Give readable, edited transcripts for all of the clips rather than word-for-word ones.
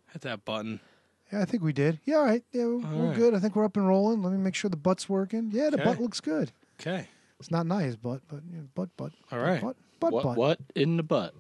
Hit that button. Yeah, I think we did. Yeah, all right. Yeah, we're good. I think we're up and rolling. Let me make sure the butt's working. Yeah, the butt looks good. Okay. It's not Naya's butt, but butt. All right. Butt. What in the butt?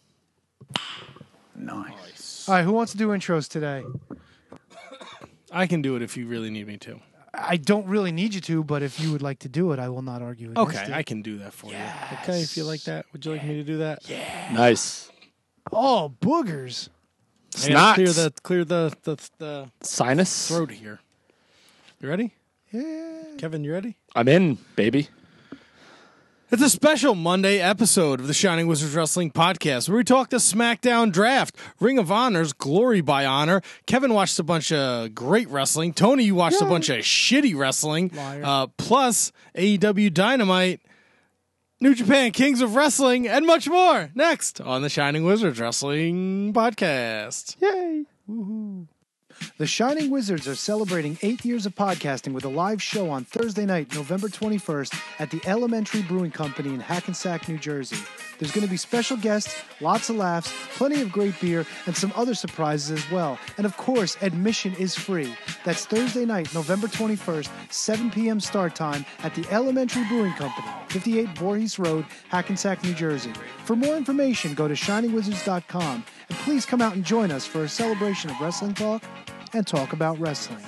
Nice. All right, who wants to do intros today? I can do it if you really need me to. I don't really need you to, but if you would like to do it, I will not argue against it. Okay, I can do that for you. Okay, if you like that. Would you like me to do that? Yeah. Nice. Oh, boogers. Snots. Clear the Sinus. throat here. You ready? Yeah. Kevin, you ready? I'm in, baby. It's a special Monday episode of the Shining Wizards Wrestling Podcast where we talk the SmackDown Draft, Ring of Honor's Glory by Honor. Kevin watched a bunch of great wrestling. Tony, you watched a bunch of shitty wrestling. Plus AEW Dynamite, New Japan Kings of Wrestling, and much more. Next on the Shining Wizards Wrestling Podcast. Yay. Woohoo. The Shining Wizards are celebrating 8 years of podcasting with a live show on Thursday night, November 21st at the Elementary Brewing Company in Hackensack, New Jersey. There's going to be special guests, lots of laughs, plenty of great beer, and some other surprises as well. And of course, admission is free. That's Thursday night, November 21st, 7 p.m. start time at the Elementary Brewing Company, 58 Voorhees Road, Hackensack, New Jersey. For more information, go to shiningwizards.com. And please come out and join us for a celebration of wrestling talk and talk about wrestling.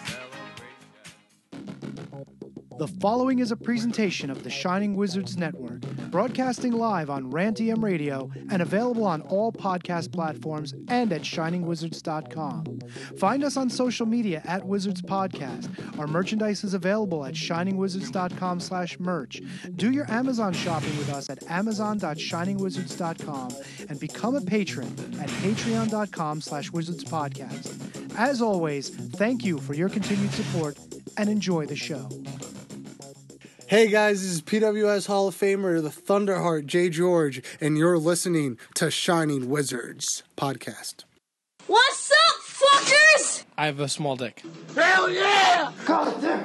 The following is a presentation of the Shining Wizards Network, broadcasting live on Rant-EM Radio and available on all podcast platforms and at shiningwizards.com. Find us on social media at Wizards Podcast. Our merchandise is available at shiningwizards.com/merch. Do your Amazon shopping with us at amazon.shiningwizards.com and become a patron at patreon.com/wizardspodcast. As always, thank you for your continued support and enjoy the show. Hey guys, this is PWS Hall of Famer, the Thunderheart, Jay George, and you're listening to Shining Wizards Podcast. What's up, fuckers? I have a small dick. Hell yeah! God damn.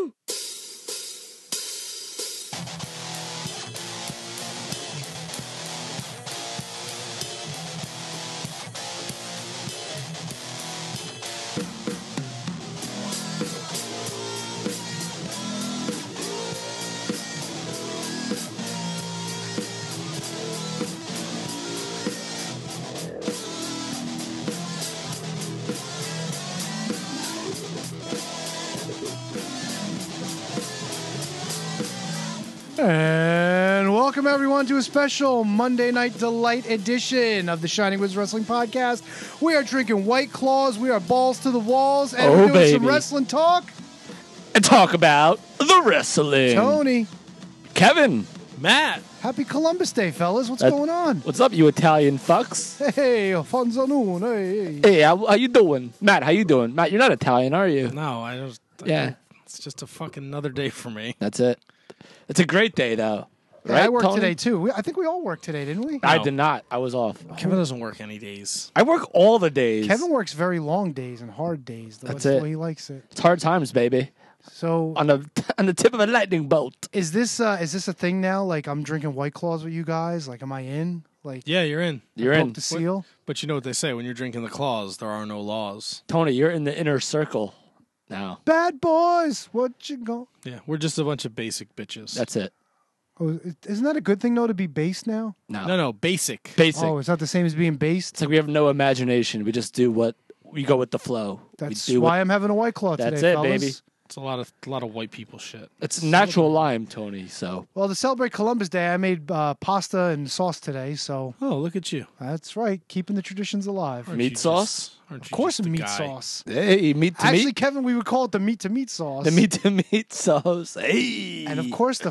And welcome everyone to a special Monday Night Delight edition of the Shining Wizards Wrestling Podcast. We are drinking White Claws, we are balls to the walls, and we're doing some wrestling talk. And talk about the wrestling. Tony. Kevin. Matt. Happy Columbus Day, fellas. What's going on? What's up, you Italian fucks? Hey, Alfonso Noon. Hey. Hey, how you doing? Matt, how you doing? Matt, you're not Italian, are you? No, I don't. Yeah. It's just a fucking another day for me. That's it. It's a great day, though. Yeah, right, I worked Tony? today, too. I think we all worked today, didn't we? I did not. I was off. Kevin doesn't work any days. I work all the days. Kevin works very long days and hard days. That's the it. way he likes it. It's hard times, baby. So On the tip of a lightning bolt. is this a thing now? Like I'm drinking White Claws with you guys? Like am I in? Like Yeah, you're in. You're broke in. the seal? But you know what they say, when you're drinking the claws, there are no laws. Tony, you're in the inner circle now. Bad boys, what you go? Yeah, we're just a bunch of basic bitches. That's it. Oh, isn't that a good thing though to be based now? No, basic. Basic. Oh, it's not the same as being based. It's like we have no imagination. We just do what we go with the flow. That's we do why I'm having a White Claw That's today, it, fellas. baby. It's a lot of white people shit. It's natural lime, Tony. So Well, to celebrate Columbus Day, I made pasta and sauce today. So Oh, look at you. that's right, keeping the traditions alive. Aren't Meat you sauce? Aren't you Of course, just a meat guy? sauce. hey, meat to Actually, meat. Kevin, we would call it the meat to meat sauce. The meat to meat sauce. Hey, And of course,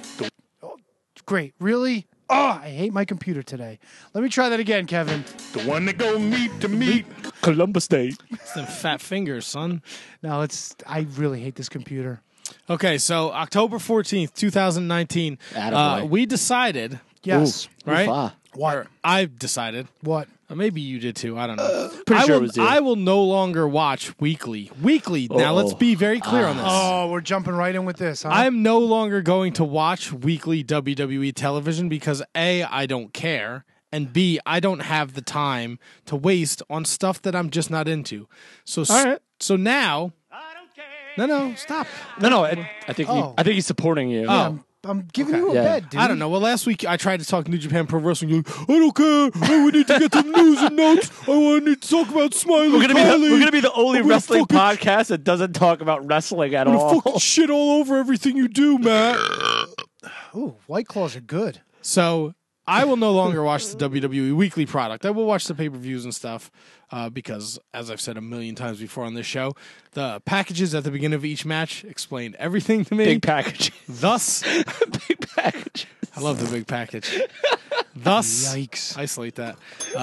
oh, great. Really? Oh, I hate my computer today. Let me try that again, Kevin. The one that go meat to meat. Columbus Day. It's them fat fingers, son. No, I really hate this computer. Okay, so October 14th, 2019, Attaboy. we decided, Yes. right? Oof-ah. What? I decided. What? Maybe you did too. I don't know. Pretty I sure will, it was you. I will no longer watch weekly. Now, let's be very clear on this. Oh, we're jumping right in with this, huh? I'm no longer going to watch weekly WWE television because A, I don't care, and B, I don't have the time to waste on stuff that I'm just not into. So All right. so now, no, stop. No. I think I think he's supporting you. Oh. I'm giving you a Yeah. bed, dude. I don't know. Well, last week I tried to talk New Japan Pro Wrestling. You're like, I don't care. Oh, we need to get the news and notes. I need to talk about Smiley. We're gonna be the only I'm gonna wrestling fucking- podcast that doesn't talk about wrestling at I'm gonna all. fucking shit all over everything you do, Matt. Ooh, White Claws are good. So I will no longer watch the WWE weekly product. I will watch the pay-per-views and stuff because, as I've said a million times before on this show, the packages at the beginning of each match explain everything to me. Big package. Thus, Big package. I love the big package. Thus, Yikes. isolate that.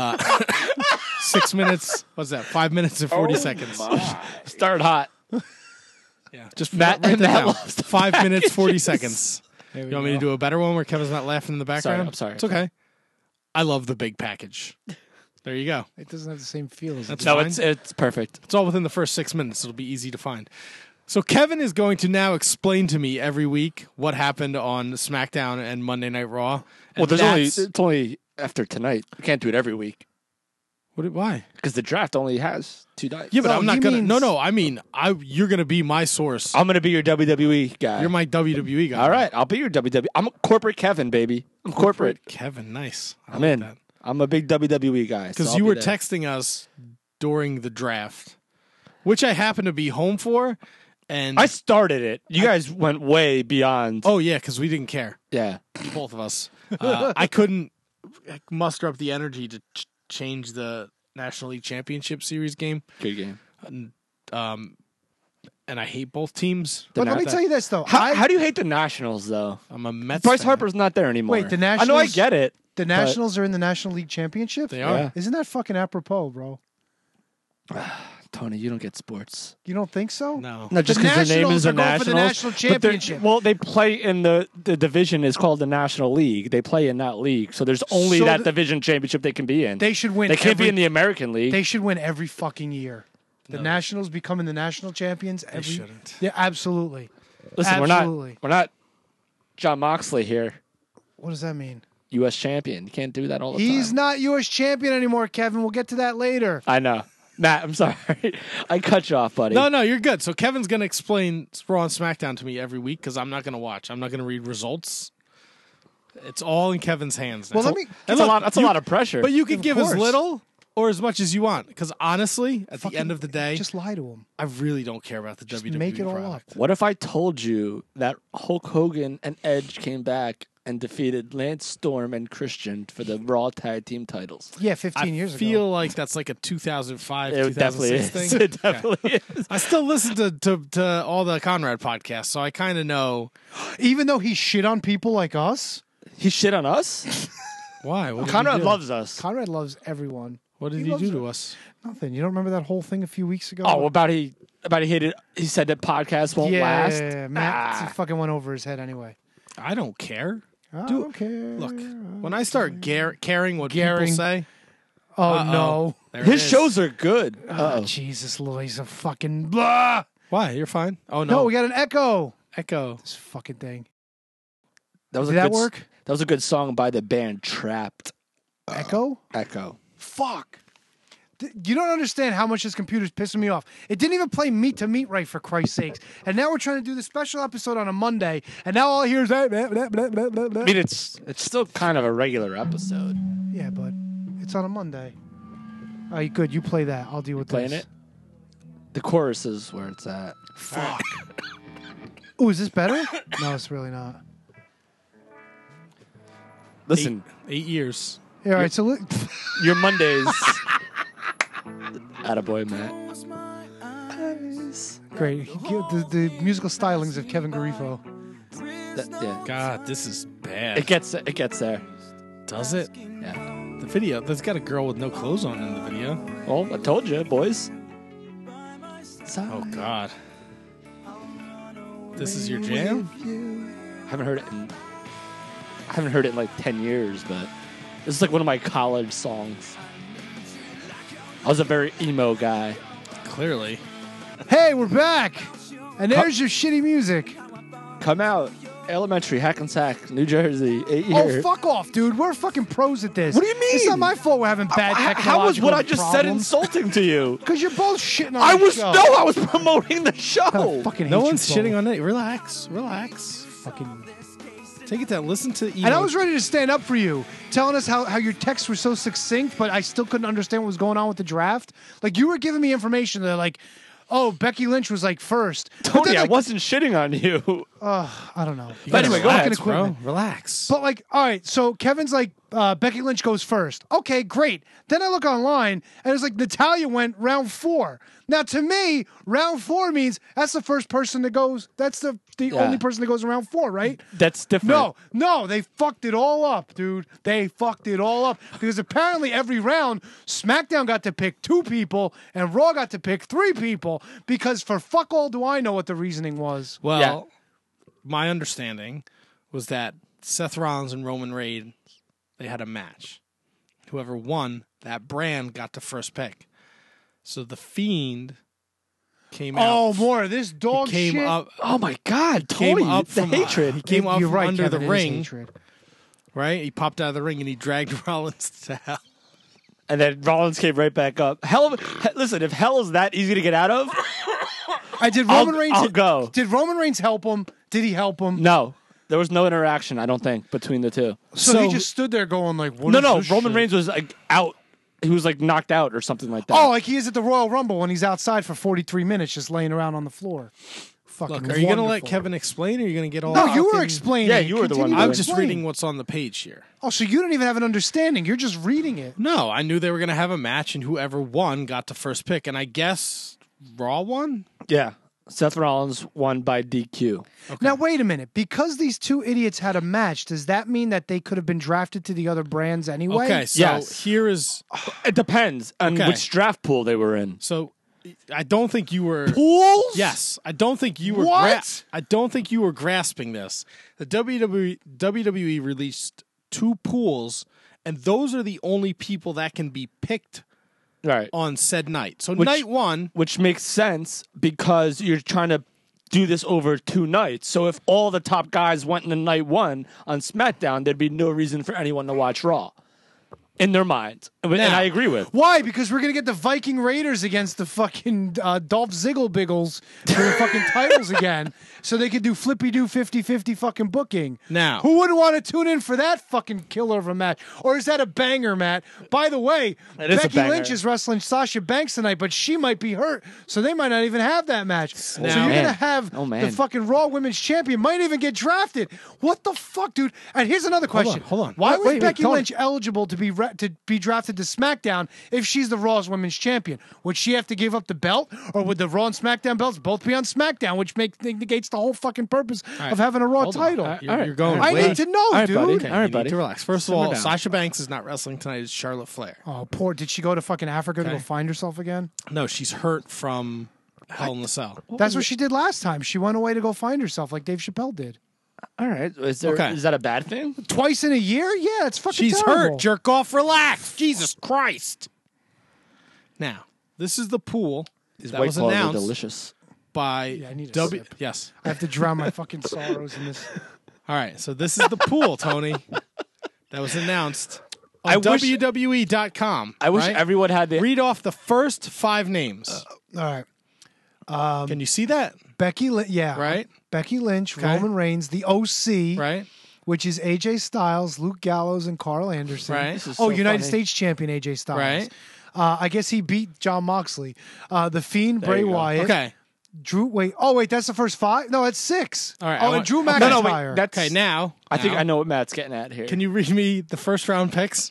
6 minutes. What's that? 5 minutes and 40 seconds. Start hot. Yeah, just Matt- write that Matt down. loves the 5 minutes 40 packages. seconds. There we You want me to go. do a better one where Kevin's not laughing in the background? I'm sorry. It's okay. I love the big package. There you go. It doesn't have the same feel as That's it No, fine. it's perfect. It's all within the first 6 minutes. It'll be easy to find. So Kevin is going to now explain to me every week what happened on SmackDown and Monday Night Raw. And Well, that's- it's only after tonight. We can't do it every week why? because the draft only has 2 nights. Yeah, but No, I'm not he gonna. means- No. I mean, you're gonna be my source. I'm gonna be your WWE guy. You're my WWE guy. All right, I'll be your WWE. I'm a corporate Kevin, baby. I'm corporate. Kevin. Nice. I I'm like in. that. I'm a big WWE guy. Because so you I'll were be there. texting us during the draft, which I happened to be home for, and I started it. You guys went way beyond. oh yeah, because we didn't care, yeah. both of us. I couldn't muster up the energy to change the National League Championship Series game, Good game. and I hate both teams. But let me tell you this, though. How do you hate the Nationals though? I'm a Mets. Bryce fan. Harper's not there anymore. Wait, the I know I Nationals- get it. The Nationals are in the National League Championship? They are. Yeah. Isn't that fucking apropos, bro? Tony, you don't get sports. You don't think so? No. No, just because their name Nationals is the are going for the Nationals. National but they're- Championship. Well, they play in the division is called the National League. They play in that league, so there's only So that the- division championship they can be in. They should win. They can't be every- in the American League. They should win every fucking year. The Nationals becoming the national champions. Every, shouldn't. Yeah, absolutely. Listen, absolutely. we're not John Moxley here, What does that mean? U.S. champion. You can't do that all the He's time. not U.S. champion anymore, Kevin. We'll get to that later. I know, Matt. I'm sorry, I cut you off, buddy. No, you're good. So Kevin's going to explain Raw and SmackDown to me every week because I'm not going to watch. I'm not going to read results. It's all in Kevin's hands now. Well, let me. That's a lot. That's a lot of pressure. But you can Of give as course. little or as much as you want because honestly, at the end of the day, Just lie to him. I really don't care about the WWE make it all product. What if I told you that Hulk Hogan and Edge came back and defeated Lance Storm and Christian for the Raw Tag Team titles? Yeah, 15 I years feel ago. like that's like a 2005, It definitely 2006 is. thing. It definitely is. I still listen to all the Conrad podcasts, so I kind of know Even though he shit on people like us, He shit on us. why. What did he Conrad do? loves us. Conrad loves everyone. What did he he loves do to it. us? Nothing. You don't remember that whole thing a few weeks ago? Oh, about he hated. He said that podcast won't yeah, last. Matt fucking went over his head anyway. I don't care. I Dude, don't care. Look, when I start caring what Caring. people say, Oh, no. there it His is. shows are good. Oh, Jesus, Louise, a fucking blah. Why? You're fine. Oh no, No, we got an echo. Echo. This fucking thing. That was Did a that good, work? That was a good song by the band Trapped. Echo? Echo. Fuck. You don't understand how much this computer's pissing me off. It didn't even play Meat to Meat right, for Christ's sakes. And now we're trying to do the special episode on a Monday, and now all I hear is that. I mean, it's still kind of a regular episode. Yeah, but it's on a Monday. All right, good. You play that. I'll deal with Playing this. it. The chorus is where it's at. Fuck. Ooh, is this better? No, it's really not. Listen, 8 years. Yeah, all right, so your Mondays. Attaboy, Matt. great. The musical stylings of Kevin Garifo. Yeah. God, this is bad. It gets there. Does it? Yeah. The video. There's got a girl with no clothes on in the video. Well, I told you, boys. Oh God. This is your jam? Haven't heard it in like 10 years, but this is like one of my college songs. I was a very emo guy. Clearly. Hey, we're back. And there's your shitty music. Come out. Elementary, Hackensack, New Jersey, 8 Oh, years. fuck off, dude. We're fucking pros at this. What do you mean? It's not my fault we're having bad technological How was what I just said problems. insulting to you? Because you're both shitting on I the was show. I was promoting the show. I fucking No hate one's you shitting both. on it. Relax. Fucking. Take it down. Listen to emo. And I was ready to stand up for you, telling us how your texts were so succinct, but I still couldn't understand what was going on with the draft. Like, you were giving me information that, like, oh, Becky Lynch was, like, first. But Tony, then, I like, wasn't shitting on you. I don't know. But anyway, go ahead, fucking bro. equipment. Relax. But, like, all right, so Kevin's like, Becky Lynch goes first. Okay, great. Then I look online, and it's like Natalya went round 4. Now, to me, round 4 means that's the first person that goes. That's the only person that goes in round 4, right? That's different. No, they fucked it all up, dude. They fucked it all up. Because apparently every round, SmackDown got to pick 2 people, and Raw got to pick 3 people, because for fuck all do I know what the reasoning was. Well, my understanding was that Seth Rollins and Roman Reigns, they had a match. Whoever won, that brand got the first pick. So the Fiend came out. Oh, more of this dog He came shit. up. Oh my God, Tony, Came up the from hatred. He came up You're from right, under Kevin, the it is ring, hatred. right? He popped out of the ring and he dragged Rollins to hell. And then Rollins came right back up. Listen, if hell is that easy to get out of, Did I'll- Roman Reigns? I'll go. Did Roman Reigns help him? Did he help him? no. There was no interaction, I don't think, between the two. So he just stood there going like, "What No, is this Roman shit?" Reigns was like out. He was like knocked out or something like that. Oh, like he is at the Royal Rumble when he's outside for 43 minutes, just laying around on the floor. Fucking. Look, are you going to let wonderful. Kevin explain, or are you going to get all? No, you were fucking- explaining. Yeah, you were the one Continue doing to I'm it. just explain. reading what's on the page here. Oh, so you don't even have an understanding. You're just reading it. No, I knew they were going to have a match, and whoever won got the first pick. And I guess Raw won. Yeah. Seth Rollins won by DQ. Now, wait a minute. Because these 2 idiots had a match, does that mean that they could have been drafted to the other brands anyway? Okay, so Yes. here is. It depends on Okay. which draft pool they were in. So I don't think you were. Pools? Yes, I don't think you were. What? I don't think you were grasping this. The WWE released 2 pools, and those are the only people that can be picked Right. on said night. So Which- night 1, Which makes sense because you're trying to do this over 2 nights. So if all the top guys went in the night 1 on SmackDown, there'd be no reason for anyone to watch Raw. In their minds. And I agree with. Why? Because we're going to get the Viking Raiders against the fucking Dolph Ziggler Biggles for the fucking titles again. So they could do flippy-do 50-50 fucking booking. Now- who wouldn't want to tune in for that fucking killer of a match? Or is that a banger, Matt? By the way, It is a Becky banger. Lynch is wrestling Sasha Banks tonight, but she might be hurt. So they might not even have that match. So you're man. going to have Oh, man. the fucking Raw Women's Champion might even get drafted. What the fuck, dude? And here's another question. hold on. Why was Wait, Becky Tony. Lynch eligible to be drafted to SmackDown if she's the Raw's Women's Champion? Would she have to give up the belt, or would the Raw and SmackDown belts both be on SmackDown, which negates the whole fucking purpose of having a Raw Hold on. title? You're going. I way- need to know, All right, dude. buddy. Okay, All right, you need buddy. to relax. First of Simmer all, down. Sasha Banks is not wrestling tonight. It's Charlotte Flair. Oh, poor. Did she go to fucking Africa to Okay. go find herself again? No, she's hurt from Hell in the Cell. That's what she did last time. She went away to go find herself, like Dave Chappelle did. All right. Is Okay. that a bad thing? Twice in a year? Yeah, it's fucking She's terrible. hurt. Jerk off. Relax. Jesus Christ. Now, this is the pool These that White was Claws are announced delicious. by I need a W. sip. Yes. I have to drown my fucking sorrows in this. All right. So this is the pool, Tony, that was announced on I wish- WWE.com. I wish right? everyone had the. Read off the first 5 names. All right. Can you see that? Becky Lynch, yeah. Right. Becky Lynch, Roman Reigns, the OC, Right. which is AJ Styles, Luke Gallows, and Carl Anderson. Right. This is Oh, so United funny. States champion AJ Styles. Right. I guess he beat John Moxley. The Fiend, Bray you go. Wyatt. Okay. Drew. Wait. Oh, wait. That's the first 5. No, it's 6. All right, Oh, I and want- Drew No, McIntyre. no, wait, that's- Okay. Now, I think now, I know what Matt's getting at here. Can you read me the first round picks?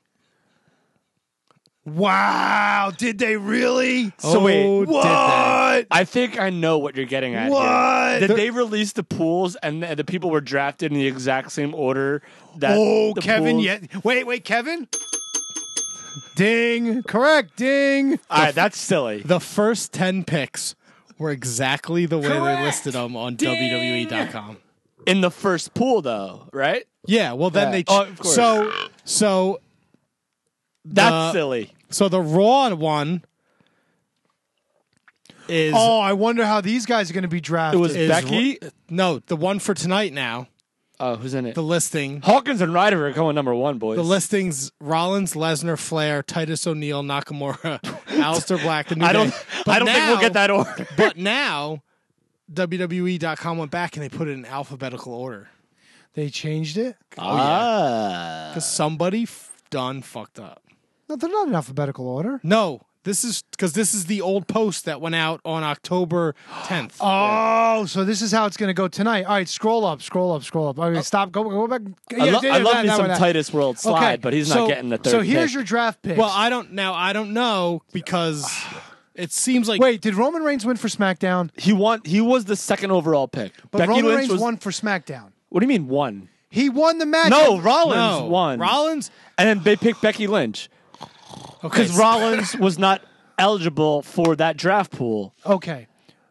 Wow. Did they really? So wait, Oh, did they? What? I think I know what you're getting at What? here. Did they release the pools and the people were drafted in the exact same order? That Oh, the Kevin. pools- Yeah. Wait, Kevin. Ding. Correct. Ding. All right, that's silly. The first 10 picks were exactly the way they listed them on WWE.com. In the first pool, though, right? Yeah, well then Yeah. they Oh, of course. so That's silly. so the Raw one is Oh, I wonder how these guys are going to be drafted. It was is Becky. no, the one for tonight now. Oh, who's in it? The listing. Hawkins and Ryder are going number 1, boys. The listings: Rollins, Lesnar, Flair, Titus O'Neil, Nakamura, Aleister Black. The New I don't. Day. I don't think we'll get that order. But now, WWE.com went back and they put it in alphabetical order They changed it? because somebody done fucked up. No, they're not in alphabetical order. No, this is because this is the old post that went out on October 10th. Oh, so this is how it's going to go tonight. All right, scroll up. Okay, stop. Go back. I love me that some one. Titus World slide, Okay, but he's so- not getting the third. So here's pick. your draft picks. Well, I don't know because it seems like Wait, did Roman Reigns win for SmackDown? He won. He was the second overall pick. But Becky Roman Lynch Reigns was. won for SmackDown. What do you mean won? He won the match. No, Rollins no won. Rollins. and then they picked Becky Lynch Okay, because Rollins was not eligible for that draft pool. Okay.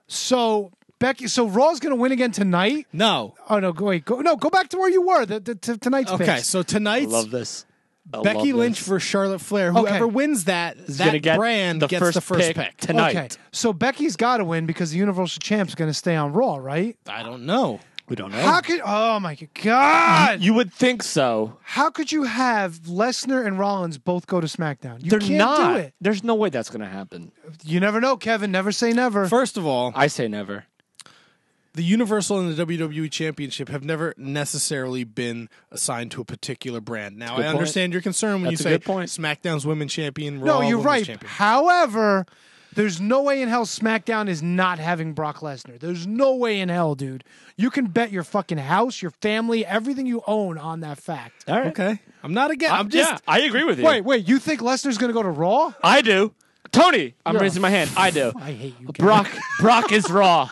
So Becky. So Raw's going to win again tonight. no. Oh no! Go back to where you were. Tonight's Okay, picks. so I tonight's love this. I Becky love Lynch this. versus Charlotte Flair. Okay. Whoever wins that gonna get brand the gets first the first pick pick. tonight. Okay. So Becky's got to win because the Universal Champ's going to stay on Raw, right? I don't know. We don't know. How could? Oh my God! You would think so. How could you have Lesnar and Rollins both go to SmackDown? You They're can't not. do it. There's no way that's going to happen. You never know, Kevin. Never say never. First of all, I say never. the Universal and the WWE Championship have never necessarily been assigned to a particular brand. Now, Good I point. understand your concern when That's a you say good point. SmackDown's Women's Champion, Raw No, you're Women's right. Champion. However, there's no way in hell SmackDown is not having Brock Lesnar. There's no way in hell, dude. You can bet your fucking house, your family, everything you own on that fact. All right. Okay. I'm not again. I'm just. Yeah, I agree with you. Wait. You think Lesnar's going to go to Raw? I do. Tony, I'm You're raising my hand. I do. I hate you, Kevin. Brock is Raw.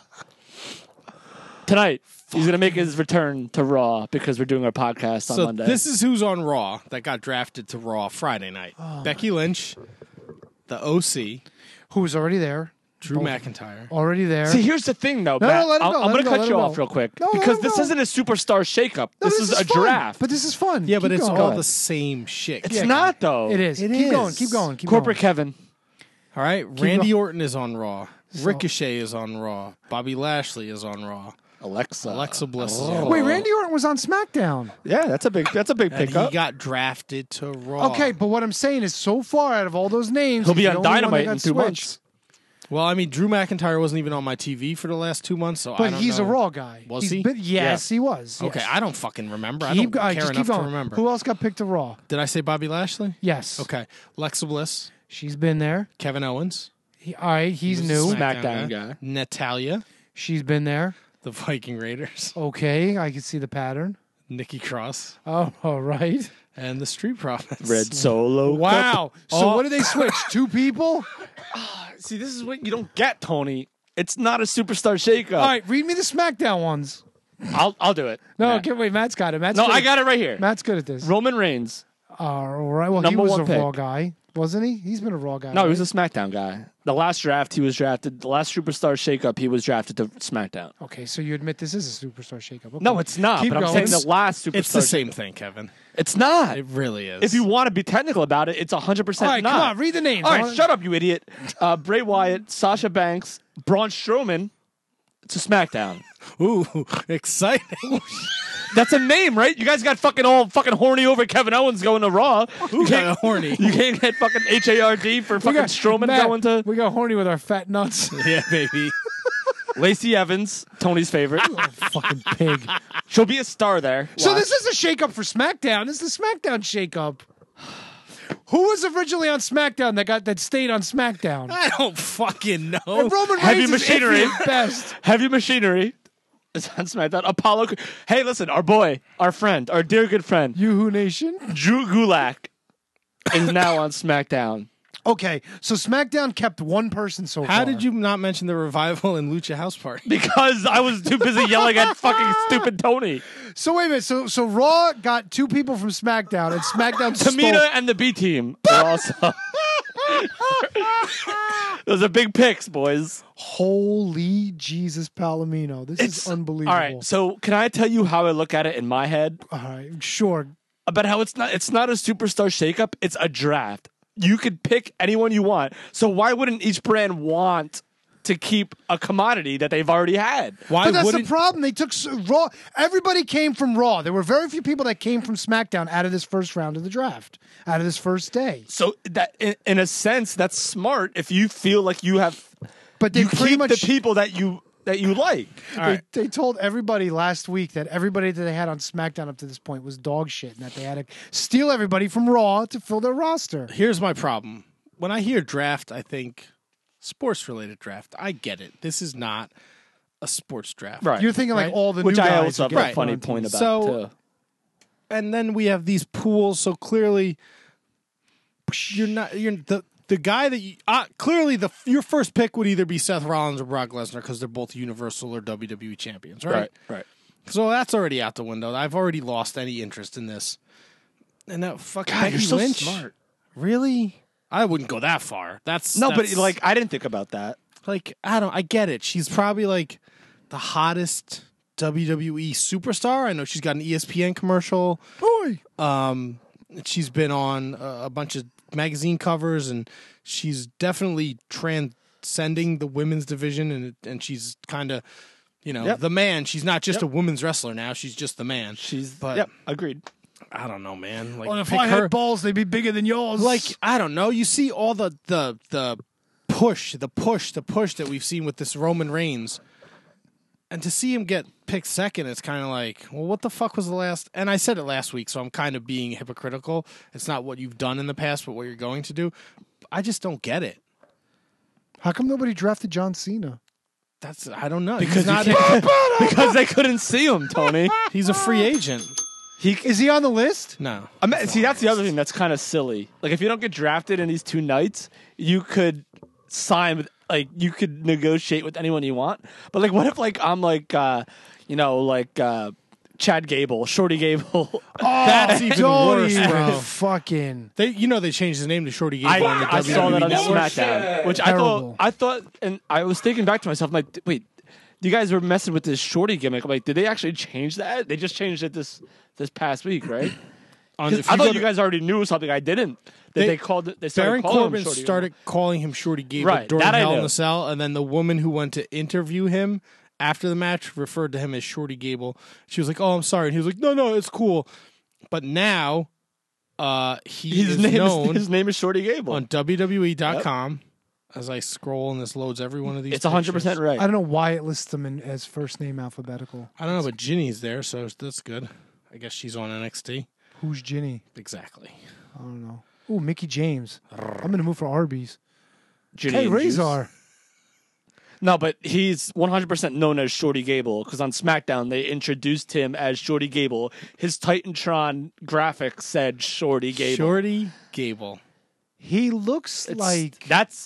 Tonight, he's going to make his return to Raw because we're doing our podcast on So Monday. this is who's on Raw that got drafted to Raw Friday night. Becky Lynch, the OC, Who was already there? Drew McIntyre. Already there. See, here's the thing, though, No, Matt. let him go, I'm let going him to go, cut let you him off go. real quick No, let because him this go. isn't a superstar shakeup. No, This is a fun. draft. But this is fun. Yeah, but Keep it's going. all the same shit. It's not, though. It is. It keep is. going. Keep going. Keep Corporate going. Kevin. All right. Randy Orton is on Raw. Ricochet is on Raw. Bobby Lashley is on Raw. Alexa Bliss is on Wait, Raw. Randy Orton was on SmackDown. Yeah, that's a big And pickup. he got drafted to Raw. Okay, but what I'm saying is, so far out of all those names, He'll be he's on the only one that Dynamite got in 2 switched. months. Well, I mean, Drew McIntyre wasn't even on my TV for the last 2 months, so I But don't he's know. a Raw guy. Was He's he? yes, he was. Okay, yes. I don't fucking remember. I Keep don't going. care Just enough keep going. to remember. Who else got picked to Raw? Did I say Bobby Lashley? Yes. Okay. Alexa Bliss, She's been there. Kevin Owens, All right, he's He was a new. SmackDown guy. Natalia, She's been there. the Viking Raiders, Okay, I can see the pattern. Nikki Cross, Oh, all right. and the Street Profits. Red Solo. Wow. So Oh. what did they switch? 2 people? See, this is what you don't get, Tony. It's not a superstar shakeup. All right, read me the SmackDown ones. I'll do it. No, Matt. wait, Matt's got it. Matt's No, good I at- got it right here. Matt's good at this. Roman Reigns. All right. Well, Number he was one a pick. Raw guy, wasn't he? He's been a Raw guy. No, he right? was a SmackDown guy. The last draft, he was drafted. The last superstar shakeup, he was drafted to SmackDown. Okay, so you admit this is a superstar shakeup. Okay. No, it's not. Keep but I'm going. saying the last superstar. It's the same thing, Kevin. It's not. It really is. If you want to be technical about it, it's 100% All right, not. come on, read the names. All I right, wanna- shut up, you idiot. Bray Wyatt, Sasha Banks, Braun Strowman to SmackDown. Ooh, exciting. That's a name, right? You guys got all fucking horny over Kevin Owens going to Raw. Who got horny? You can't get fucking HARD for fucking Strowman Matt, going to We got horny with our fat nuts. Yeah, baby. Lacey Evans, Tony's favorite. Fucking pig. She'll be a star there. So Watch. this is a shakeup for SmackDown. This is the SmackDown shakeup. Who was originally on SmackDown that stayed on SmackDown? I don't fucking know. And Roman Heavy Reigns is machinery. iffy at best. Heavy Machinery is on SmackDown. Apollo. Hey, listen, our boy, our friend, our dear good friend, Yoo-hoo Nation. Drew Gulak is now on SmackDown. Okay, so SmackDown kept one person so far. How did you not mention the Revival and Lucha House Party? Because I was too busy yelling at fucking stupid Tony. So wait a minute. So Raw got 2 people from SmackDown, and SmackDown Tamina and the B team are also. Those are big picks, boys. Holy Jesus Palomino. This is unbelievable. All right, so can I tell you how I look at it in my head All right, sure. about how it's not a superstar shakeup, it's a draft. You could pick anyone you want. So why wouldn't each brand want to keep a commodity that they've already had. Why But that's the wouldn't problem. They took Raw. Everybody came from Raw. There were very few people that came from SmackDown out of this first round of the draft, out of this first day. So that, in a sense, that's smart. If you feel like you have, But they you pretty keep much the people that you like. They told everybody last week that everybody that they had on SmackDown up to this point was dog shit, and that they had to steal everybody from Raw to fill their roster. Here's my problem. When I hear draft, I think sports-related draft. I get it. This is not a sports draft. Right. You're thinking like Right. all the Which new I guys also are have a getting funny on point teams. about, So- too. And then we have these pools, so clearly you're not the guy that you clearly your first pick would either be Seth Rollins or Brock Lesnar because they're both Universal or WWE champions, right? Right. So that's already out the window. I've already lost any interest in this. And that fucking God, Becky you're so Lynch, smart. Really? I wouldn't go that far. That's But like, I didn't think about that. like I get it. She's probably like the hottest WWE superstar. I know she's got an ESPN commercial. Boy. She's been on a bunch of magazine covers, and she's definitely transcending the women's division, and she's kind of, the man. She's not just a women's wrestler now; she's just the man. But Agreed. I don't know, man. Like, Well, if pick I her, had balls, they'd be bigger than yours. like I don't know. You see all the push that we've seen with this Roman Reigns. And to see him get picked second, it's kind of like, well, what the fuck was the last? And I said it last week, so I'm kind of being hypocritical. It's not what you've done in the past, but what you're going to do. I just don't get it. how come nobody drafted John Cena? I don't know. Because He's not. because they couldn't see him, Tony. He's a free agent. Is he on the list? No. See, that's the other thing that's kind of silly. Like, if you don't get drafted in these two nights, you could sign with, like, you could negotiate with anyone you want. But, like, what if, like, I'm like, Chad Gable, Shorty Gable. That's even Don't worse, even bro. fucking. They changed his name to Shorty Gable on the I WWE saw that on Network. SmackDown, which Terrible. I thought, and I was thinking back to myself, I'm like, wait, you guys were messing with this Shorty gimmick. I'm like, did they actually change that? They just changed it this past week, right? On- 'Cause if I go thought to- you guys already knew something I didn't. That they called it. They started Baron calling Corbin him Shorty started calling him Shorty Gable Right, during that I Hell in know. a Cell, and then the woman who went to interview him after the match referred to him as Shorty Gable. She was like, "Oh, I'm sorry," and he was like, "No, it's cool." But now, His is known his name is Shorty Gable. on WWE.com. As I scroll, and this loads every one of these. It's 100% pictures. right. I don't know why it lists them as first name alphabetical. I don't know, but Ginny's there, so that's good. I guess she's on NXT. Who's Ginny? Exactly. I don't know. Ooh, Mickey James. I'm gonna move for Arby's. Ginny Hey, and Juice. Razor. No, but he's 100% known as Shorty Gable because on SmackDown they introduced him as Shorty Gable. His Titantron graphic said Shorty Gable. Shorty Gable. He looks It's- like.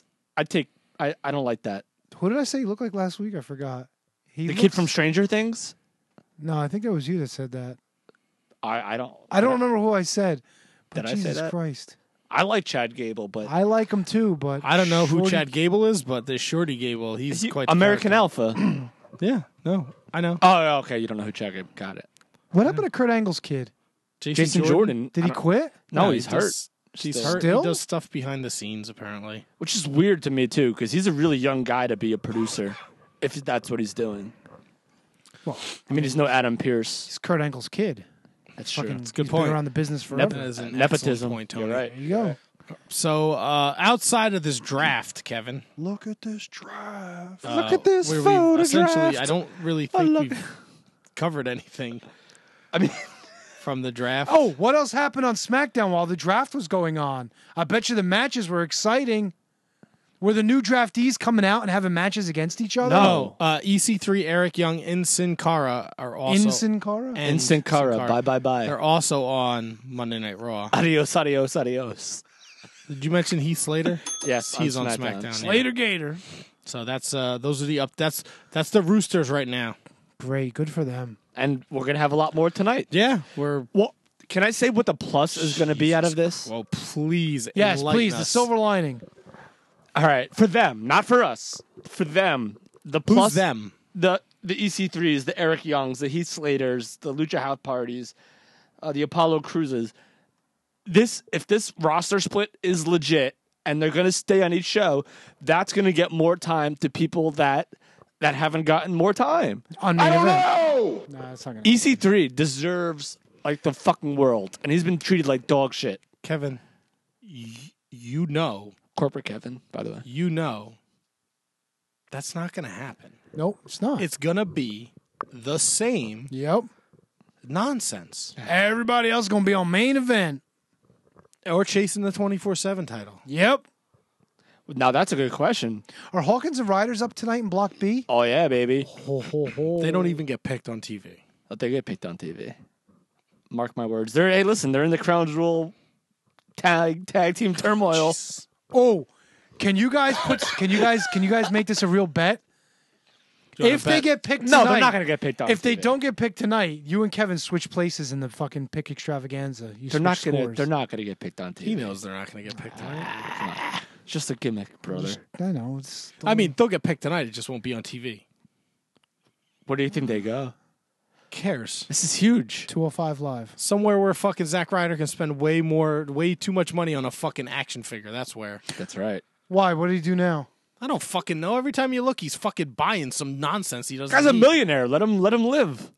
I don't like that. Who did I say he looked like last week? I forgot. He The looks, kid from Stranger Things. No, I think that was you that said that. I don't. I don't remember who I said. But Did I say Jesus that? Christ. I like Chad Gable, but I like him too, but I don't know who Shorty- Chad Gable is, but this Shorty Gable, he's quite the American character. Alpha. Yeah, no, I know. Oh, okay. You don't know who Chad Gable. Got it. What happened to Kurt Angle's kid? Jason Jordan. Did I he don't- quit? No, No, he's he hurt. does- He's Still. hurt. Still? He does stuff behind the scenes, apparently. Which is weird to me too, because he's a really young guy to be a producer. If that's what he's doing. Well, I mean, he's no Adam Pierce. he's Kurt Angle's kid. That's true. Fucking, It's a good he's point. Been around the business forever. That is an Nepotism. excellent point, Tony. You're right. There you go. So, outside of this draft, Kevin, Look at this draft. Look at this photo essentially, draft. I don't really think we've covered anything I mean, from the draft. Oh, what else happened on SmackDown while the draft was going on? I bet you the matches were exciting. Were the new draftees coming out and having matches against each other? no. EC3, Eric Young, and Sin Cara are also In Cara? and Sin Cara. Sin Bye. They're also on Monday Night Raw. Adios, adios, adios. Did you mention Heath Slater? Yes, He's on SmackDown. yeah. Slater Gator. So that's those are the that's the Roosters right now. Great. Good for them. And we're gonna have a lot more tonight. Yeah, we're Well, can I say what the plus is going to be out of this? well. Please, Yes, enlighten please. The us. silver lining. All right, for them, not for us. For them, the Who's plus them? the EC3s, the Eric Youngs, the Heath Slaters, the Lucha House Parties, the Apollo Cruzes. If this roster split is legit, and they're going to stay on each show, that's going to get more time to people that haven't gotten more time. On main event. No! No, that's not gonna. EC3 deserves like the fucking world, and he's been treated like dog shit. Kevin, you know, Corporate Kevin, by the way. you know, that's not going to happen. Nope, it's not. It's going to be the same Yep. nonsense. Everybody else gonna be on main event. Or chasing the 24/7 title. Yep. Now that's a good question. Are Hawkins and Riders up tonight in Block B? Oh yeah, baby. They don't even get picked on TV. But they get picked on TV. Mark my words. They're in the Crown Jewel tag team turmoil. Oh, can you guys make this a real bet? You wanna If they bet? get picked No, tonight, they're not going to get picked on. If they TV. don't get picked tonight, you and Kevin switch places in the fucking pick extravaganza. they're not going to get picked on TV. He knows they're not going to get picked tonight. It's just a gimmick, brother. I know. It's I mean, they'll get picked tonight. It just won't be on TV. Where do you think they go? Cares? This is huge. 205 Live. Somewhere where fucking Zack Ryder can spend way too much money on a fucking action figure. That's where. That's right. Why? What did he do now? I don't fucking know. Every time you look, he's fucking buying some nonsense he doesn't Guy's a need. millionaire. Let him live.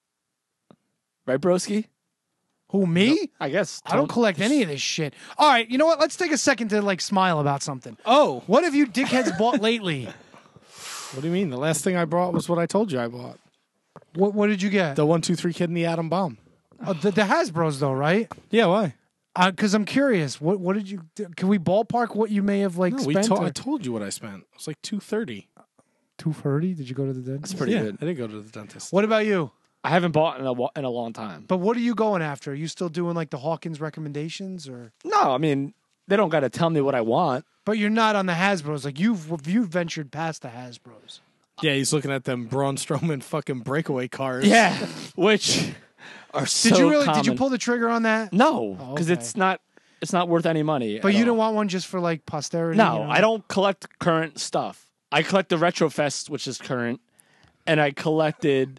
Right, broski? Who, me? I guess. I don't collect any of this shit. All right, you know what? Let's take a second to like smile about something. Oh, What have you dickheads bought lately? what do you mean? The last thing I bought was what I told you I bought. What did you get? The 1-2-3 Kid and the Atom Bomb. The Hasbro's though, right? Yeah, why? Because I'm curious. What did you? Can we ballpark what you may have like No, spent? I told you what I spent. It was like $230. $230. Did you go to the dentist? That's pretty Yeah, good. I did go to the dentist. What about you? I haven't bought in a long time. But what are you going after? Are you still doing like the Hawkins recommendations, or? No, I mean they don't got to tell me what I want. But you're not on the Hasbro's. Like you've ventured past the Hasbro's. Yeah, he's looking at them Braun Strowman fucking breakaway cars. Yeah, which are so Did you really? common. Did you pull the trigger on that? No, Oh, because okay. it's not worth any money. But at you all. don't want one just for like posterity. No, you know? I don't collect current stuff. I collect the Retrofest, which is current, and I collected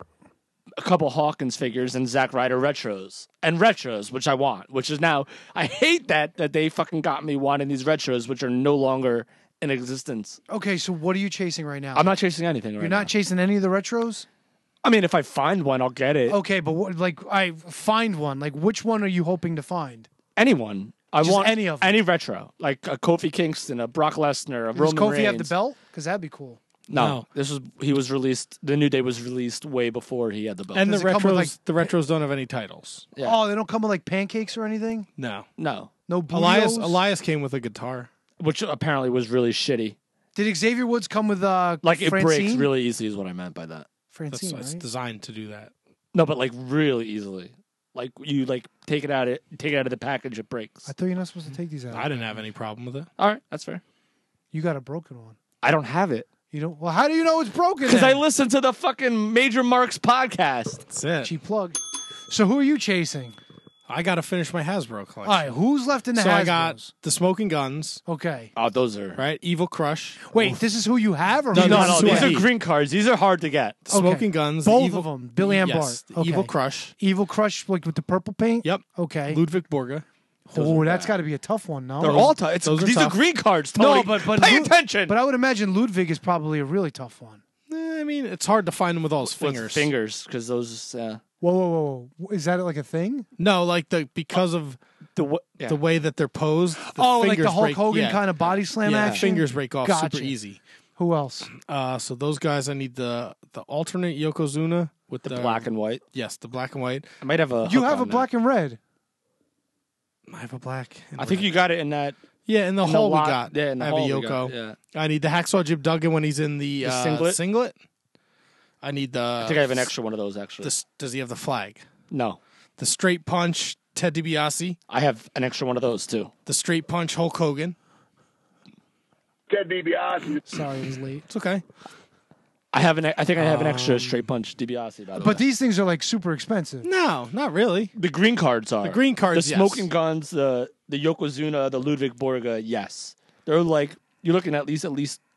a couple Hawkins figures and Zack Ryder retros, which I want. Which is now I hate that they fucking got me wanting these retros, which are no longer in existence. Okay, so what are you chasing right now? I'm not chasing anything. You're not chasing any of the retros. I mean, if I find one, I'll get it. Okay, but what, like I find one. Like which one are you hoping to find? Anyone. I Just want any of them. any retro, like a Kofi Kingston, a Brock Lesnar, a Does Roman Kofi Reigns. have the belt? Because that'd be cool. No, he was released. The New Day was released way before he had the belt. And the Does it come with, retros, the retros don't have any titles. Yeah. Oh, they don't come with like pancakes or anything. No. No, No Elias came with a guitar. which apparently was really shitty. Did Xavier Woods come with Like it breaks Francine? really easily is what I meant by that. Francine, It's right? designed to do that. No, but like really easily. Like you take it out of the package, it breaks. I thought you're not supposed to take these out. I didn't have any problem with it. All right, that's fair. You got a broken one. I don't have it You don't. Well, how do you know it's broken? because I then? listened to the fucking Major Marks podcast. That's it. Cheap plug. So who are you chasing? I got to finish my Hasbro collection. All right, who's left in the so Hasbro's? I got the Smoking Guns, Okay. Oh, those are right? Evil Crush. Wait, this is who you have, or No, who no, you no, have? these are Sweet. green cards. These are hard to get. The Smoking Guns. Both Evil, of them. Billy and yes, Bart. the Okay. Evil Crush. Evil Crush, like with the purple paint. Yep. Okay. Ludwig Borga. Oh, that's got to be a tough one, no? They're all tough. those are These are tough. green cards. Tony. No, but pay Lud- attention. But I would imagine Ludwig is probably a really tough one. I mean, it's hard to find them with all his With fingers. because those. Whoa. Is that like a thing? No, like because of Yeah. the way that they're posed. The Like fingers the Hulk break, Hogan yeah. kind of body slam Yeah, action? fingers break off Gotcha. super easy. Who else? So those guys, I need the alternate Yokozuna with the black and white. Yes, the black and white. I might have a. You hook have a on black and red. I have a black. and that. I think red. you got it in that. Yeah, in the in the hall lot- we got. Yeah, in the I have hall a we got, Yoko. yeah. I need the Hacksaw Jim Duggan when he's in the singlet? I need the. I think I have an extra one of those actually. Does he have the flag? No, The straight punch Ted DiBiase. I have an extra one of those too. The straight punch Hulk Hogan. Ted DiBiase. Sorry, it was late. It's okay. I think I have an extra straight punch DiBiase. By the way, But these things are like super expensive. No, not really. the green cards are The green cards, The yes. smoking guns, the Yokozuna, the Ludwig Borga. Yes, they're like you're looking at least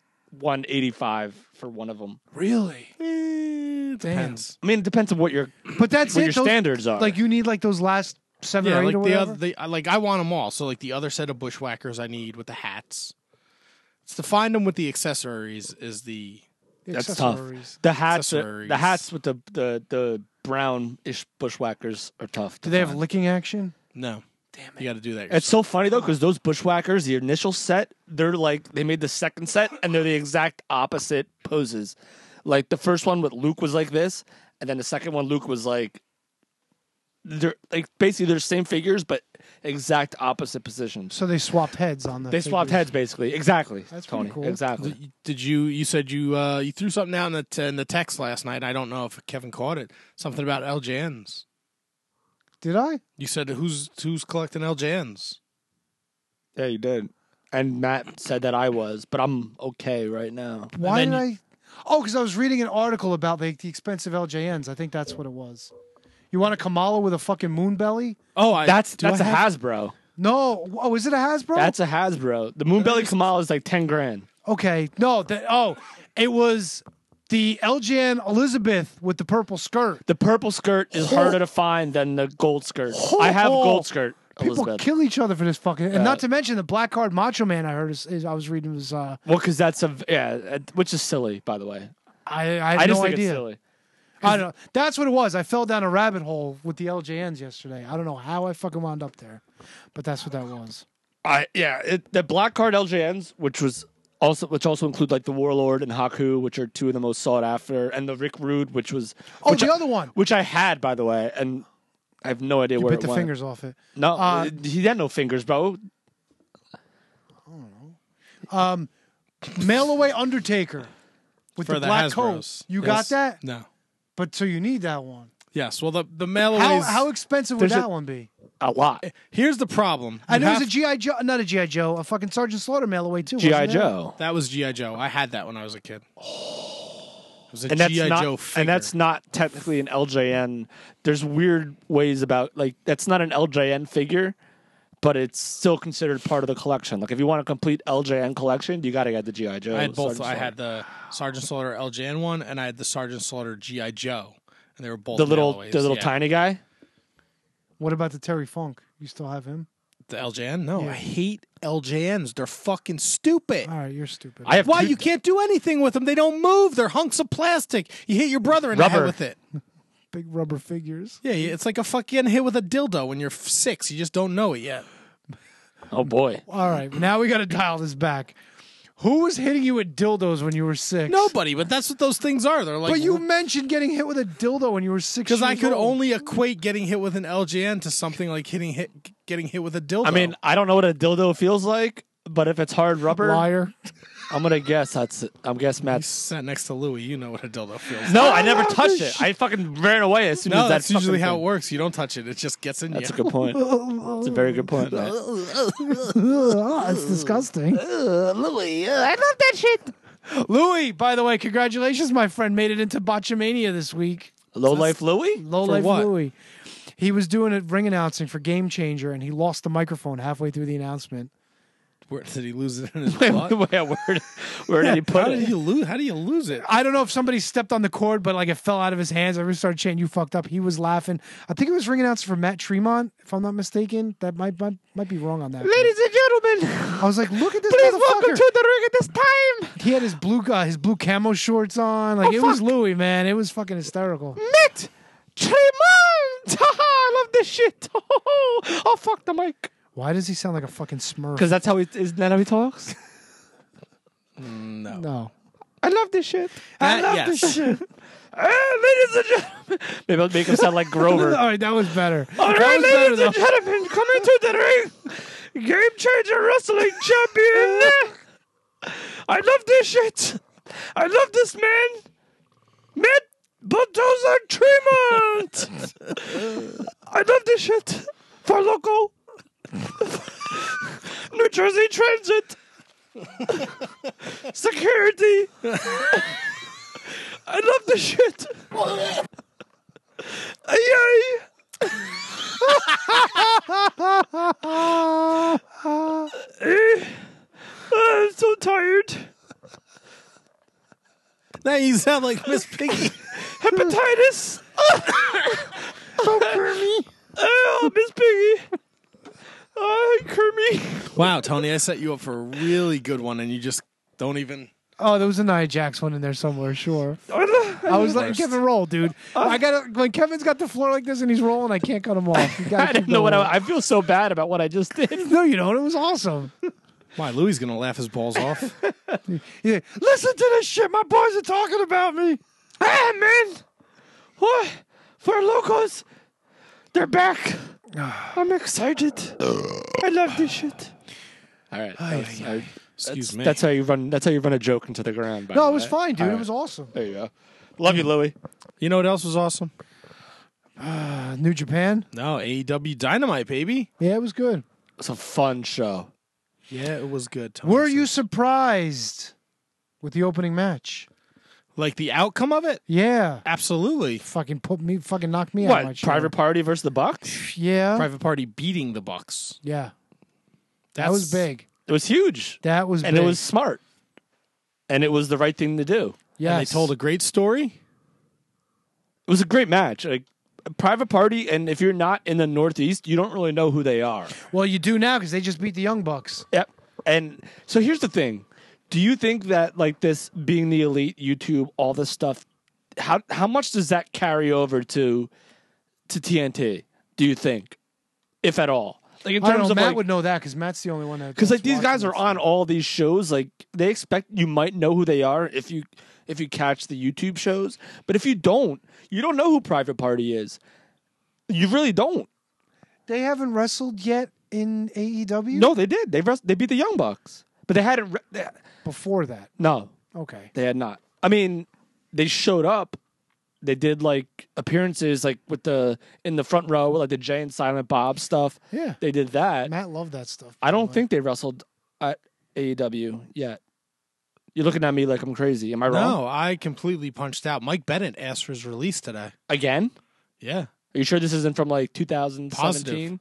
$185 for one of them. Really? It Damn. depends. I mean, it depends on what your But that's what it. your Those- standards are. Like you need like those last 7 Yeah, or 8 like or the whatever? other, like I want them all. So like the other set of bushwhackers I need with the hats. It's to find them with the accessories is the The That's tough. accessories. The hats, Accessories. the hats with the brownish bushwhackers are tough. Do they have licking action? no. Damn it! You got to do that. It's so funny though because those bushwhackers, the initial set, they're like they made the second set and they're the exact opposite poses. Like the first one with Luke was like this, and then the second one Luke was like, they're like basically they're the same figures but exact opposite positions. So they swapped heads on the They swapped figures. heads basically. Exactly. That's Tony. pretty cool. Exactly. Did you? You said you threw something out in the text last night. I don't know if Kevin caught it. Something about LJNs. Did I? You said who's collecting LJNs? Yeah, you did. And Matt said that I was, but I'm okay right now. Why then did I? Oh, because I was reading an article about the expensive LJNs. I think that's what it was. You want a Kamala with a fucking moon belly? Oh, That's do I a have- Hasbro. No. Oh, is it a Hasbro? That's a Hasbro. The Moonbelly Kamala is like 10 grand. Okay. No. It was the LJN Elizabeth with the purple skirt. The purple skirt is harder to find than the gold skirt. I have gold skirt, People Elizabeth. kill each other for this fucking, and not to mention the Black Card Macho Man. I heard is I was reading was Well, because that's which is silly, by the way. I had I just no think idea. it's silly. I don't know. That's what it was. I fell down a rabbit hole with the LJNs yesterday. I don't know how I fucking wound up there, but that's what that was. The black card LJNs, which also include like the Warlord and Haku, which are two of the most sought after, and the Rick Rude, which was Other one. which I had by the way, and I have no idea You where bit it the went. fingers off it. No, he had no fingers, bro. Mail away Undertaker with For the the black Hasbros. coat. You Yes. got that? No. But so you need that one. Yes. Well, the mail How expensive would There's that a- one be? A lot. Here's the problem. And You there was a have- GI Joe, not a GI Joe, a fucking Sergeant Slaughter mail away too. GI wasn't there? Joe. That was GI Joe. I had that when I was a kid. It was a And that's GI not, Joe figure. and that's not technically an LJN. There's weird ways about like that's not an LJN figure, but it's still considered part of the collection. Like if you want a complete LJN collection, you got to get the GI Joe. I had both. Sergeant I Slaughter. had the Sergeant Slaughter LJN one, and I had the Sergeant Slaughter GI Joe, and they were both the little mail-aways. Yeah. tiny guy. What about the Terry Funk? You still have him? The LJN. No, Yeah. I hate LJNs. They're fucking stupid. All right, you're stupid. I have Why two- you can't do anything with them? They don't move. They're hunks of plastic. You hit your brother in the head Rubber. with it. Big rubber figures. Yeah, it's like a fuck getting hit with a dildo when you're 6. You just don't know it yet. Oh boy. All right, now we got to dial this back. Who was hitting you with dildos when you were 6? Nobody, but that's what those things are. They're like. But you mentioned getting hit with a dildo when you were 6 because I years could old. only equate getting hit with an LJN to something like getting hit with a dildo. I mean, I don't know what a dildo feels like, but if it's hard rubber, liar. I'm gonna guess that's it. I'm guess you Matt's. sat next to Louis. You know what a dildo feels like. No, I never touched it. I fucking ran away as soon as No, that. that's usually fucking how thing- it works. You don't touch it; it just gets in That's a you. good point. That's a very good point, Matt. It's disgusting. Louis, I love that shit. Louis, by the way, congratulations, my friend. Made it into Botchamania this week. Low life Louis. Low life what? Louis. He was doing a ring announcing for Game Changer, and he lost the microphone halfway through the announcement. Where did he lose it in his Wait, butt? where did he put How it? did you lose? How do you lose it? I don't know if somebody stepped on the cord, but like it fell out of his hands. Everybody started chanting, "You fucked up." He was laughing. I think it was ring announcing for Matt Tremont, if I'm not mistaken. That might be wrong on that. Ladies and gentlemen, I was like, look at this please motherfucker. welcome to the ring at this time, He had his blue camo shorts on. Like it was Louis, man. It was fucking hysterical. Matt Tremont. I love this shit. Oh, fuck the mic. Why does he sound like a fucking Smurf? Because that's how he isn't that how he talks? No. I love this shit. I love yes. this shit. Ladies and gentlemen, maybe I'll make him sound like Grover. All right, that was better. All That right, was better, ladies and though. gentlemen, coming to the ring, Game Changer Wrestling Champion. I love this shit. I love this man, Matt Bulldozer Tremont. I love this shit. For local, New Jersey Transit, security. I love this shit. Ay, I'm so tired. Now you sound like Miss Piggy. Hepatitis. Oh, Kermie. Oh, Miss Piggy. Oh, Kermie. Wow, Tony, I set you up for a really good one, and you just don't even. Oh, there was a Nia Jax one in there somewhere, sure. I was letting Kevin roll, dude. I got when Kevin's got the floor like this and he's rolling, I can't cut him off. You gotta I keep didn't know what going. I feel so bad about what I just did. No, you don't. It was awesome. Why, Louis gonna laugh his balls off? Yeah. Listen to this shit. My boys are talking about me. Hey, man. What? For locals, they're back. I'm excited. I love this shit. All right. Excuse me. That's how you run. That's how you run a joke into the ground. By No, the it was way. fine, dude. All It right. was awesome. There you go. Love you, Louie. You know what else was awesome? New Japan. No, AEW Dynamite, baby. Yeah, it was good. It's a fun show. Yeah, it was good. Tony Were said. you surprised with the opening match? like the outcome of it? Yeah. Absolutely. Fucking knocked me out. of my What? chair. Private Party versus the Bucks? Yeah. Private Party beating the Bucks. Yeah. That was big. It was huge, That was and big. it was smart, and it was the right thing to do. Yes. And they told a great story. It was a great match. Like Private Party, and if you're not in the Northeast, you don't really know who they are. Well, you do now because they just beat the Young Bucks. Yep. And so here's the thing. Do you think that like this being the elite, YouTube, all this stuff, how much does that carry over to TNT? Do you think, if at all? Like in I don't terms know. of Matt like, would know that because Matt's the only one that. because like that's these guys watching are this. on all these shows, like they expect you might know who they are if you catch the YouTube shows, but if you don't know who Private Party is. You really don't. They haven't wrestled yet in AEW. No, they did. They beat the Young Bucks, but they hadn't. Before that. No, Okay. they had not. I mean, they showed up. They did like appearances, like in the front row, like the Jay and Silent Bob stuff. Yeah. They did that. Matt loved that stuff. I don't think they wrestled at AEW yet. You're looking at me like I'm crazy. Am I wrong? No, I completely punched out. Mike Bennett asked for his release today. Again? Yeah. Are you sure this isn't from like 2017? Positive.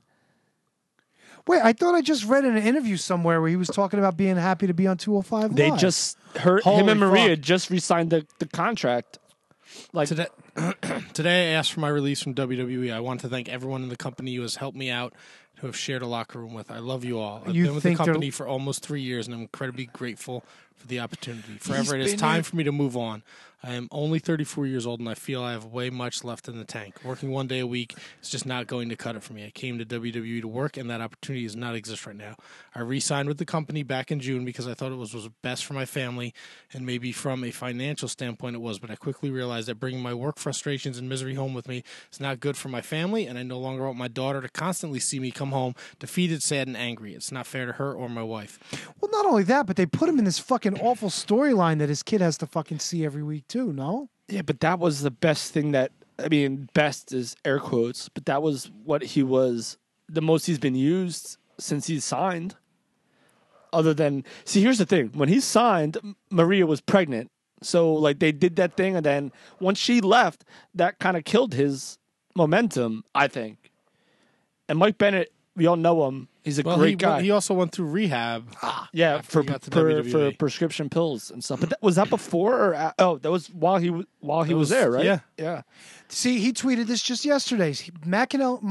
Wait, I thought I just read in an interview somewhere where he was talking about being happy to be on 205 They Live. just him Holy and Maria fuck. just re-signed the contract. Like Today, today I asked for my release from WWE. I want to thank everyone in the company who has helped me out, who have shared a locker room with. I love you all. I've You been with the think they're- company for almost 3 years, and I'm incredibly grateful for the opportunity. Forever, it is time for me to move on. I am only 34 years old, and I feel I have way much left in the tank. Working 1 day a week is just not going to cut it for me. I came to WWE to work, and that opportunity does not exist right now. I re-signed with the company back in June because I thought it was best for my family, and maybe from a financial standpoint it was, but I quickly realized that bringing my work frustrations and misery home with me is not good for my family, and I no longer want my daughter to constantly see me come home defeated, sad, and angry. It's not fair to her or my wife. Well, not only that, but they put him in this fucking awful storyline that his kid has to fucking see every week too. No. yeah, but that was the best thing that I mean, best is air quotes, but that was what he was the most he's been used since he's signed. Other than here's the thing: when he signed, Maria was pregnant, so like they did that thing, and then once she left, that kind of killed his momentum, I think. And Mike Bennett, we all know him; he's a great guy. He also went through rehab. Yeah, after for he got to for WWE. prescription pills and stuff. But was that before or that was while he was there, right? yeah. yeah. See, he tweeted this just yesterday. Mike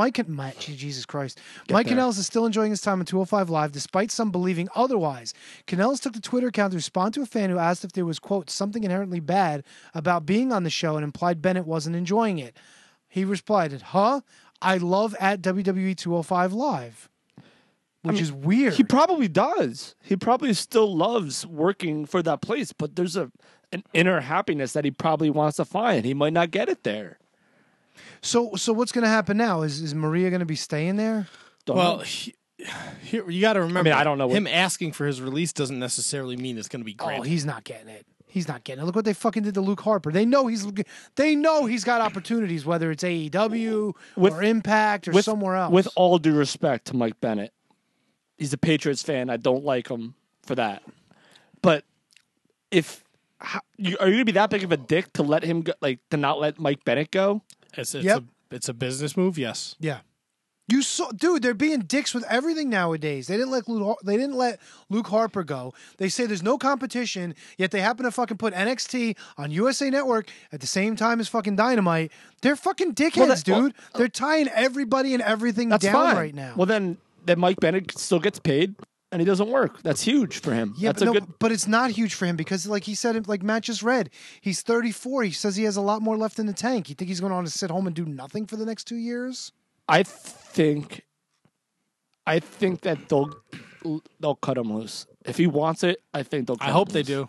Jesus Christ. Mike there. Kanellis is still enjoying his time on 205 Live, despite some believing otherwise. Kanellis took the Twitter account to respond to a fan who asked if there was, quote, something inherently bad about being on the show and implied Bennett wasn't enjoying it. He replied, huh? I love at WWE 205 Live, which is weird. He probably does. He probably still loves working for that place, but there's an inner happiness that he probably wants to find. He might not get it there. So what's going to happen now? Is Maria going to be staying there? Don't Well, know. here you got to remember. I don't know what- him asking for his release doesn't necessarily mean it's going to be great. Oh, he's not getting it. He's not getting it. Look what they fucking did to Luke Harper. They know he's got opportunities, whether it's AEW or Impact or somewhere else. With all due respect to Mike Bennett, he's a Patriots fan. I don't like him for that. But are you going to be that big of a dick to let him go, like to not let Mike Bennett go? It's Yep. it's a business move. Yes. yeah. You saw, dude. They're being dicks with everything nowadays. They didn't let Luke Harper go. They say there's no competition, yet they happen to fucking put NXT on USA Network at the same time as fucking Dynamite. They're fucking dickheads, dude. They're tying everybody and everything That's down fine right now. Well, then Mike Bennett still gets paid, and he doesn't work. That's huge for him. Yeah, That's but it's not huge for him because, like he said, like Matt just read, he's 34. He says he has a lot more left in the tank. You think he's going to want to sit home and do nothing for the next 2 years? I think that they'll cut him loose if he wants it. I think they'll. Cut I him hope they loose. do.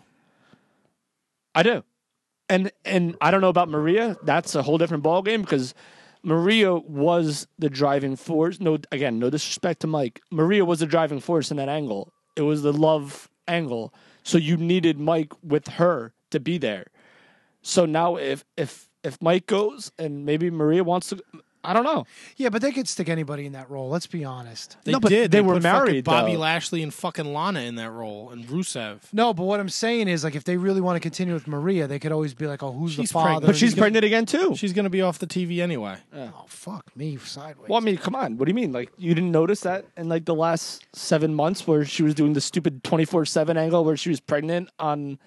I do, and I don't know about Maria. That's a whole different ballgame because Maria was the driving force. No disrespect to Mike. Maria was the driving force in that angle. It was the love angle. So you needed Mike with her to be there. So now if Mike goes and maybe Maria wants to. I don't know. Yeah, but they could stick anybody in that role. Let's be honest. They No, but did. they were put fucking married, Bobby though. Lashley and fucking Lana in that role, and Rusev. No, but what I'm saying is, like, if they really want to continue with Maria, they could always be like, "Oh, who's She's the father?" pregnant. But she's pregnant again too. She's going to be off the TV anyway. Oh, fuck me sideways. Well, I mean, come on. What do you mean? Like, you didn't notice that in like the last 7 months where she was doing the stupid 24/7 angle where she was pregnant on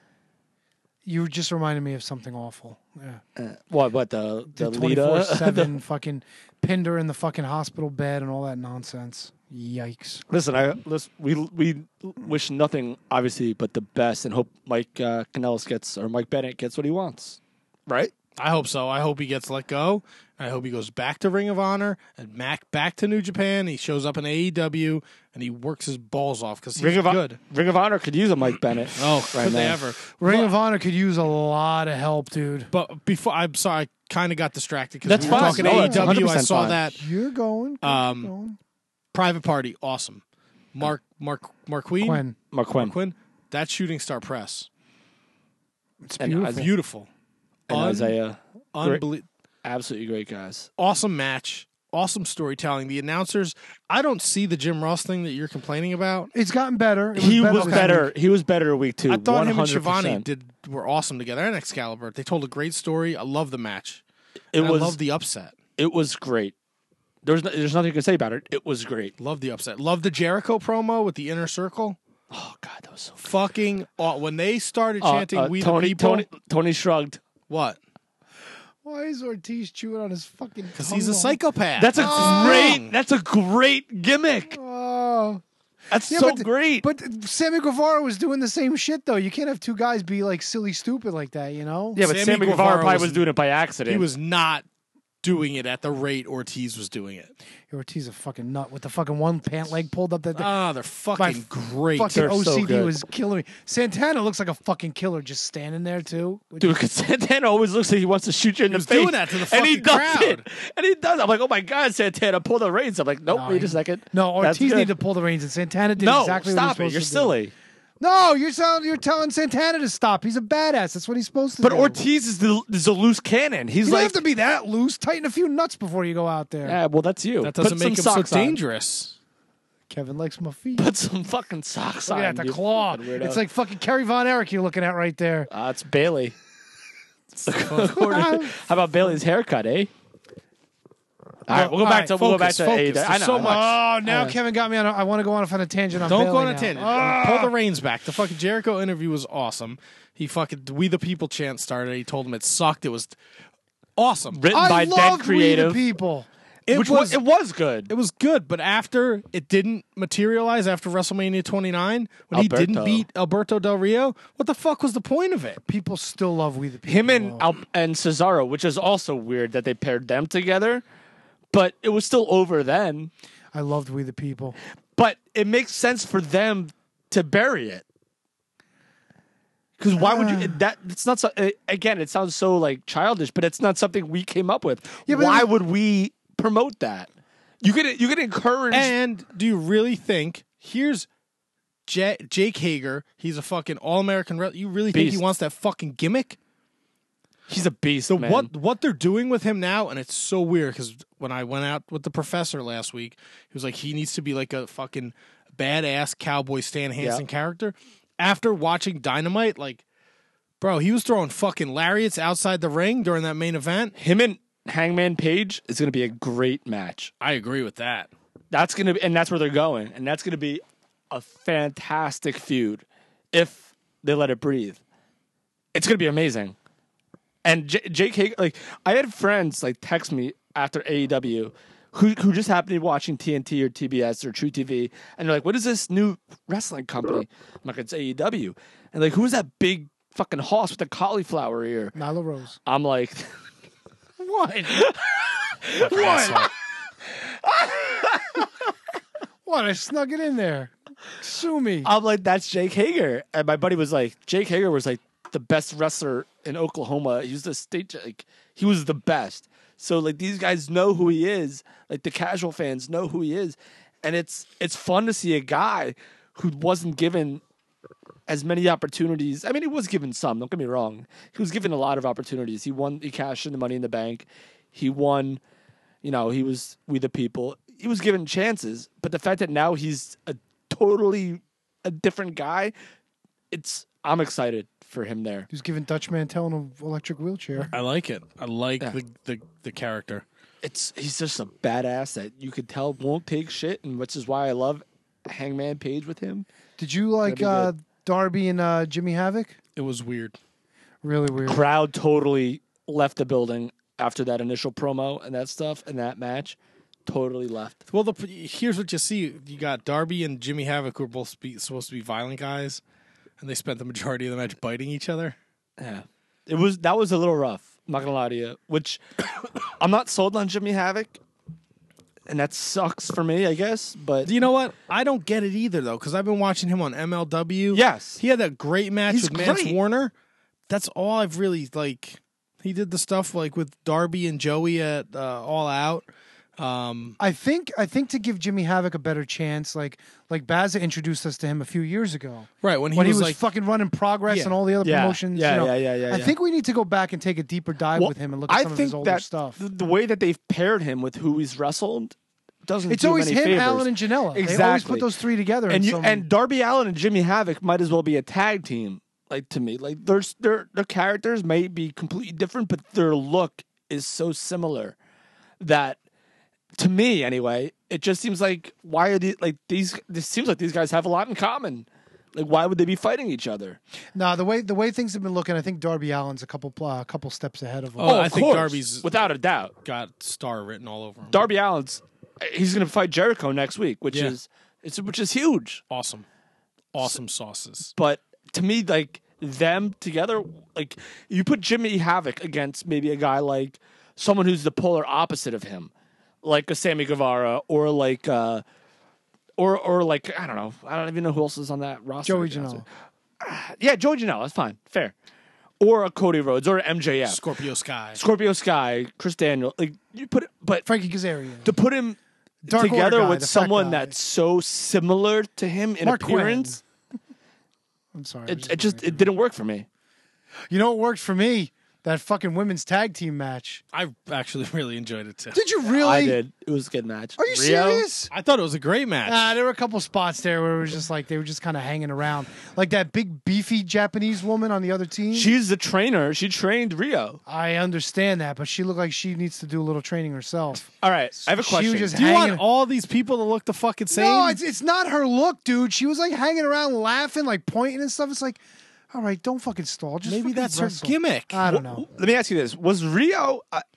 You just reminded me of something awful. Yeah, what the the Lita 24/7 fucking pinned her in the fucking hospital bed and all that nonsense. Yikes! we wish nothing obviously but the best and hope Mike Kanellis or Mike Bennett gets what he wants. Right? I hope so. I hope he gets let go. I hope he goes back to Ring of Honor and back to New Japan. He shows up in AEW and he works his balls off because he's good. Ring of Honor could use a Mike Bennett. Oh, could they ever? Ring of Honor could use a lot of help, dude. But before, I'm sorry, I kind of got distracted because That's we were fine. talking No, that's AEW. I 100% saw fine. that You're going. going. Private Party, awesome. Mark Quinn. Mark Quinn. Quinn, that Shooting Star Press, It's And beautiful. beautiful, And Isaiah. unbelievable. Absolutely great guys. Awesome match, awesome storytelling. The announcers, I don't see the Jim Ross thing that you're complaining about. It's gotten better. He was this better. week. He was better week 2. I thought him and 100%. Shivani were awesome together, and Excalibur. They told a great story. I love the match. It And was I love the upset. It was great. There's nothing you can say about it. It was great. Love the upset. Love the Jericho promo with the inner circle. Oh God, that was so good. Fucking when they started chanting "We the People." Tony shrugged. What? Why is Ortiz chewing on his fucking? Because he's a psychopath. That's a great gimmick. Oh. That's Yeah, so but, great. But Sammy Guevara was doing the same shit, though. You can't have two guys be like silly stupid like that, you know? yeah, but Sammy Sammy Guevara Guevara probably was- was doing it by accident. he was not doing it at the rate Ortiz was doing it. Ortiz a fucking nut with the fucking one pant leg pulled up. That Ah, they're fucking great. fucking They're so OCD good. was killing me. Santana looks like a fucking killer just standing there too. Dude, because Santana always looks like he wants to shoot you in the was face. doing that to the and he fucking does crowd. it. And he does. I'm like, oh my God, Santana, pull the reins. I'm like, nope, No, wait a second. No, That's Ortiz good. needed to pull the reins, and Santana did No, exactly stop what it. he You're was supposed to do. silly. No, you're telling Santana to stop. He's a badass. That's what he's supposed to But do. Ortiz is a loose cannon. He's you don't like, have to be that loose. Tighten a few nuts before you go out there. yeah, well, that's you. That doesn't Put make him some so socks on. dangerous. Kevin likes my feet. Put some fucking socks Look on. at that, the you claw. fucking weirdo. It's like fucking Kerry Von Erich you're looking at right there. It's Bailey. How about Bailey's haircut, eh? All right, we'll go back to focus. AEW. There's I know. so I know. much. Oh, now Kevin got me on. I want to go off on a tangent on Don't Bailey go on a now. tangent. Pull the reins back. The fucking Jericho interview was awesome. He fucking "We the People" chant started. He told him it sucked. It was awesome. Written I by Dead loved Creative. We the People. It Which was it was good. It was good, but after it didn't materialize after WrestleMania 29, when he didn't Alberto. beat Alberto Del Rio, what the fuck was the point of it? People still love We the People. Him and Cesaro, which is also weird that they paired them together, but it was still over then. I loved We the People. But it makes sense for them to bury it. Because why would you? It's not. Again, it sounds so like childish, but it's not something we came up with. Yeah, but why would we promote that? You could encourage. And do you really think here's Jake Hager? He's a fucking all-American. You really think he Beast. wants that fucking gimmick? He's a beast. So man. what they're doing with him now, and it's so weird because when I went out with the professor last week, he was like, he needs to be like a fucking badass cowboy Stan Hansen character. After watching Dynamite, like, bro, he was throwing fucking lariats outside the ring during that main event. Him and Hangman Page is going to be a great match. I agree with that. That's going to be, and that's where they're going, and that's going to be a fantastic feud if they let it breathe. It's going to be amazing. And Jake Hager, like, I had friends like text me after AEW who just happened to be watching TNT or TBS or True TV, and they're like, "What is this new wrestling company?" I'm like, "It's AEW." And like, who's that big fucking hoss with the cauliflower ear? Nyla Rose. I'm like, What? What? What? I snuck it in there. Sue me. I'm like, that's Jake Hager. And my buddy was like, Jake Hager was like the best wrestler in Oklahoma. He was the state, like, he was the best. So like these guys know who he is. Like the casual fans know who he is. And it's fun to see a guy who wasn't given as many opportunities. I mean, he was given some, don't get me wrong. He was given a lot of opportunities. He cashed in the Money in the Bank. He won, he was We the People. He was given chances. But the fact that now he's totally a different guy, I'm excited for him there. He was giving Dutch Mantel an electric wheelchair. I like it. I like the character. He's just a badass that you could tell won't take shit, and which is why I love Hangman Page with him. Did you like Darby and Jimmy Havoc? It was weird. Really weird. Crowd totally left the building after that initial promo and that stuff and that match. Totally left. Well, here's what you see. You got Darby and Jimmy Havoc, who are both supposed to be violent guys, and they spent the majority of the match biting each other. Yeah. That was a little rough. I'm not going to lie to you. Which, I'm not sold on Jimmy Havoc, and that sucks for me, I guess. But you know what? I don't get it either, though, because I've been watching him on MLW. Yes. He had that great match He's with Mance great. Warner. That's all I've really, like... He did the stuff, like, with Darby and Joey at All Out. I think to give Jimmy Havoc a better chance, like Bazza introduced us to him a few years ago. Right, when he was like... fucking running Progress Yeah. and all the other promotions. Yeah. I think we need to go back and take a deeper dive with him and look at some of his older stuff. The way that they've paired him with who he's wrestled doesn't It's do always many him, favors. Allen, and Janela. Exactly. They always put those three together. And Darby Allin and Jimmy Havoc might as well be a tag team. Like, to me, like their characters may be completely different, but their look is so similar that, to me anyway, it just seems like why are these? This seems like these guys have a lot in common. Like, why would they be fighting each other? No, the way things have been looking, I think Darby Allin's a couple steps ahead of him. Oh, I of think course, Darby's without a doubt. got star written all over him. Darby Allin's he's going to fight Jericho next week, which Yeah. is huge. Awesome sauces. But to me, like, them together, like, you put Jimmy Havoc against maybe a guy like someone who's the polar opposite of him, like a Sammy Guevara, or like I don't know, I don't even know who else is on that roster. Joey Janela. Yeah, Joey Janela, that's fine, fair. Or a Cody Rhodes, or an MJF, Scorpio Sky, Chris Daniel. Like, you put, but Frankie Kazarian. to put him Dark Order together guy, with the fat someone guy. that's so similar to him in Mark appearance, I'm sorry. it didn't work for me. You know what worked for me? That fucking women's tag team match. I actually really enjoyed it too. Did you really? I did. It was a good match. Are you Rio? serious? I thought it was a great match. There were a couple spots there where it was just like they were just kind of hanging around, like that big beefy Japanese woman on the other team. She's the trainer. She trained Rio. I understand that, but she looked like she needs to do a little training herself. All right, I have a She question. was just Do you hanging. want all these people to look the fucking same? No, it's not her look, dude. She was like hanging around, laughing, like pointing and stuff. It's like, all right, don't fucking stall. Just Maybe fucking that's her wrestle. gimmick. I don't know. Let me ask you this: Was Rio?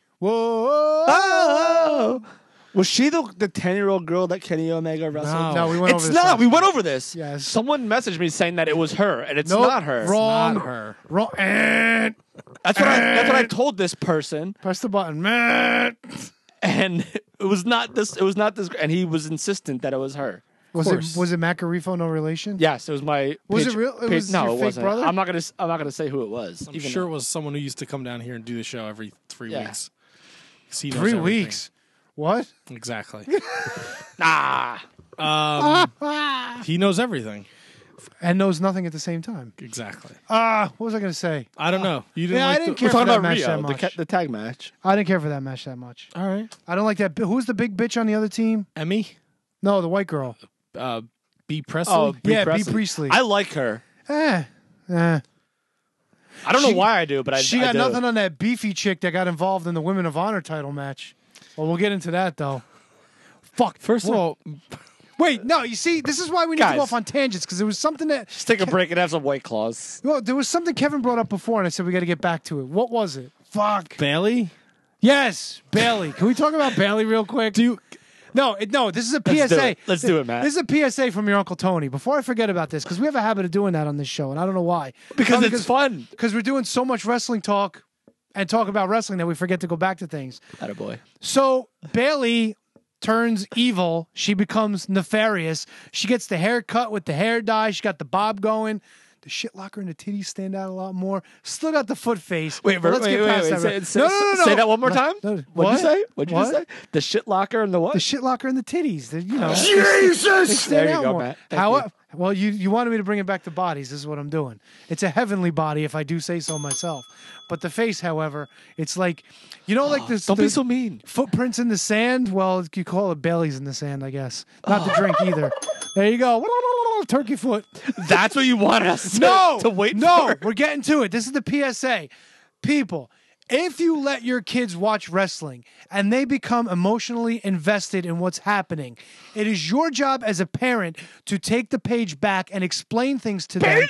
Whoa! Was she the 10-year-old girl that Kenny Omega wrestled? No, we went It's over this. not. last We week. went over this. Yes. Someone messaged me saying that it was her, and it's Nope, not her. wrong. Not her. Wrong. That's what I told this person, Press the button, man. and it was not this. It was not this, and he was insistent that it was her. Was course. it Macarifo no relation? Yes, it was my. Was it real? It was no, your it fake wasn't. brother? I'm not gonna say who it was. I'm sure it was someone who used to come down here and do the show every 3 Yeah. weeks. 'Cause he knows 3 everything. weeks. What? Exactly. Nah. He knows everything. And knows nothing at the same time. Exactly. What was I going to say? I don't know. You didn't Yeah, like I didn't the- care We're for talking that about match Rio, that much. the tag match. I didn't care for that match that much. All right. I don't like that. Who's the big bitch on the other team? Emmy? No, the white girl. B. Presley? Oh, Yeah, Bea Priestley. I like her. Eh. I don't know why I do, but She I got do. nothing on that beefy chick that got involved in the Women of Honor title match. Well, we'll get into that though. Fuck. First of all, Wait, no. You see, this is why we need to Guys. go off on tangents because there was something that. Just take a break and have some White Claws. Well, there was something Kevin brought up before, and I said we got to get back to it. What was it? Fuck. Bailey? Yes, Bailey. Can we talk about Bailey real quick? No. This is a PSA. Let's do it, Matt. This is a PSA from your Uncle Tony. Before I forget about this, because we have a habit of doing that on this show, and I don't know why. Because it's fun. Because we're doing so much wrestling talk and talk about wrestling that we forget to go back to things. Attaboy. So Bailey turns evil. She becomes nefarious. She gets the hair cut with the hair dye. She got the bob going. The shit locker and the titties stand out a lot more. Still got the foot face. Wait, But let's get past that. No. Say that one more time. No. What'd you What? say? What'd you just say? The shit locker and the what? The shit locker and the titties. Jesus! They stand There you out go, more. Matt. Thank you. Well, you wanted me to bring it back to bodies. This is what I'm doing. It's a heavenly body, if I do say so myself. But the face, however, it's like, like this. Don't be so mean. Footprints in the sand. Well, you call it Bailey's in the sand, I guess. Not the drink either. There you go. Turkey foot. That's what you wanted us to, No, to wait no, for. we're getting to it. This is the PSA. People, if you let your kids watch wrestling and they become emotionally invested in what's happening, it is your job as a parent to take the page back and explain things to them.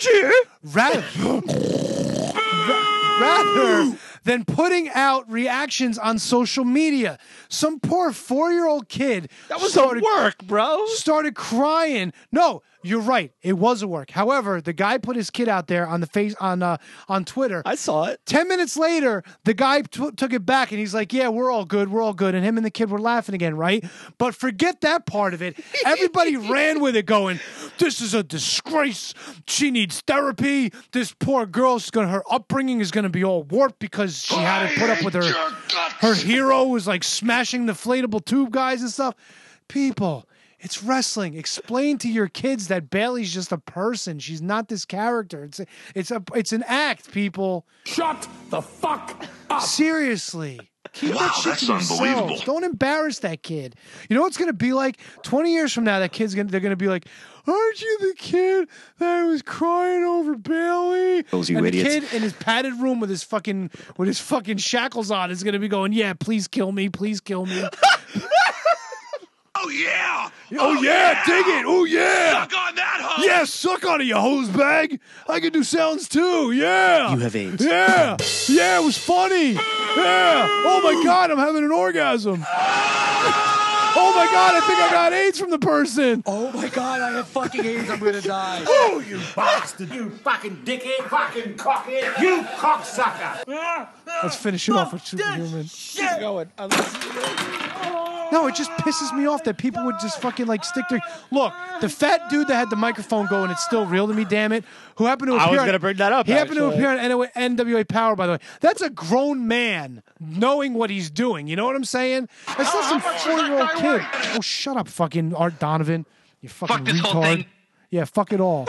Rather than putting out reactions on social media. Some poor 4-year-old kid That was a work, bro. started crying. No, you're right. It was a work. However, the guy put his kid out there on the face on Twitter. I saw it. 10 minutes later, the guy took it back and he's like, yeah, we're all good. We're all good. And him and the kid were laughing again, right? But forget that part of it. Everybody ran with it going, this is a disgrace. She needs therapy. This poor girl, her upbringing is going to be all warped because she had to put up with her hero was like smashing the inflatable tube guys and stuff. People, it's wrestling. Explain to your kids that Bailey's just a person. She's not this character. It's an act, people. Shut the fuck up. Seriously. Keep Wow, that shit that's to yourselves. unbelievable. Don't embarrass that kid. You know what it's going to be like? 20 years from now, they're going to be like, aren't you the kid that was crying over Bailey? Those you and idiots. the kid in his padded room with his fucking shackles on is going to be going, yeah, please kill me. Please kill me. Oh, yeah! Oh, yeah, dig it. Oh, yeah. Suck on that, hoe! Yeah, suck on it, you hose bag. I can do sounds too. Yeah. You have AIDS. Yeah. Yeah, it was funny. Yeah. Oh my God, I'm having an orgasm. Oh my God, I think I got AIDS from the person. Oh my God, I have fucking AIDS. I'm gonna die. Oh, you bastard! You fucking dickhead! Fucking cockhead! You cocksucker! Let's finish it off with Superhuman. Keep going. No, it just pisses me off that people would just fucking like stick their. Look, the fat dude that had the microphone going, it's still real to me, damn it. Who happened to appear? I was on- gonna bring that up, He happened to actually. appear on NWA Power, by the way. That's a grown man knowing what he's doing. You know what I'm saying? That's not some 4-year-old kid. Oh, shut up, fucking Art Donovan. You fucking Fuck this retard. whole thing. Yeah, fuck it all.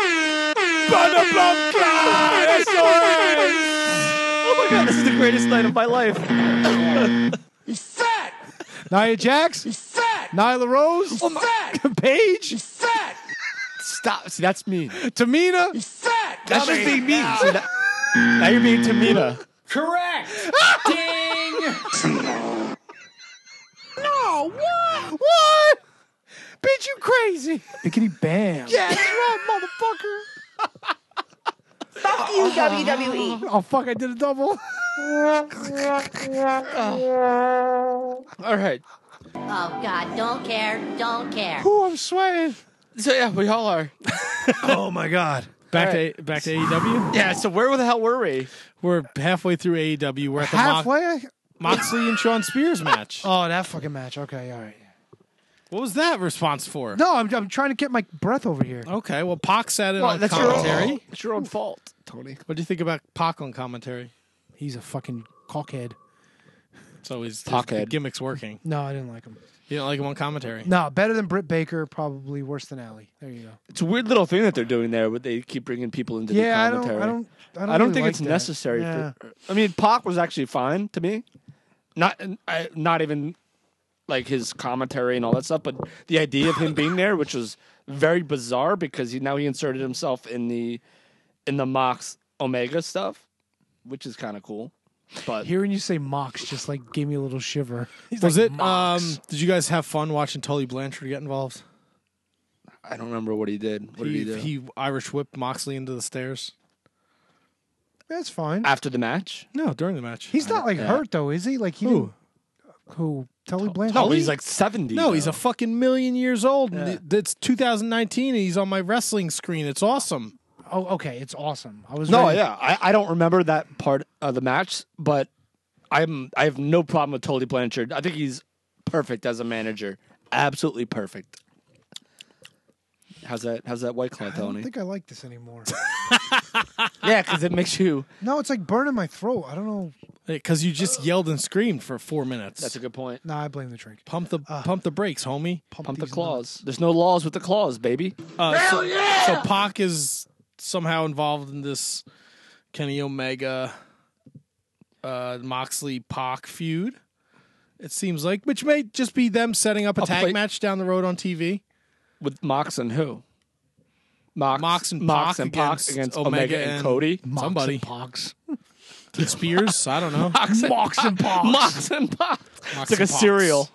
Oh my God, this is the greatest night of my life. He's fat! Nia Jax, He's fat! Nyla Rose, He's fat! Paige, He's fat! Stop. See, that's mean. Tamina. He's fat! That's just being mean. See, now you're being Tamina. Correct! Ding! No, what? Bitch, you crazy. Bickety bam. Yeah, that's right, motherfucker. Fuck you, WWE. Oh, fuck, I did a double. All right. Oh, God, don't care. Ooh, I'm sweating. So yeah, we all are. Oh, my God. back All to AEW. Yeah. So where the hell were we? We're halfway through AEW. We're at the Halfway? Moxley and Shawn Spears match. Oh, that fucking match. Okay, all right. What was that response for? No, I'm trying to get my breath over here. Okay, well, Pac said it Well, on that's commentary. It's your own fault, Tony. What do you think about Pac on commentary? He's a fucking cockhead. So his Pac-head. gimmick's working. No, I didn't like him. You don't like him on commentary? No, better than Britt Baker, probably worse than Allie. There you go. It's a weird little thing that they're doing there, where they keep bringing people into the Yeah, commentary. I don't I don't really think like it's that. necessary. Yeah. I mean, Pac was actually fine to me. Not even like his commentary and all that stuff, but the idea of him being there, which was very bizarre because he inserted himself in the Mox Omega stuff. which is kind of cool. But Hearing you say Mox just like gave me a little shiver. He's Was like, it? Mox. Did you guys have fun watching Tully Blanchard get involved? I don't remember what he did. What did he do? He Irish whipped Moxley into the stairs. That's fine. After the match? No, during the match. He's not like yeah. hurt though, is he? Like he Who? Who? Tully Blanchard. No, but he's like 70. No, he's though. a fucking million years old. And it's 2019 and he's on my wrestling screen. It's awesome. Oh, okay. It's awesome. I was No, ready. yeah. I don't remember that part of the match, but I have no problem with Tully Blanchard. I think he's perfect as a manager. Absolutely perfect. How's that White Claw, I Tony? don't think I like this anymore. Yeah, because it makes you. No, it's like burning my throat. I don't know. Because you just yelled and screamed for 4 minutes. That's a good point. Nah, I blame the drink. Pump the brakes, homie. Pump the these claws. There's no laws with the claws, baby. So Pac is somehow involved in this Kenny Omega, Moxley Pac feud. It seems like, which may just be them setting up a I'll tag play- match down the road on TV. With Mox and who? Mox and Pac against Omega and Cody. Somebody. Pox. Spears. I don't know. Mox and Pox. Mox and Pox. It's like a and Pox. cereal.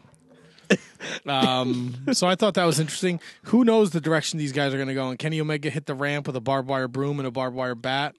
So I thought that was interesting. Who knows the direction these guys are going to go? And Kenny Omega hit the ramp with a barbed wire broom and a barbed wire bat.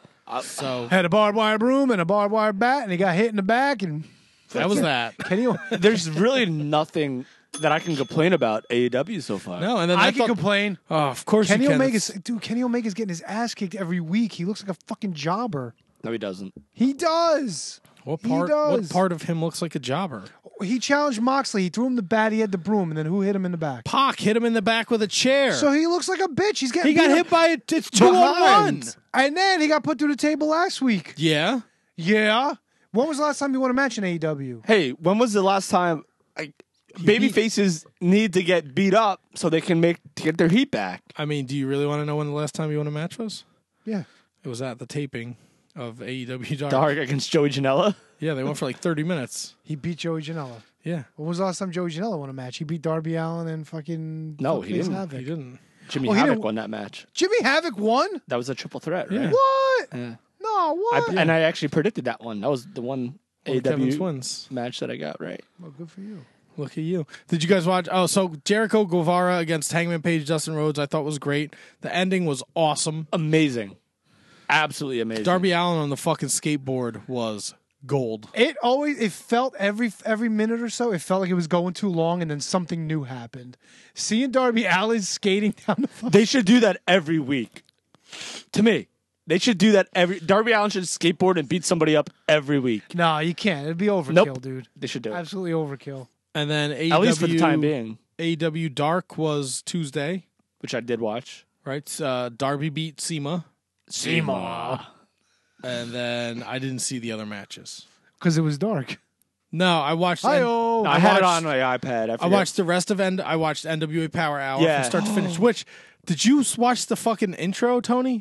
So Had a barbed wire broom and a barbed wire bat, and he got hit in the back. And that was that. Kenny, There's really nothing that I can complain about AEW so far. No, and then I I can thought, complain. oh, of course Kenny you can. Omega's Kenny Omega's getting his ass kicked every week. He looks like a fucking jobber. No, he doesn't. He does. What He part? does. What part of him looks like a jobber? He challenged Moxley. He threw him the bat. He had the broom, and then who hit him in the back? Pac hit him in the back with a chair. So he looks like a bitch. He's getting he got beat hit up by it's 2-on-1. behind. And then he got put through the table last week. Yeah. Yeah. When was the last time you won a match in AEW? Hey, when was the last time baby faces need to get beat up so they can get their heat back? I mean, do you really want to know when the last time you won a match was? Yeah. It was at the taping of AEW Dark. Dark against Joey Janela? Yeah, they went for like 30 minutes. He beat Joey Janela. Yeah. When was the last time Joey Janela won a match? He beat Darby Allin and fucking No, fuck he Face didn't. Havoc. He didn't. Jimmy Oh, he Havoc didn't- won that match. Jimmy Havoc won? That was a triple threat, right? Yeah. What? Yeah. No, what? And I actually predicted that one. That was the one One of Kevin AEW Twins. match that I got right. Well, good for you. Look at you. Did you guys watch? Oh, so Jericho Guevara against Hangman Page, Dustin Rhodes, I thought was great. The ending was awesome. Amazing. Absolutely amazing. Darby Allin on the fucking skateboard was gold. It felt every minute or so, it felt like it was going too long, and then something new happened. Seeing Darby Allin skating down the fucking They should do that every week. To me. They should do that Darby Allin should skateboard and beat somebody up every week. No, you can't. It'd be overkill, Nope. dude. They should do it. Absolutely overkill. And then AEW, At least for the time being, AEW Dark was Tuesday, which I did watch. right? Darby beat Sema. Seymour. And then I didn't see the other matches. Because it was dark. No, I watched. Hi-oh. I had it watched- on my iPad. I watched the rest of I watched NWA Power Hour Yeah. from start to finish. Which did you watch the fucking intro, Tony?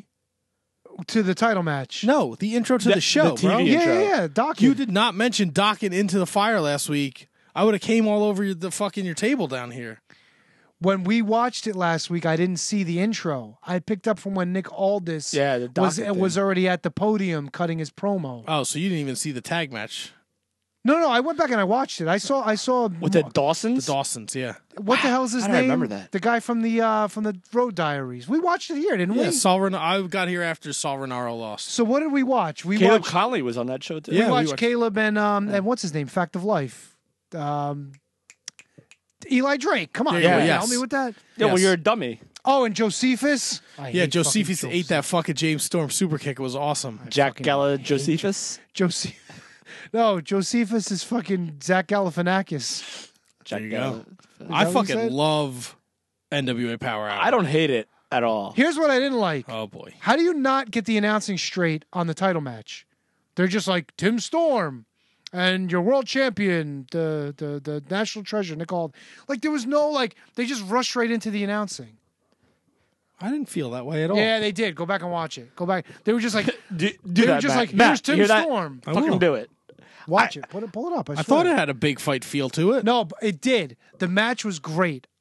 To the title match. No, the intro to the show, the bro. TV Yeah, intro. yeah. Doc. You did not mention docking into the fire last week. I would have came all over the fucking your table down here. When we watched it last week, I didn't see the intro. I picked up from when Nick Aldis Yeah, the was docket was thing. already at the podium cutting his promo. Oh, so you didn't even see the tag match. No, I went back and I watched it. I saw With the Dawsons? The Dawsons, yeah. what the hell is his How did I name? remember that? The guy from the Road Diaries. We watched it here, didn't Yeah, we? I got here after Sol Renaro lost. So what did we watch? We Caleb watched Conley was on that show, too. Yeah, we we watched watched- Caleb and what's his name? Fact of Life. Eli Drake. Come on, There you you go, help yes. me with that. Yeah, well, Yes. you're a dummy. Oh, and Josephus. I Yeah, hate fucking Josephus ate that fucking James Storm super kick. It was awesome. Jack fucking Gala hate Josephus. No, Josephus is fucking Zach Galifianakis. Jack you Gala. I that what you fucking said? love NWA Power Hour. I don't hate it at all. Here's what I didn't like. Oh boy. How do you not get the announcing straight on the title match? They're just like Tim Storm and your world champion, the national treasure, Nick Aldis. Like there was no like they just rushed right into the announcing. I didn't feel that way at all. Yeah, they did. Go back and watch it. Go back. They were just like Do they were that, just Matt. like Matt, here's Tim you hear that? Storm. I will. Fucking do it. Watch it. Pull it up. I thought it had a big fight feel to it. No, but it did. The match was great.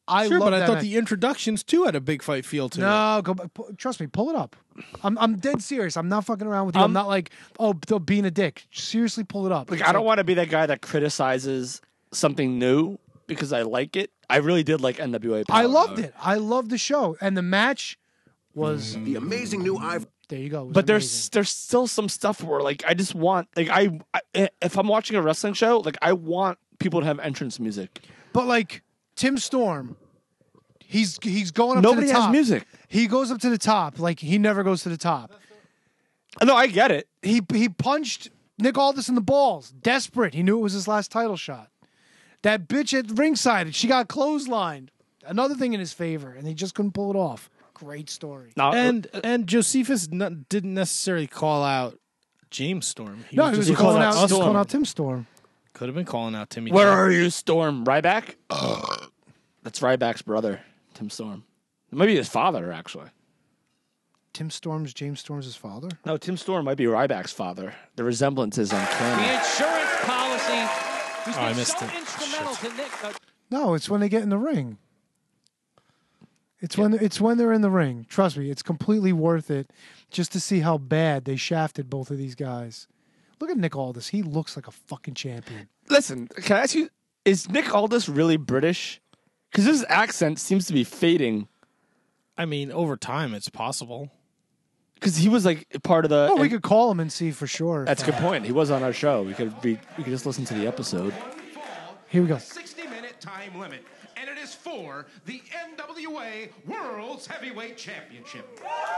I Sure, love but I that thought match. the introductions too had a big fight feel to it. No, go back. Trust me, pull it up. I'm dead serious. I'm not fucking around with you. I'm not like, oh, being a dick. Seriously, pull it up. Like, It's I don't want to be that guy that criticizes something new because I like it. I really did like NWA Power. I loved it. I loved the show, and the match was The amazing new iPhone. there. You go. It was But amazing. there's still some stuff where like I just want like I if I'm watching a wrestling show, like I want people to have entrance music. But like Tim Storm, he's going up Nobody to the has top. music. He goes up to the top. Like he never goes to the top. No, I get it. He punched Nick Aldis in the balls. Desperate. He knew it was his last title shot. That bitch at ringside, she got clotheslined. Another thing in his favor, and he just couldn't pull it off. Great story. No, And Josephus didn't necessarily call out James Storm. He No, he was just calling out, us calling out Tim Storm. Could have been calling out Timmy. where Jack. are you, Storm? Ryback? That's Ryback's brother, Tim Storm. Maybe his father, actually. Tim Storm's James Storm's his father. No, Tim Storm might be Ryback's father. The resemblance is uncanny. The insurance policy. He's I been missed so it. instrumental to Nick. No, it's when they get in the ring. It's when they're in the ring. Trust me, it's completely worth it just to see how bad they shafted both of these guys. Look at Nick Aldis. He looks like a fucking champion. Listen, can I ask you, is Nick Aldis really British? Because his accent seems to be fading. I mean, over time, it's possible. Because he was like part of the. Oh, we could call him and see for sure. That's a good point. He was on our show. We could just listen to the episode. Here we go. 60-minute time limit. And it is for the NWA World's Heavyweight Championship.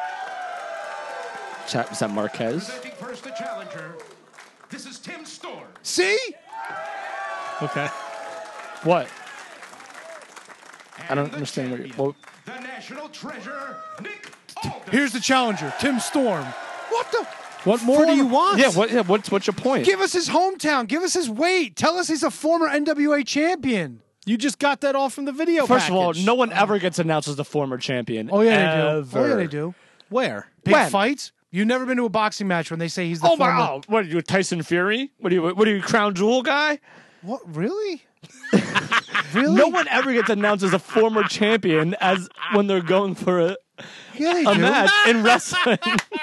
Was that Marquez? Presenting first the challenger. This is Tim Storm. See? Okay. What? I don't And the understand what champion, you're. Well, the national treasure, Nick Aldis. Here's the challenger, Tim Storm. What the? What more do you want? yeah. What's your point? Give us his hometown. Give us his weight. Tell us he's a former NWA champion. You just got that all from the video First of all, package. no one ever gets announced as the former champion. Oh yeah, they do. Ever. Oh yeah, they do. Where? Big When? fights. You've never been to a boxing match when they say he's the Oh former. my! Oh, what are you, Tyson Fury? What are you, Crown Jewel guy? What? Really? Really? No one ever gets announced as a former champion as when they're going for a Yeah, they a do. match in wrestling.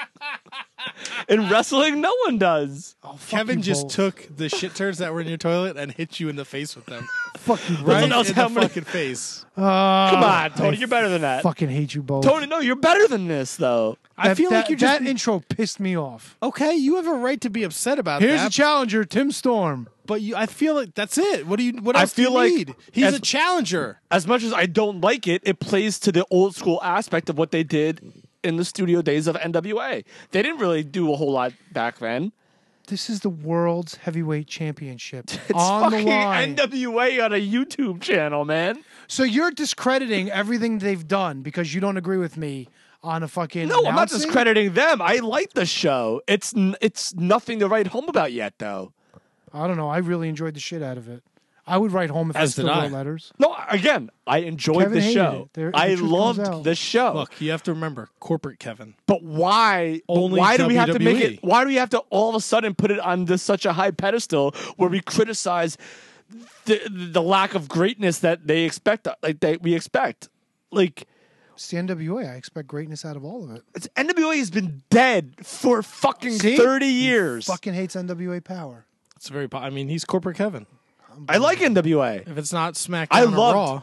In wrestling, no one does. Oh, fuck Kevin you just both. took the shit turds that were in your toilet and hit you in the face with them. Fuck you, Right right? knows in how the many- fucking face. Come on, Tony, you're better than that. Fucking hate you both. Tony, no, you're better than this, though. I feel like that, you just that intro pissed me off. okay. You have a right to be upset about Here's that. the challenger, Tim Storm. but I feel like that's it. What I else do feel you like need? He's as- a challenger. As much as I don't like it, it plays to the old school aspect of what they did in the studio days of NWA. They didn't really do a whole lot back then. This is the world's heavyweight championship It's on the fucking line. NWA on a YouTube channel, man. So you're discrediting everything they've done because you don't agree with me on a fucking. No, I'm not announcing? discrediting them. I like the show. It's nothing to write home about yet, though. I don't know. I really enjoyed the shit out of it. I would write home if As I did still I. wrote letters. No, again, I enjoyed Kevin the hated show. it. The I truth comes out. loved the show. Look, you have to remember corporate Kevin. But why? Only why do we have to make WWE. it? Why do we have to all of a sudden put it on this such a high pedestal where we criticize the lack of greatness that they expect? We expect. Like It's the NWA. I expect greatness out of all of it. NWA has been dead for fucking See? 30 years. Fucking hates NWA power. It's very. I mean, he's corporate Kevin. I like NWA. If it's not SmackDown I or loved- Raw,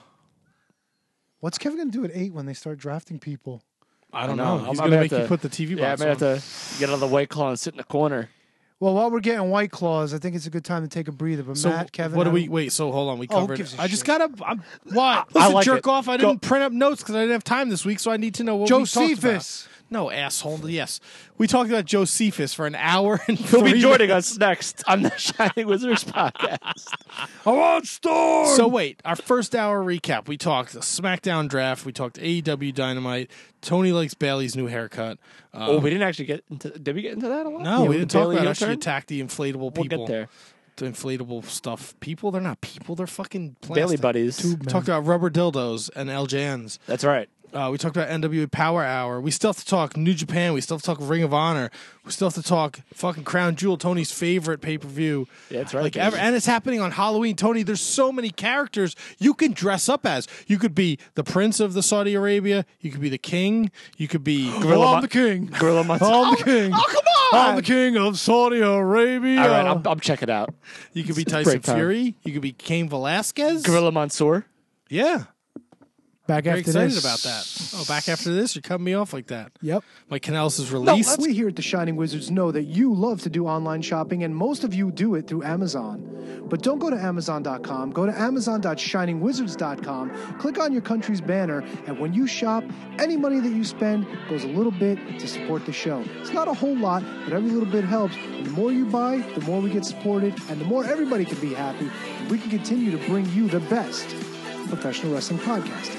What's Kevin gonna do at 8 when they start drafting people? I don't know. know. He's I'm gonna gonna make have you to- put the TV Yeah, I box might have on. to get out of the White Claw and sit in the corner. Well, while we're getting White Claws, I think it's a good time to take a breather. But So Matt, Kevin, what do I we don't- wait? So hold on, we Oh, who covered. gives a I just shit? gotta. What? Listen, like jerk it. off. I Go. didn't print up notes because I didn't have time this week, so I need to know what we talked about. Josephus. No, asshole. Yes, we talked about Josephus for an hour and He'll be 3 joining minutes. us next on the Shining Wizards podcast. I want Storm. So wait, our first hour recap. We talked SmackDown draft. We talked AEW Dynamite. Tony likes Bailey's new haircut. Oh, we didn't actually get into. Did we get into that a lot? No, Yeah, we didn't talk Bailey about heel how she turn? attacked the inflatable We'll people. get there. The inflatable stuff. People, they're not people. They're fucking plastic. Bailey buddies. Tube man. Talked about rubber dildos and LJNs. That's right. We talked about NWA Power Hour. We still have to talk New Japan. We still have to talk Ring of Honor. We still have to talk fucking Crown Jewel, Tony's favorite pay-per-view. Yeah, that's right. Like ever, and it's happening on Halloween. Tony, there's so many characters you can dress up as. You could be the Prince of the Saudi Arabia. You could be the King. You could be I'm the king. Gorilla Monsoon. I'm the king. Oh, come on! I'm the king of Saudi Arabia. All right, I'm checking it out. You could be It's Tyson break time. Fury. You could be Cain Velasquez. Gorilla Mansour. Yeah. Back Very after excited this. about that. Oh, back after this? You're cutting me off like that. Yep. My Canals is released. We here at the Shining Wizards know that you love to do online shopping, and most of you do it through Amazon. But don't go to Amazon.com. Go to Amazon.shiningwizards.com. Click on your country's banner, and when you shop, any money that you spend goes a little bit to support the show. It's not a whole lot, but every little bit helps. And the more you buy, the more we get supported, and the more everybody can be happy. And we can continue to bring you the best professional wrestling podcasting.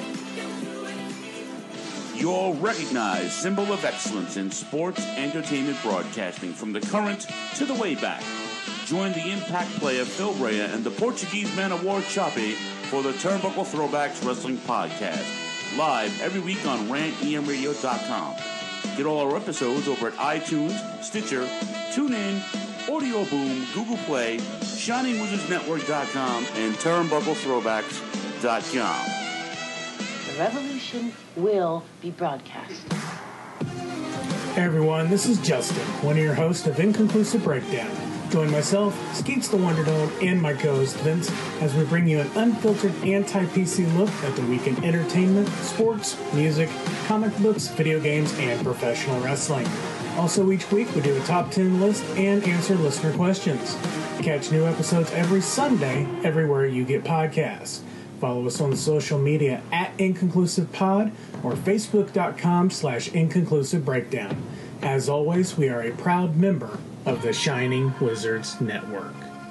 Your recognized symbol of excellence in sports entertainment broadcasting from the current to the way back. Join the Impact player Phil Brea and the Portuguese man of war Chape for the Turnbuckle Throwbacks Wrestling Podcast. Live every week on rantemradio.com. Get all our episodes over at iTunes, Stitcher, TuneIn, Audio Boom, Google Play, ShiningWizardsNetwork.com, and TurnbuckleThrowbacks.com. The revolution will be broadcast. Hey everyone, this is Justin, one of your hosts of Inconclusive Breakdown. Join myself, Skeets the Wonder Dome, and my co-host Vince as we bring you an unfiltered anti-PC look at the week in entertainment, sports, music, comic books, video games, and professional wrestling. Also, each week we do a top 10 list and answer listener questions. Catch new episodes every Sunday everywhere you get podcasts. Follow us on social media at InconclusivePod or Facebook.com/InconclusiveBreakdown. As always, we are a proud member of the Shining Wizards Network.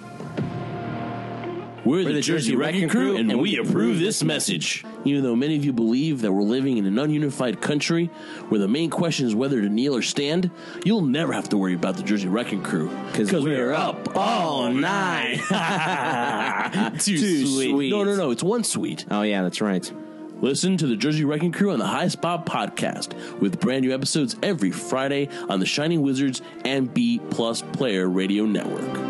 We're the Jersey Wrecking Crew, and we approve this message. Even though many of you believe that we're living in an ununified country where the main question is whether to kneel or stand, you'll never have to worry about the Jersey Wrecking Crew, because we're up all night. Too sweet. No, it's one sweet. Oh, yeah, that's right. Listen to the Jersey Wrecking Crew on the High Spot Podcast with brand new episodes every Friday on the Shining Wizards and B Plus Player Radio Network.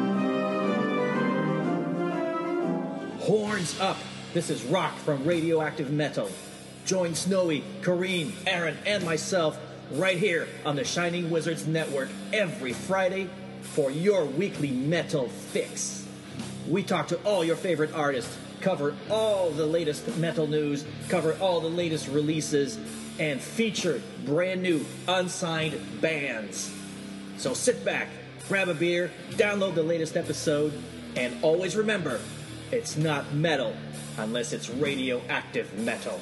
Horns up! This is Rock from Radioactive Metal. Join Snowy, Kareem, Aaron, and myself right here on the Shining Wizards Network every Friday for your weekly metal fix. We talk to all your favorite artists, cover all the latest metal news, cover all the latest releases, and feature brand new unsigned bands. So sit back, grab a beer, download the latest episode, and always remember, it's not metal unless it's radioactive metal.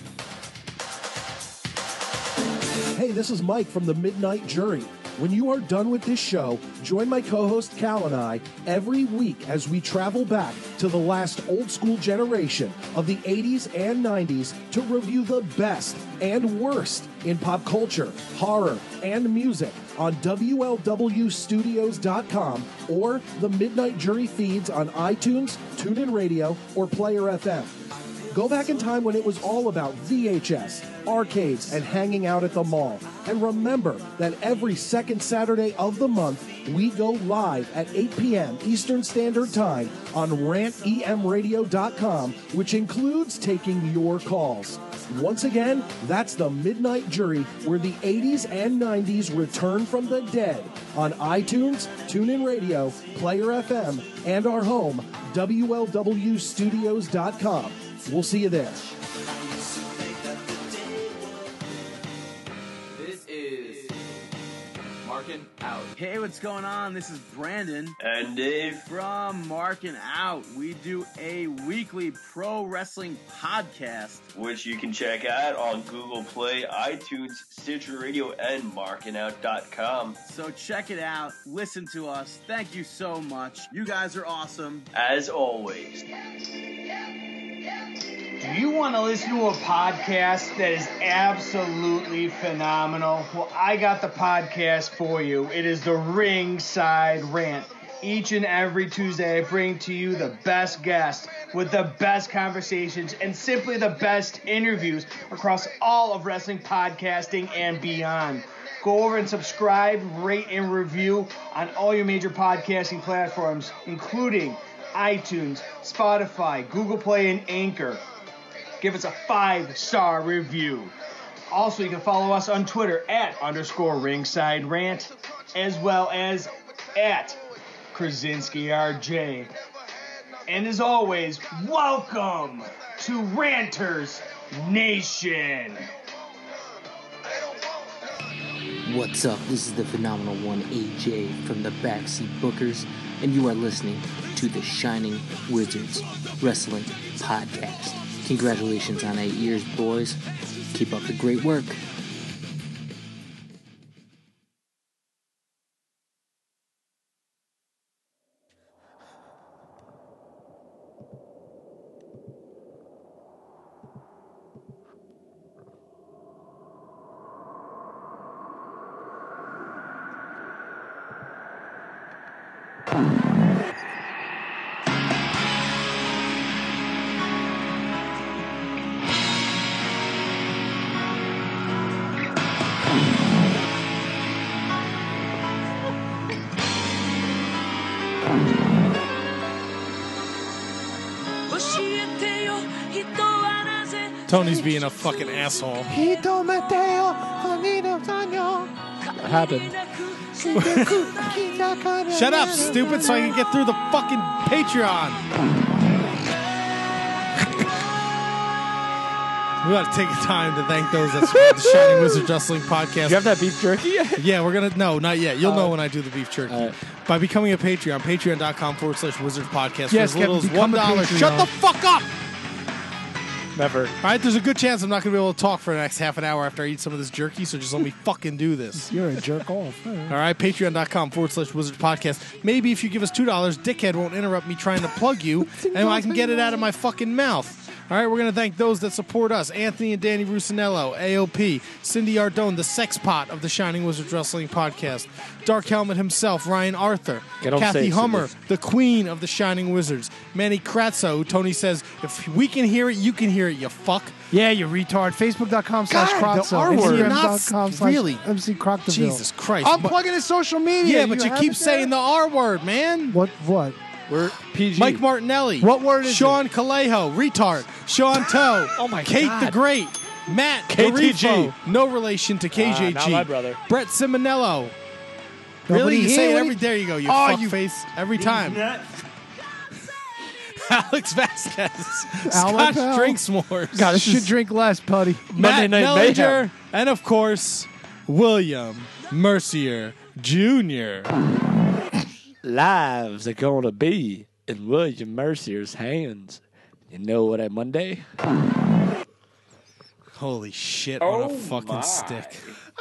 Hey, this is Mike from the Midnight Jury. When you are done with this show, join my co-host Cal and I every week as we travel back to the last old school generation of the 80s and 90s to review the best and worst in pop culture, horror, and music on WLWstudios.com or the Midnight Jury feeds on iTunes, TuneIn Radio, or Player FM. Go back in time when it was all about VHS, arcades, and hanging out at the mall. And remember that every second Saturday of the month, we go live at 8 p.m. Eastern Standard Time on rantemradio.com, which includes taking your calls. Once again, that's the Midnight Jury, where the 80s and 90s return from the dead on iTunes, TuneIn Radio, Player FM, and our home, WLWstudios.com. We'll see you there. This is Marking Out. Hey, what's going on? This is Brandon. And Dave. From Marking Out. We do a weekly pro wrestling podcast, which you can check out on Google Play, iTunes, Stitcher Radio, and markingout.com. So check it out. Listen to us. Thank you so much. You guys are awesome. As always. Do you want to listen to a podcast that is absolutely phenomenal? Well, I got the podcast for you. It is the Ringside Rant. Each and every Tuesday, I bring to you the best guests with the best conversations and simply the best interviews across all of wrestling podcasting and beyond. Go over and subscribe, rate, and review on all your major podcasting platforms, including iTunes, Spotify, Google Play, and Anchor. Give us a 5-star review. Also, you can follow us on Twitter @_ringside rant, as well as @Krasinski RJ. And as always, welcome to Ranters Nation. What's up? This is the phenomenal one, AJ from the Backseat Bookers, and you are listening to the Shining Wizards Wrestling Podcast. Congratulations on 8 years, boys. Keep up the great work. Tony's being a fucking asshole. Happened. Shut up, stupid, so I can get through the fucking Patreon. We got to take time to thank those that support the Shining Wizards Wrestling Podcast. You have that beef jerky yet? Yeah, we're going to... No, not yet. You'll know when I do the beef jerky. By becoming a Patreon, patreon.com/Wizards Podcast. Yes, for as little as Kevin, become a $1. Patreon. Shut the fuck up! Never. All right, there's a good chance I'm not going to be able to talk for the next half an hour after I eat some of this jerky, so just let me fucking do this. You're a jerk off. All right, patreon.com/Wizards Podcast. Maybe if you give us $2, Dickhead won't interrupt me trying to plug you, and I can get it out of my fucking mouth. All right, we're going to thank those that support us. Anthony and Danny Rusinello, AOP, Cindy Ardone, the sex pot of the Shining Wizards Wrestling Podcast, Dark Helmet himself, Ryan Arthur, Get on Kathy stage, Hummer, Cindy. the queen of the Shining Wizards, Manny Kratzo, who Tony says, if we can hear it, you can hear it, you fuck. Yeah, you retard. Facebook.com/Crocso. the R word. Really? MC Croctoville. Jesus Christ. I'm plugging his social media. Yeah, but you keep saying the R word, man. What? We're PG. Mike Martinelli. What word is Sean Calejo, retard. Sean Toe. Oh my Kate God. the Great. Matt KTG. Garifo. No relation to KJG. not my brother. Brett Simonello. Really? Nobody You say here? it every... There you go, you fuckface. Every time. Alex Vasquez. Scotch Pal. Drinks More. God, I should drink less, buddy. Matt Monday Night Mellinger. Mayhem. And, of course, William Mercier Jr. Lives are going to be in William Mercier's hands. You know what I Monday? Holy shit on a fucking stick.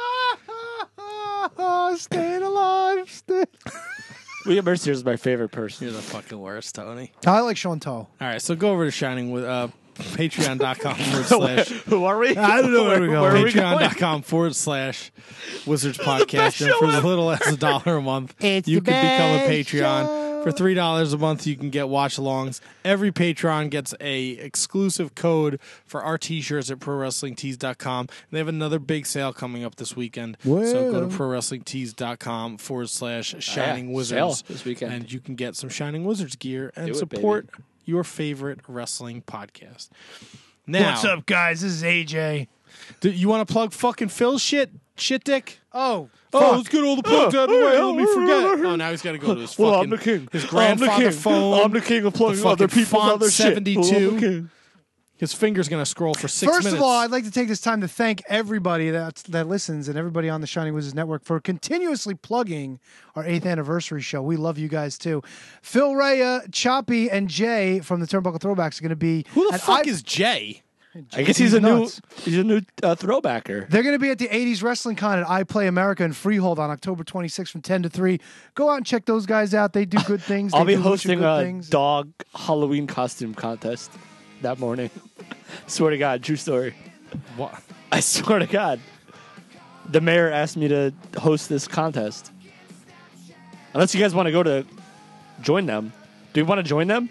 Staying alive. William Mercier is my favorite person. You're the fucking worst, Tony. I like Sean Toe. All right, so go over to Shining with patreon.com/. Who are we? I don't know where we're going. Patreon.com/Wizards Podcast. And for as little as $1 a month, you can become a Patreon. For $3 a month, you can get watch-alongs. Every Patreon gets a exclusive code for our T-shirts at ProWrestlingTees.com. They have another big sale coming up this weekend. So go to ProWrestlingTees.com/Shining Wizards sale this weekend. and you can get some Shining Wizards gear and Do it, support your favorite wrestling podcast. Now, What's up, guys? This is AJ. Do you want to plug fucking Phil's shit dick? Oh, let's get all the plugs out of the way. Let me forget. Oh, now he's got to go to his fucking... Well, I'm the king. His grandfather phone. I'm the king of plugging the other fucking people's font other shit. 72. Well, I'm the king. His finger's going to scroll for 6 minutes. First of all, I'd like to take this time to thank everybody that listens and everybody on the Shining Wizards Network for continuously plugging our 8th anniversary show. We love you guys, too. Phil Rhea, Choppy, and Jay from the Turnbuckle Throwbacks are going to be... Who the fuck is Jay? I guess he's a nuts. new throwbacker. They're going to be at the 80s Wrestling Con at I Play America in Freehold on October 26th from 10 to 3. Go out and check those guys out. They do good things. I'll They be do a bunch of hosting good a things. dog Halloween costume contest that morning. Swear to God, true story. What? I swear to God. The mayor asked me to host this contest. Unless you guys want to go to join them. Do you want to join them?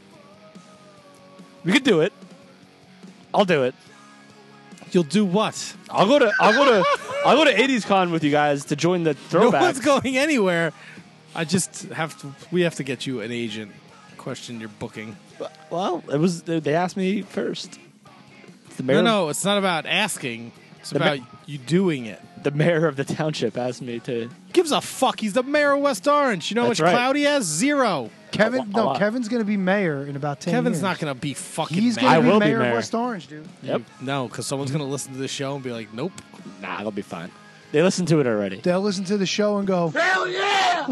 We could do it. I'll do it. You'll do what? I'll go to 80s Con with you guys to join the throwbacks. No one's going anywhere. We have to get you an agent. Question your booking. Well, they asked me first. The mayor, No, it's not about asking. It's about you doing it. The mayor of the township asked me to. Gives a fuck. He's the mayor of West Orange. You know how much That's right. clout he has? 0. Kevin's going to be mayor in about 10 Kevin's years. not going to be fucking He's mayor. going to be mayor of West Orange, dude. Yep. No, because someone's going to listen to this show and be like, nope. Nah, they'll be fine. They listened to it already. They'll listen to the show and go, Hell yeah!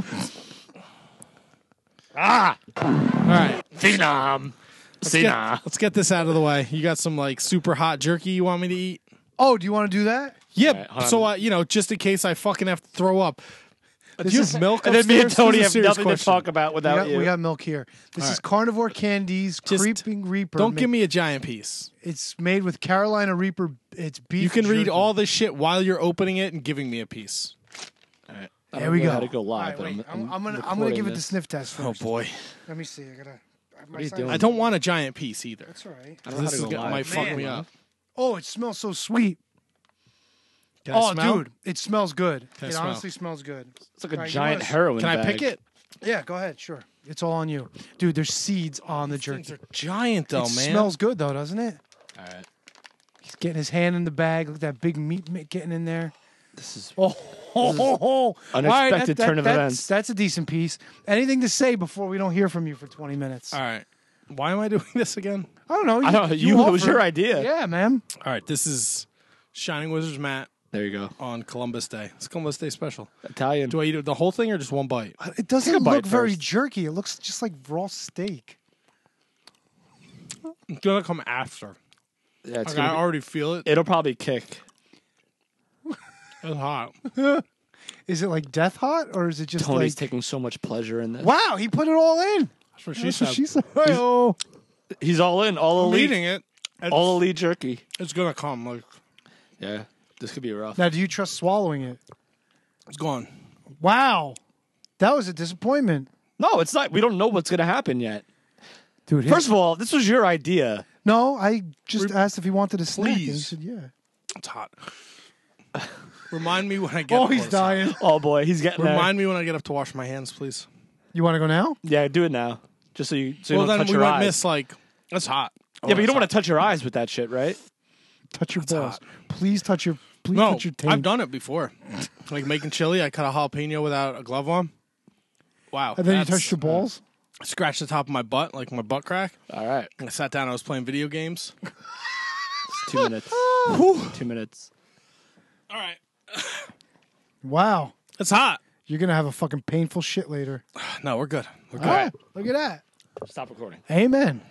All right. Phenom. Let's get this out of the way. You got some like super hot jerky you want me to eat? oh, do you want to do that? Yep. Right, So, just in case I fucking have to throw up. Do you have milk And then me and upstairs? Tony This is a have serious nothing to question. talk about without you. We got milk here. This All is right. Carnivore Candies Creeping Reaper. Don't give me a giant piece. It's made with Carolina Reaper. It's beef. You can read jerky. all this shit while you're opening it and giving me a piece. All right. There we go. How to go live. All right, wait. but I'm gonna recording give it the this. sniff test Oh first. boy. Let me see. I gotta. What are you doing? I don't want a giant piece either. That's all right. I don't know how This to is go gonna- live. might fuck Man. me up. Oh, it smells so sweet. Can I smell? Dude, it smells good. Can I It smell? honestly smells good. It's like a All right, you giant wanna- heroin Can I bag. pick it? Yeah, go ahead. Sure. It's all on you, dude. There's seeds on the jerky. Things are giant though, It man. smells good though, doesn't it? All right. He's getting his hand in the bag. Look at that big meat getting in there. This is Oh, unexpected turn of events. That's a decent piece. Anything to say before we don't hear from you for 20 minutes? All right. Why am I doing this again? I don't know. I don't know. It was offered. your idea. Yeah, man. All right. This is Shining Wizards Matt There you go. on Columbus Day. It's Columbus Day special. Italian. Do I eat the whole thing or just one bite? It doesn't Take a bite look very first. jerky. It looks just like raw steak. It's gonna come after. Yeah, it's Like, gonna I be- already feel it. It'll probably kick. It's hot. Is it like death hot or is it just Tony's like? taking so much pleasure in this. Wow, he put it all in. That's what That's what she said. He's all in. All I'm elite. eating it. It's, All elite jerky. it's gonna come. Like Yeah. This could be rough. Now, do you trust swallowing it? it's gone. Wow, that was a disappointment, No, it's not. We don't know what's going to happen yet. dude. First of all, this was your idea. no, I just asked if he wanted a snack, and he Please. said yeah. It's hot. Remind me when I get. Oh, up he's close. dying. Oh, boy. He's getting there. Remind me when I get up to wash my hands, please. You want to go now? Yeah, do it now. Just so you, Well, don't then touch we your might eyes. miss like. That's hot. Yeah, but you don't want to touch your eyes with that shit, right? Touch your balls. hot. Please touch your. Please No, touch your taint. I've done it before. Like making chili, I cut a jalapeno without a glove on. Wow. And then you that's- touched your balls. I scratched the top of my butt, like my butt crack. All right. I sat down. I was playing video games. It's 2 minutes. 2 minutes. All right. Wow, It's hot. you're gonna have a fucking painful shit later. No, we're good. We're good. Ah, look at that. Stop recording. Amen.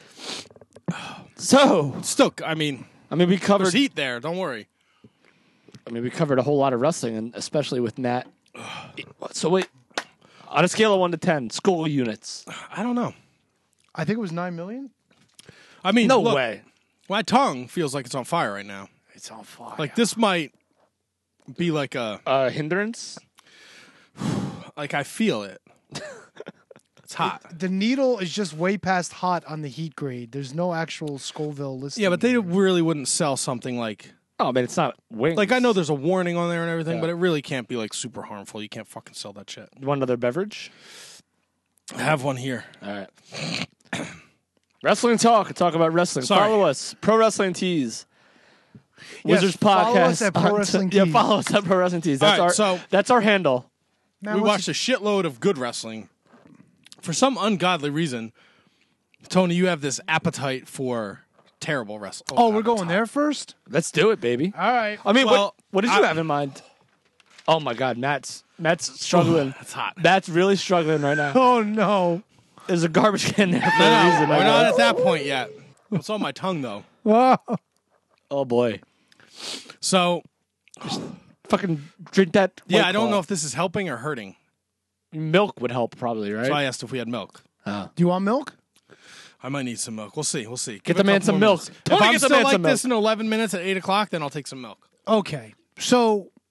So, Still, I mean, we covered. there's heat there. Don't worry. We covered a whole lot of wrestling, and especially with Nat. So wait, on a scale of 1 to 10, skull units. I don't know. I think it was 9 million. I mean, No look, way. My tongue feels like it's on fire right now. It's on fire. Like this might be like a Hindrance. like I feel it. It's hot. The needle is just way past hot on the heat grade. There's no actual Scoville listing. Yeah, but they really wouldn't sell something like. Oh, man, it's not wings. Like I know there's a warning on there and everything, Yeah. but it really can't be like super harmful. You can't fucking sell that shit. You want another beverage? I have one here. All right. Wrestling talk. Talk about wrestling. Sorry. Follow us. Pro Wrestling Tees. Yes, Wizards follow Podcast. us at Pro Wrestling Yeah, Tees. follow us at Pro Wrestling Tees. All That's right, that's our handle. Now, We what's watched a shitload of good wrestling. For some ungodly reason, Tony, you have this appetite for terrible wrestling. Oh, we're going there first? Let's do it, baby. All right. I mean, Well, what did you have in mind? Oh my God, Matt's struggling. It's hot. Matt's really struggling right now. Oh, no. There's a garbage can there for No, a reason. we're I not guess. at that point yet. It's on my tongue though. Oh boy, So fucking drink that. yeah, White I don't Claw. know if this is helping or hurting. Milk would help, probably, right? So I asked if we had milk. Do you want milk? I might need some milk. We'll see. We'll see. Get Give the it a man couple some more milk. minutes. Tony, If I'm get the still man like some this milk. in 11 minutes at 8 o'clock, then I'll take some milk. Okay. So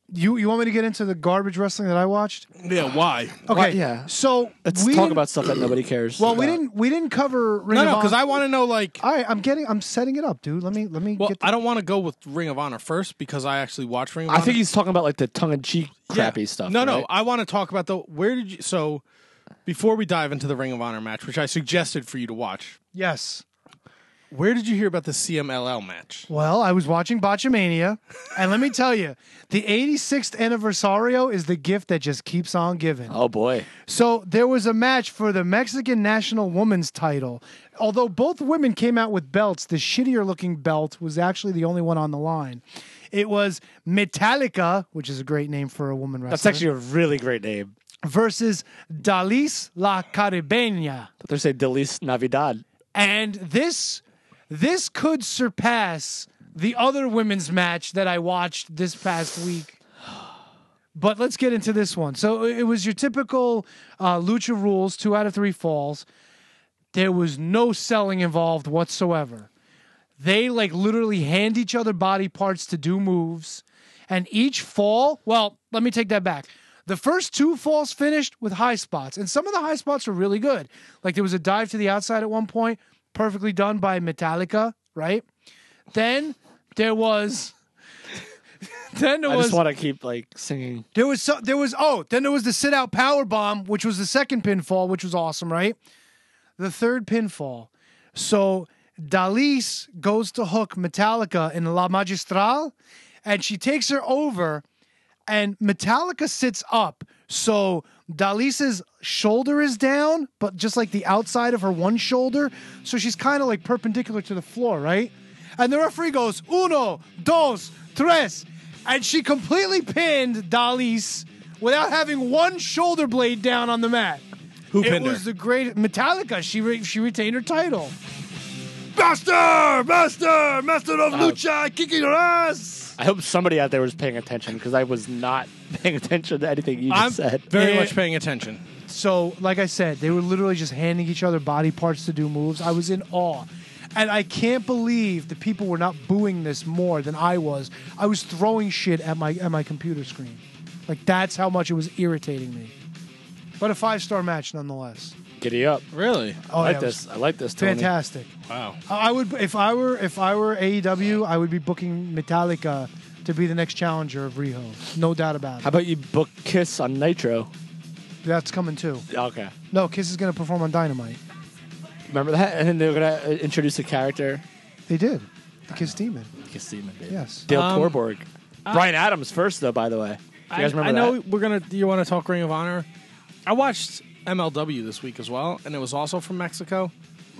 You want me to get into the garbage wrestling that I watched? Yeah, why? Okay, yeah. So Let's we talk didn't- about stuff that nobody cares. Well, about. we didn't cover Ring of No, Honor. because I want to know, like... All right, I'm setting it up, dude. Let me Well, get I don't want to go with Ring of Honor first because I actually watch Ring of Honor. I think he's talking about like the tongue-in-cheek crappy stuff. No, right? I want to talk about where did you... So, before we dive into the Ring of Honor match, which I suggested for you to watch, Yes. where did you hear about the CMLL match? Well, I was watching Botchamania, and let me tell you, the 86th anniversario is the gift that just keeps on giving. Oh boy. So there was a match for the Mexican National Women's title. Although both women came out with belts, the shittier looking belt was actually the only one on the line. It was Metallica, which is a great name for a woman wrestler. That's actually a really great name. Versus Dalis La Caribeña. But they say Delis Navidad. And this could surpass the other women's match that I watched this past week. But let's get into this one. So it was your typical lucha rules, 2 out of 3 falls. There was no selling involved whatsoever. They like literally hand each other body parts to do moves. And each fall, well, let me take that back. The first 2 falls finished with high spots. And some of the high spots were really good. Like there was a dive to the outside at one point, perfectly done by Metallica, right? Then there was... Then there I was... just want to keep like singing. Then there was the sit out power bomb, which was the second pinfall, which was awesome, right? The third pinfall. So Dalis goes to hook Metallica in La Magistral, and she takes her over, and Metallica sits up. So Dalis's shoulder is down, but just like the outside of her one shoulder. So she's kind of like perpendicular to the floor, right? And the referee goes, 1, 2, 3. And she completely pinned Dalis without having one shoulder blade down on the mat. Who pinned her? It was the great Metallica. She retained her title. Master of Lucha, kicking her ass. I hope somebody out there was paying attention because I was not paying attention to anything you just I'm said. very much paying attention. So, like I said, they were literally just handing each other body parts to do moves. I was in awe. And I can't believe the people were not booing this more than I was. I was throwing shit at my computer screen. Like, that's how much it was irritating me. But a 5-star match nonetheless. Giddy up. Really? Oh, I yeah, like this. I like this, Tony. Fantastic. Wow. I would if I were AEW, I would be booking Metallica to be the next challenger of Riho. No doubt about it. How about you book Kiss on Nitro? That's coming too. Okay. No, Kiss is going to perform on Dynamite. Remember that? And then they were going to introduce a character. They did. The Kiss Demon. Kiss Demon, baby. Yes. Dale Torborg. Brian Adams first, though, by the way. You guys remember I know that? you want to talk Ring of Honor? I watched MLW this week as well, and it was also from Mexico.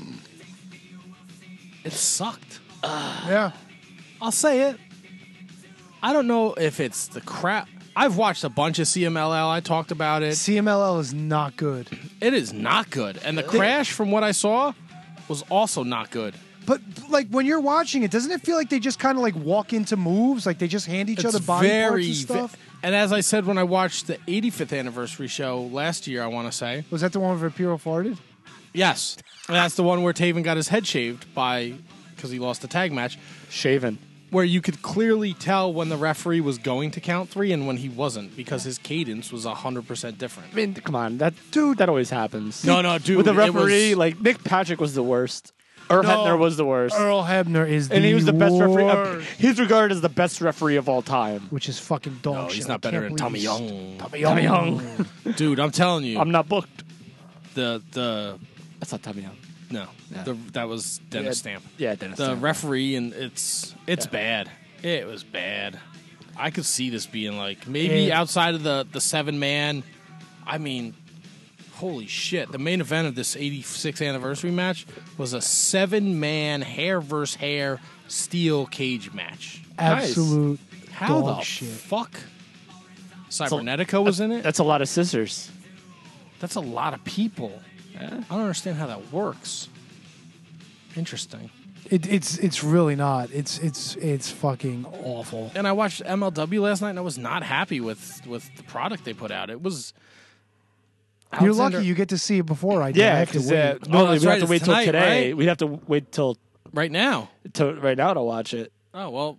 It sucked. Yeah. I'll say it. I don't know if it's the crap. I've watched a bunch of CMLL. I talked about it. CMLL is not good. It is not good. And the crash, from what I saw, was also not good. But like when you're watching it, doesn't it feel like they just kind of like walk into moves? Like they just hand each other body parts and stuff? And as I said when I watched the 85th anniversary show last year, I want to say. Was that the one where Vampiro farted? Yes. And that's the one where Taven got his head shaved because he lost the tag match. Shaven. Where you could clearly tell when the referee was going to count 3 and when he wasn't, because his cadence was 100% different. I mean, come on. That always happens. No, dude. With the it referee, was- like, Nick Patrick was the worst. Earl Hebner was the worst. Earl Hebner is And he was the best referee. worst. He's regarded as the best referee of all time. Which is fucking dog No, shit. he's I not better can't than Tommy believe Young. Tommy Young. Dude, I'm telling you. I'm not booked. The That's not Tommy Young. No. Yeah. That was Dennis Yeah, Stamp. yeah, Dennis The Stamp. referee, and it's bad. It was bad. I could see this being like maybe outside of the 7-man. I mean, holy shit. The main event of this 86th anniversary match was a 7-man hair versus hair steel cage match. Absolute How dog the shit. fuck? Cybernetica was in it? That's a lot of scissors. That's a lot of people. I don't understand how that works. Interesting. It's really not. It's fucking awful. And I watched MLW last night, and I was not happy with the product they put out. It was. You're Alexander- lucky you get to see it before I do. I Yeah, have to because wait. normally that's we right, have to it's wait till tonight, today. right? We'd have to wait till right now. Right now to watch it. Oh well,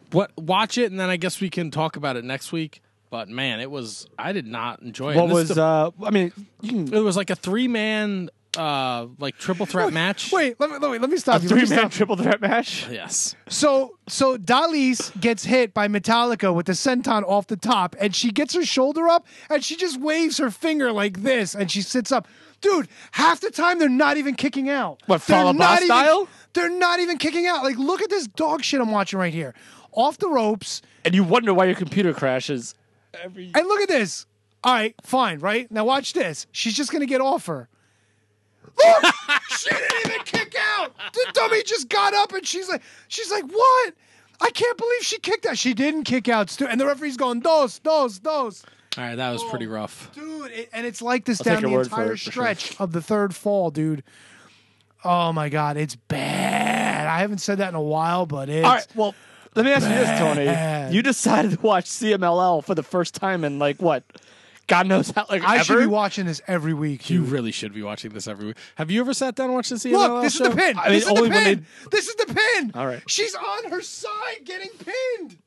Watch it, and then I guess we can talk about it next week. But man, I did not enjoy it. What was? I mean, it was like a 3-man, like triple threat match. Wait, let me stop A you. Let me 3-man stop. triple threat match. Yes. So Dalis gets hit by Metallica with the senton off the top, and she gets her shoulder up, and she just waves her finger like this, and she sits up. Dude, half the time they're not even kicking out. What, Fall of Boss style? They're not even kicking out. Like, look at this dog shit I'm watching right here. Off the ropes. And you wonder why your computer crashes. And look at this. All right, fine, right? Now watch this. She's just going to get off her. Look! She didn't even kick out. The dummy just got up, and she's like, what? I can't believe she kicked out. She didn't kick out, Stu. And the referee's going, dos. All right, that was pretty rough. Dude, and it's like this I'll down take your the word for entire it, for stretch of the third fall, dude. Oh, my God. It's bad. I haven't said that in a while, but it's All right, well, let me ask you this, bad. Tony. You decided to watch CMLL for the first time in, like, what? God knows how, like, I ever? should be watching this every week. You dude. really should be watching this every week. Have you ever sat down and watched the CMLL Look, this show? is the pin. I mean, This is only the when pin. This is the pin. All right. She's on her side getting pinned.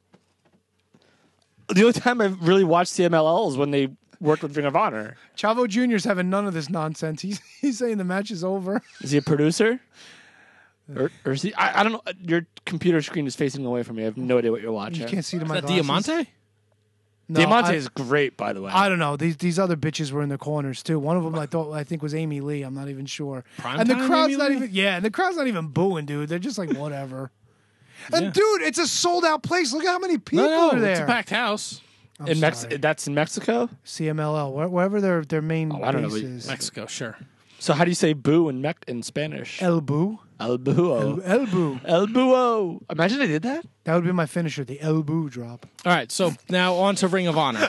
The only time I've really watched CMLL is when they worked with Ring of Honor. Chavo Jr.'s having none of this nonsense. He's saying the match is over. Is he a producer? Or is he? I don't know. Your computer screen is facing away from me. I have no idea what you're watching. You can't see to my Is that glasses. Diamante? No, Diamante I- is great, by the way. I don't know. These other bitches were in the corners too. One of them I think was Amy Lee. I'm not even sure. Primetime And the crowd's Amy not Lee? even and the crowd's not even booing, dude. They're just like whatever. And Yeah. dude, it's a sold out place. Look at how many people No, are there. it's a packed house. in that's in Mexico. CMLL, wherever their main Oh, I don't know, base but is. Mexico, sure. So how do you say "boo" in Spanish? El Boo. El Boo. El Boo. El Boo. Imagine they did that. That would be my finisher, the El Boo drop. All right, so now on to Ring of Honor.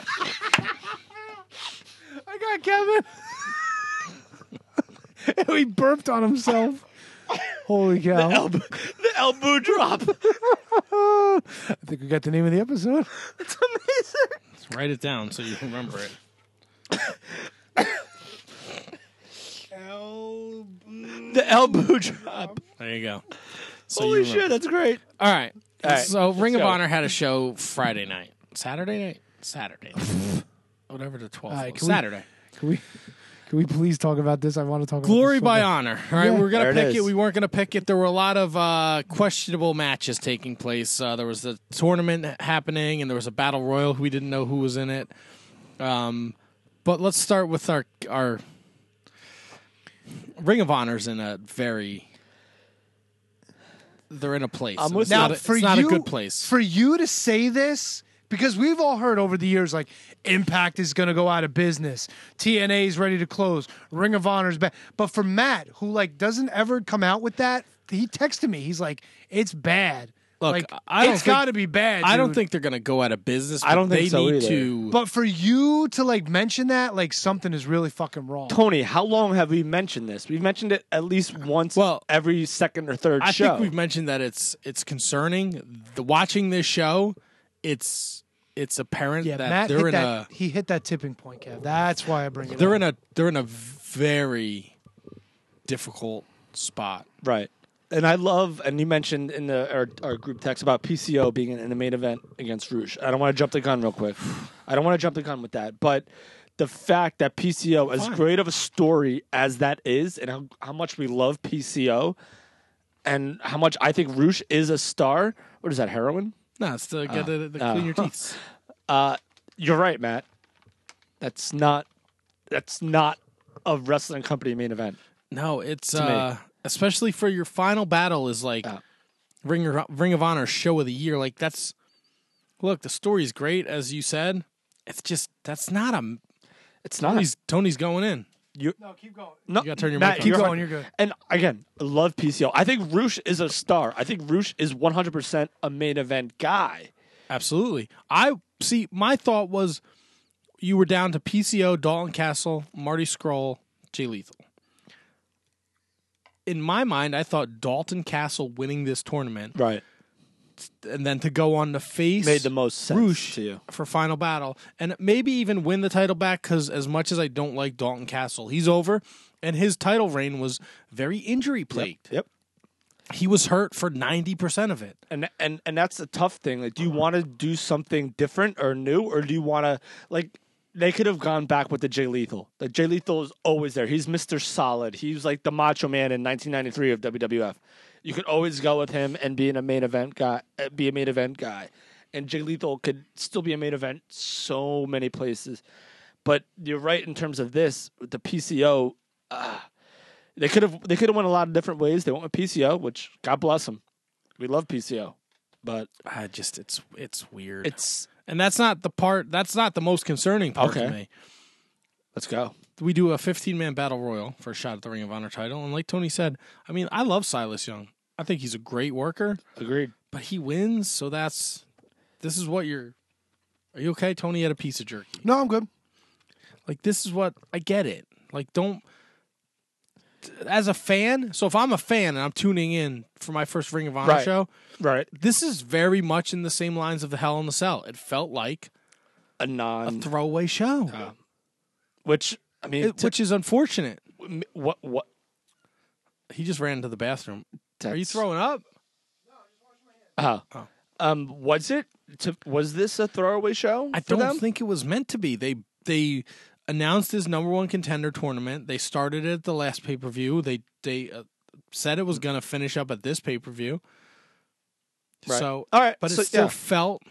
I got Kevin. He burped on himself. Holy cow. The El Boo drop. I think we got the name of the episode. It's amazing. Let's write it down so you can remember it. The El Boo drop. There you go. So Holy you shit, remember. that's great. All right. All right, So Ring let's of go. Honor had a show Friday night. Saturday. Whatever the 12th right, was. can we- Saturday. Can we please talk about this? I want to talk about Glory this so by bad. Honor. All right, Yeah. we were going There to it pick it. is. We weren't going to pick it. There were a lot of questionable matches taking place. There was the tournament happening, and there was a battle royal. We didn't know who was in it. But let's start with our Ring of Honor's in a very. They're in a place. I'm with It's you. not, Now, a, it's not a good place. For you to say this, because we've all heard over the years, like, Impact is going to go out of business. TNA is ready to close. Ring of Honor's back. But for Matt, who, like, doesn't ever come out with that, he texted me. He's like, it's bad. Look, like, I don't it's think- got to be bad, I don't dude. think they're going to go out of business. I don't but think they so need either. to. But for you to, like, mention that, like, something is really fucking wrong. Tony, how long have we mentioned this? We've mentioned it at least once. Every second or third I show. think we've mentioned that it's concerning. Watching this show, it's apparent Yeah, that Matt they're hit in that, he hit that tipping point, Kev. That's why I bring it up. they're in a very difficult spot. Right. And I love, and you mentioned in our group text about PCO being in the main event against Rouge. I don't want to jump the gun real quick. I don't want to jump the gun with that. But the fact that PCO, as great of a story as that is, and how much we love PCO, and how much I think Rouge is a star. What is that, heroin? No, it's to get the clean your teeth. You're right, Matt. That's not a wrestling company main event. No, it's To me. especially for your final battle is like Ring of Honor show of the year. Like that's look, the story's great as you said. It's just that's not a. It's not. Tony's going in. No, keep going. No, You gotta turn your Matt, mic on. Keep you're going, you're good. And again, I love PCO. I think Rouge is a star. I think Rouge is 100% a main event guy. Absolutely. I see. My thought was you were down to PCO, Dalton Castle, Marty Scurll, Jay Lethal. In my mind, I thought Dalton Castle winning this tournament, right, and then to go on to face made the most sense Rouge to you. for final battle, and maybe even win the title back. Because as much as I don't like Dalton Castle, he's over, and his title reign was very injury plagued. Yep. He was hurt for 90% of it. And that's a tough thing. Like, do you want to do something different or new, or do you want to, like, they could have gone back with the Jay Lethal. The Jay Lethal is always there. He's Mr. Solid. He's like the Macho Man in 1993 of WWF. You could always go with him and be a main event guy. And Jay Lethal could still be a main event so many places. But you're right in terms of this, with the PCO. They could have went a lot of different ways. They went with PCO, which God bless them. We love PCO, but it's weird. And that's not the most concerning part to me. Let's go. We do a 15-man battle royal for a shot at the Ring of Honor title, and like Tony said, I mean, I love Silas Young. I think he's a great worker. Agreed. But he wins, so this is what you're. Are you okay? Tony had a piece of jerky. No, I'm good. Like, this is what I get it. Like, don't. As a fan, so if I'm a fan and I'm tuning in for my first Ring of Honor show, right? This is very much in the same lines of the Hell in the Cell. It felt like a throwaway show, which I mean, which is unfortunate. What? He just ran into the bathroom. Are you throwing up? Was this a throwaway show? I don't think it was meant to be. They announced his number one contender tournament. They started it at the last pay-per-view. They said it was going to finish up at this pay-per-view. Right. So, all right, but it still felt.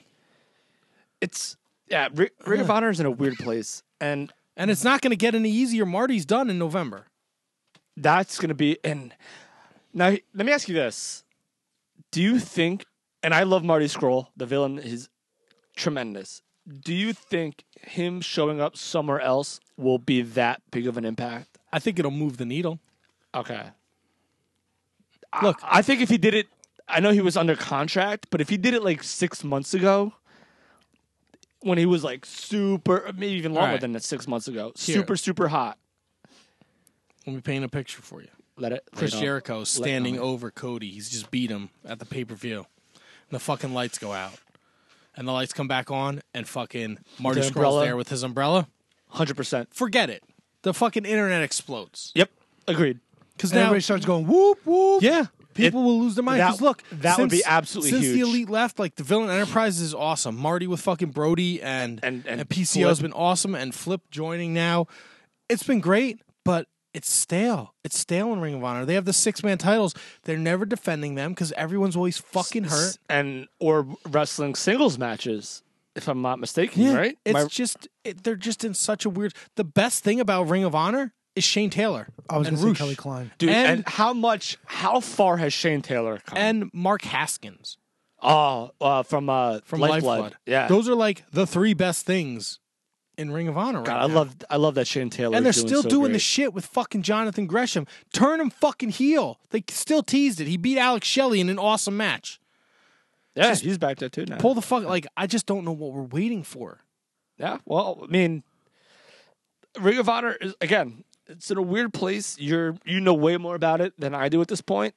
Ring of Honor is in a weird place, and it's not going to get any easier. Marty's done in November. That's going to be. And now, let me ask you this: do you think? And I love Marty Scurll, the villain. He's tremendous. Do you think him showing up somewhere else will be that big of an impact? I think it'll move the needle. Okay. Look, I think if he did it, I know he was under contract, but if he did it like 6 months ago, when he was like super, maybe even longer than that 6 months ago, super hot. Let me paint a picture for you. Chris on. Jericho standing over Cody. He's just beat him at the pay-per-view. And the fucking lights go out. And the lights come back on, and fucking Marty Scurll's there with his umbrella. 100%. Forget it. The fucking internet explodes. Yep. Agreed. Because now everybody starts going, whoop, whoop. Yeah. People will lose their mind. Because look, would be absolutely since huge. the Elite left, like the Villain Enterprise is awesome. Marty with fucking Brody and PCO has been awesome, and Flip joining now. It's been great, but it's stale. It's stale in Ring of Honor. They have the 6-man titles. They're never defending them because everyone's always fucking hurt. Or wrestling singles matches, if I'm not mistaken, right? It's they're just in such a weird. The best thing about Ring of Honor is Shane Taylor. I was going to say Kelly Klein. Dude, and how far has Shane Taylor come? And Mark Haskins. From Lifeblood. Yeah. Those are like the 3 best things in Ring of Honor right now. I love that Shane Taylor. And they're is still so doing great. the shit with fucking Jonathan Gresham. Turn him fucking heel. They still teased it. He beat Alex Shelley in an awesome match. Yeah, he's back there too now. Pull the fuck. Like, I just don't know what we're waiting for. Yeah, well, I mean, Ring of Honor is, again, it's in a weird place. You know way more about it than I do at this point.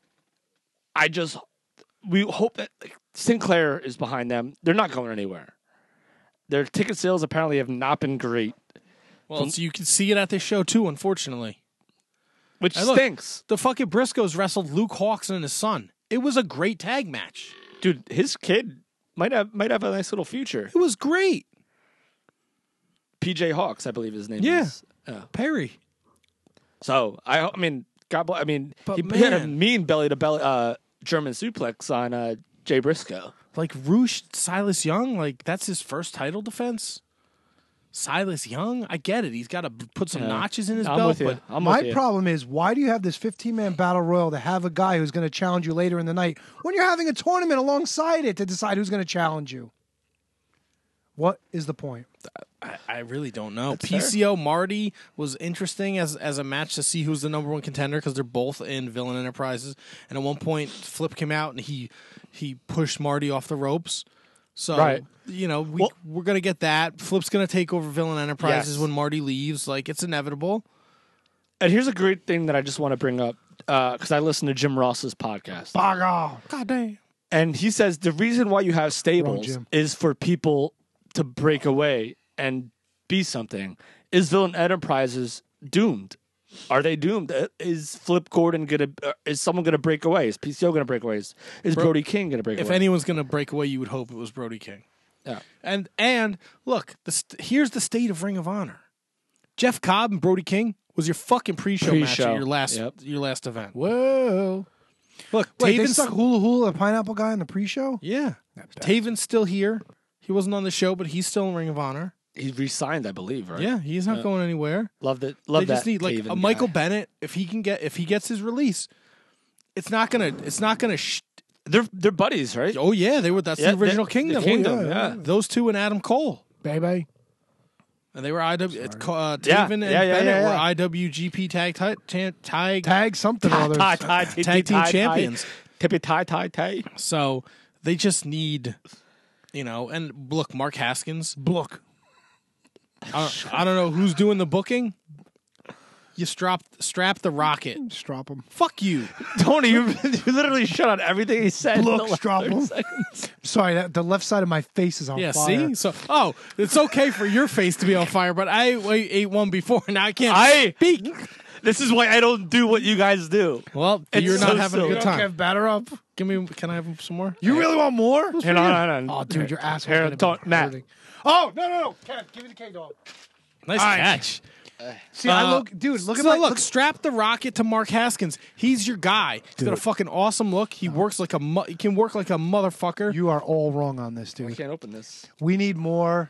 We hope that Sinclair is behind them. They're not going anywhere. Their ticket sales apparently have not been great. Well, so you can see it at this show too, unfortunately. Which Hey, look, stinks. The fucking Briscoes wrestled Luke Hawx and his son. It was a great tag match. Dude, his kid might have a nice little future. It was great. PJ Hawks, I believe his name Yeah. is. Perry. So, I mean, God bless. I mean, But he had a man. mean belly-to-belly German suplex on Jay Briscoe. Like Roosh, Silas Young, like that's his first title defense. Silas Young, I get it. He's got to put some notches in his I'm belt. with you. But My problem is, why do you have this 15-man battle royal to have a guy who's going to challenge you later in the night when you're having a tournament alongside it to decide who's going to challenge you? What is the point? I really don't know. That's PCO Marty was interesting as a match to see who's the number one contender because they're both in Villain Enterprises. And at one point, Flip came out and he pushed Marty off the ropes. So, Right. we're going to get that. Flip's going to take over Villain Enterprises Yes. when Marty leaves. Like, it's inevitable. And here's a great thing that I just want to bring up because I listen to Jim Ross's podcast. God damn. And he says the reason why you have stables Jim. is for people to break away and be something. Is Villain Enterprises doomed? Are they doomed? Is Flip Gordon gonna? Is someone gonna break away? Is PCO gonna break away? Is Brody King gonna break away? If anyone's going to break away, you would hope it was Brody King. Yeah. And look, here's the state of Ring of Honor. Jeff Cobb and Brody King was your fucking pre-show match at your last event. Whoa. Look, Wait, they Taven's stuck Hula Hula, the pineapple guy, in the pre-show? Yeah. Taven's still here. He wasn't on the show, but he's still in Ring of Honor. He's re-signed, I believe, right? Yeah, he's not going anywhere. Love it. They just need like a Michael Bennett. If he gets his release, it's not gonna. They're buddies, right? Oh yeah, they were. That's the original Kingdom. The Kingdom, Oh, yeah. Those two and Adam Cole. Baby. And they were Taven and Bennett were IWGP tag something or other. Tag team champions. Tippy tie. So they just need, and look, Mark Haskins. Look. I don't know who's doing the booking. You strap the Rocket. Strap him. Fuck you. Tony, you literally shut on everything he said. Look, strap him. Sorry, the left side of my face is on fire. See? So, it's okay for your face to be on fire, but I ate one before, and I can't speak. This is why I don't do what you guys do. Well, you're not having a good time. Okay, batter up. Can I have some more? You really want more? Hang on. Oh, dude, your ass Matt. Oh, no. Ken, give me the K-Dog. Nice catch. See, look at strap the Rocket to Mark Haskins. He's your guy. He's got a fucking awesome look. He works like he can work like a motherfucker. You are all wrong on this, dude. I can't open this. We need more.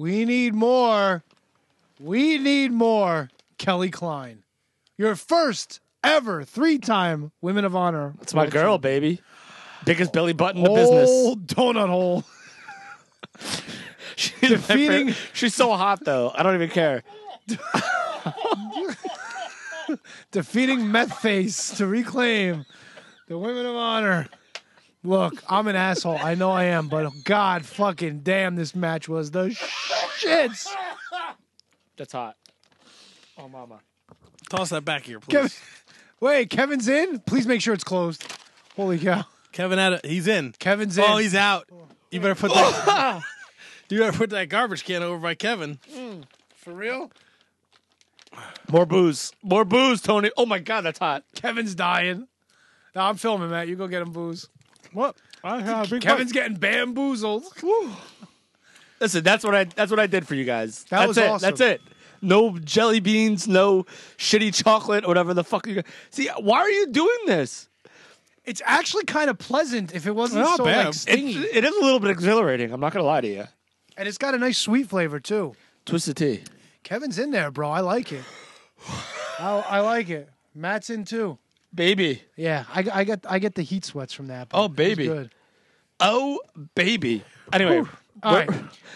Kelly Klein. Your first ever 3-time Women of Honor. That's my girl, baby. Biggest belly button in the business. Donut hole. She's so hot, though. I don't even care. Defeating Meth Face to reclaim the Women of Honor. Look, I'm an asshole. I know I am, but God fucking damn, this match was the shits. That's hot. Oh, mama. Toss that back here, please. Kevin's in? Please make sure it's closed. Holy cow. He's in. Kevin's in. Oh, he's out. You better put that. You better put that garbage can over by Kevin. For real? More booze, Tony. Oh my God, that's hot. Kevin's dying. No, I'm filming, Matt. You go get him booze. What? Kevin's getting bamboozled. Listen, that's what I did for you guys. That was awesome. That's it. No jelly beans, no shitty chocolate, or whatever the fuck you. See, why are you doing this? It's actually kind of pleasant if it wasn't Not so bad. like stingy. It is a little bit exhilarating. I'm not gonna lie to you. And it's got a nice sweet flavor too. Twisted tea. Kevin's in there, bro. I like it. I like it. Matt's in too. Baby. Yeah, I get the heat sweats from that. Oh, baby. Good. Oh, baby. Anyway. All right.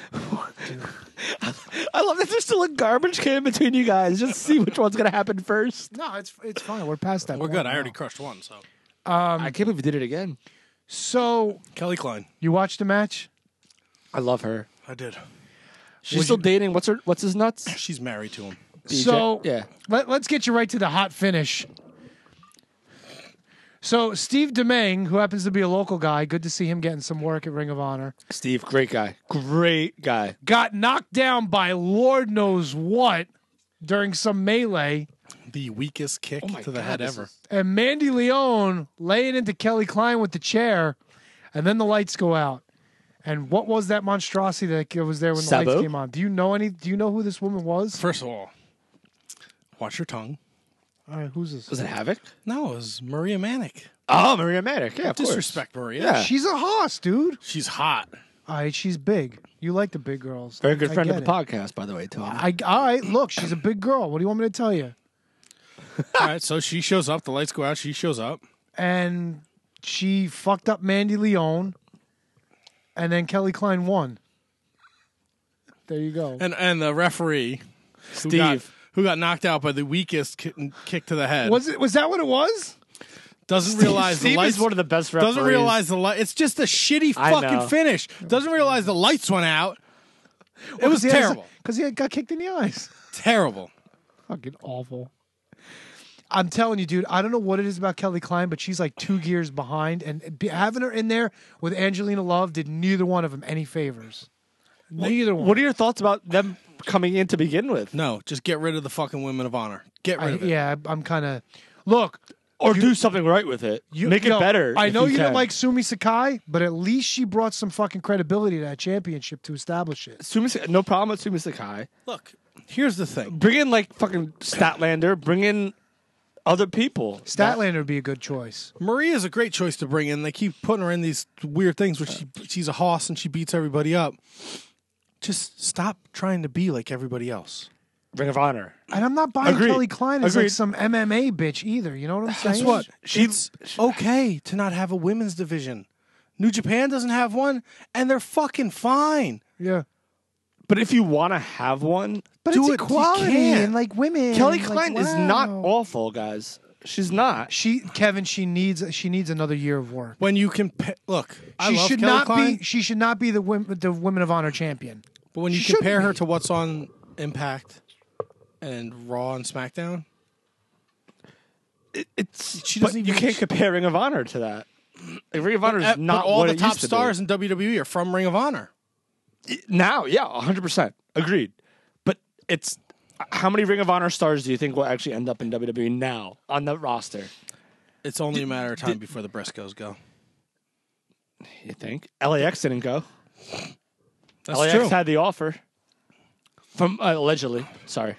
I love that there's still a garbage can between you guys. Just see which one's gonna happen first. No, it's fine. We're past that. We're point good. I now. already crushed one, so. I can't believe you did it again. So Kelly Klein. You watched the match? I love her. I did. She's still dating. What's his nuts? She's married to him. DJ? So yeah. Let's get you right to the hot finish. So Steve DeMang, who happens to be a local guy, good to see him getting some work at Ring of Honor. Steve, great guy. Great guy. Got knocked down by Lord knows what during some melee. The weakest kick to the head ever. And Mandy Leone laying into Kelly Klein with the chair, and then the lights go out. And what was that monstrosity that was there when the lights came on? Do you know who this woman was? First of all, watch your tongue. All right, who's this? Was it Havoc? No, it was Maria Manic. Oh, Maria Manic. Yeah, of course. Disrespect Maria. Yeah. She's a hoss, dude. She's hot. All right, she's big. You like the big girls. Very good friend of get the it. podcast, by the way, Tom. All right, look, she's a big girl. What do you want me to tell you? All right, so she shows up. The lights go out. She shows up. And she fucked up Mandy Leone. And then Kelly Klein won. There you go. And the referee, Steve, who got knocked out by the weakest kick to the head. Was that what it was? Doesn't realize Steve the lights. is one of the best referees. Doesn't realize the light. It's just a shitty I know. fucking finish. Doesn't realize the lights went out. It was terrible. Because he got kicked in the eyes. Terrible. Fucking awful. I'm telling you, dude, I don't know what it is about Kelly Klein, but she's like 2 gears behind. And having her in there with Angelina Love did neither one of them any favors. Neither one. What are your thoughts about them coming in to begin with? No, just get rid of the fucking Women of Honor. Get rid of it. Yeah, I'm kind of. Look. Or do something right with it. Make it better. I know you can. didn't like Sumi Sakai, but at least she brought some fucking credibility to that championship to establish it. No problem with Sumi Sakai. Look, here's the thing. Bring in like fucking Statlander. Bring in other people. Statlander would be a good choice. Maria's a great choice to bring in. They keep putting her in these weird things where she's a hoss and she beats everybody up. Just stop trying to be like everybody else. Ring of Honor. And I'm not buying Agreed. Kelly Klein as like Agreed. some MMA bitch either. You know what I'm saying? Guess what? It's okay to not have a women's division. New Japan doesn't have one, and they're fucking fine. Yeah. But if you want to have one, But do it's it. You equality can't. and like women. Kelly like, Klein is not awful, guys. She's not. Kevin, she needs another year of work. When you can look, I She love should Kelly not Klein, be. She should not be the Women of Honor champion. but when you she compare shouldn't her be. to what's on Impact and Raw and SmackDown, She doesn't you even- can't compare Ring of Honor to that. Like, Ring of Honor is but not all what the it top used to stars be. in WWE are from Ring of Honor. Now, yeah, 100%. Agreed. But it's how many Ring of Honor stars do you think will actually end up in WWE now on the roster? It's only a matter of time before the Briscoes go. You think? LAX didn't go. That's LAX true. had the offer from allegedly. Sorry.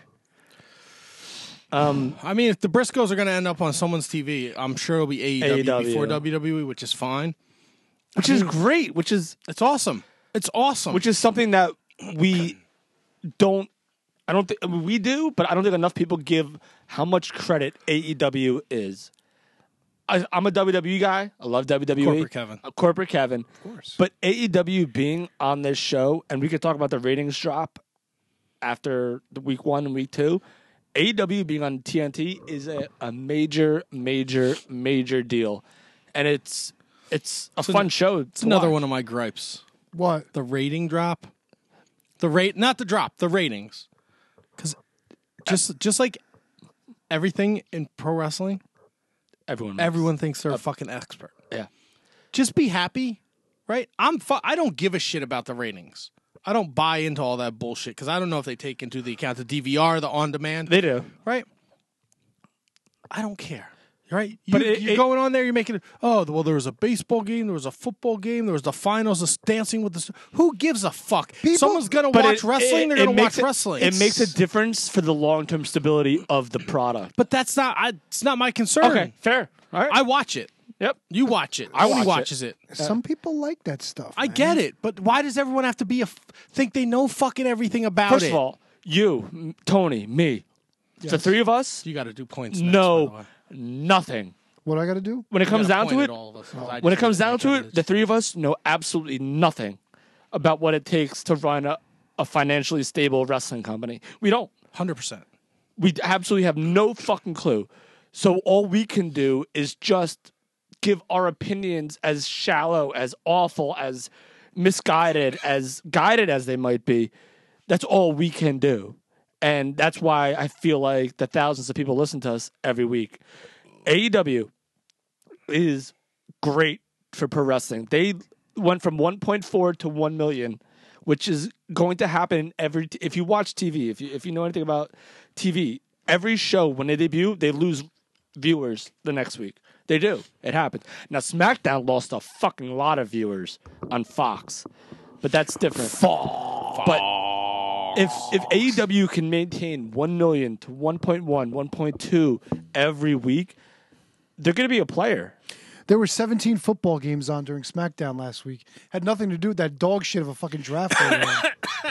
I mean, if the Briscoes are going to end up on someone's TV, I'm sure it'll be AEW, AEW. before WWE, which is fine. Which is great. It's awesome. It's awesome. Which is something that we don't. I don't think we do, but I don't think enough people give how much credit AEW is. I'm a WWE guy. I love WWE. Corporate Kevin. Corporate Kevin. Of course. But AEW being on this show, and we could talk about the ratings drop after the week 1 and week 2. AEW being on TNT is a major, major, major deal, and it's a fun show. It's another one of my gripes. What? The rating drop. Not the drop, the ratings. Because just like everything in pro wrestling, everyone thinks they're a fucking expert. Yeah. Just be happy, right? I don't give a shit about the ratings. I don't buy into all that bullshit because I don't know if they take into the account the DVR, the on demand. They do, right? I don't care. Right? But You're going on there, you're making it. Oh, well, there was a baseball game, there was a football game, there was the finals of Dancing with the. Who gives a fuck? Someone's going to watch wrestling, they're going to watch wrestling. It makes a difference for the long-term stability of the product. But it's not my concern. Okay, fair. All right. I watch it. Yep. You watch it. I Nobody watch watches it. Some people like that stuff. I man. get it, but why does everyone have to think they know fucking everything about First it? of all, you, Tony, me, the Yes. three of us, You got to do points. next, know by the way. nothing. What I got to do? When it You comes gotta down to point it, at all of us, 'cause I when it just comes don't down make to evidence. it, the three of us know absolutely nothing about what it takes to run a financially stable wrestling company. We don't. 100%. We absolutely have no fucking clue. So all we can do is just give our opinions as shallow, as awful, as misguided, as guided as they might be. That's all we can do. And that's why I feel like the thousands of people listen to us every week. AEW is great for pro wrestling. They went from 1.4 to 1 million, which is going to happen if you watch TV, if you know anything about TV, every show when they debut, they lose viewers the next week. They do. It happens. Now SmackDown lost a fucking lot of viewers on Fox, but that's different. But if AEW can maintain 1 million to 1.1, 1.2 every week, they're going to be a player. There were 17 football games on during SmackDown last week. Had nothing to do with that dog shit of a fucking draft. they ran.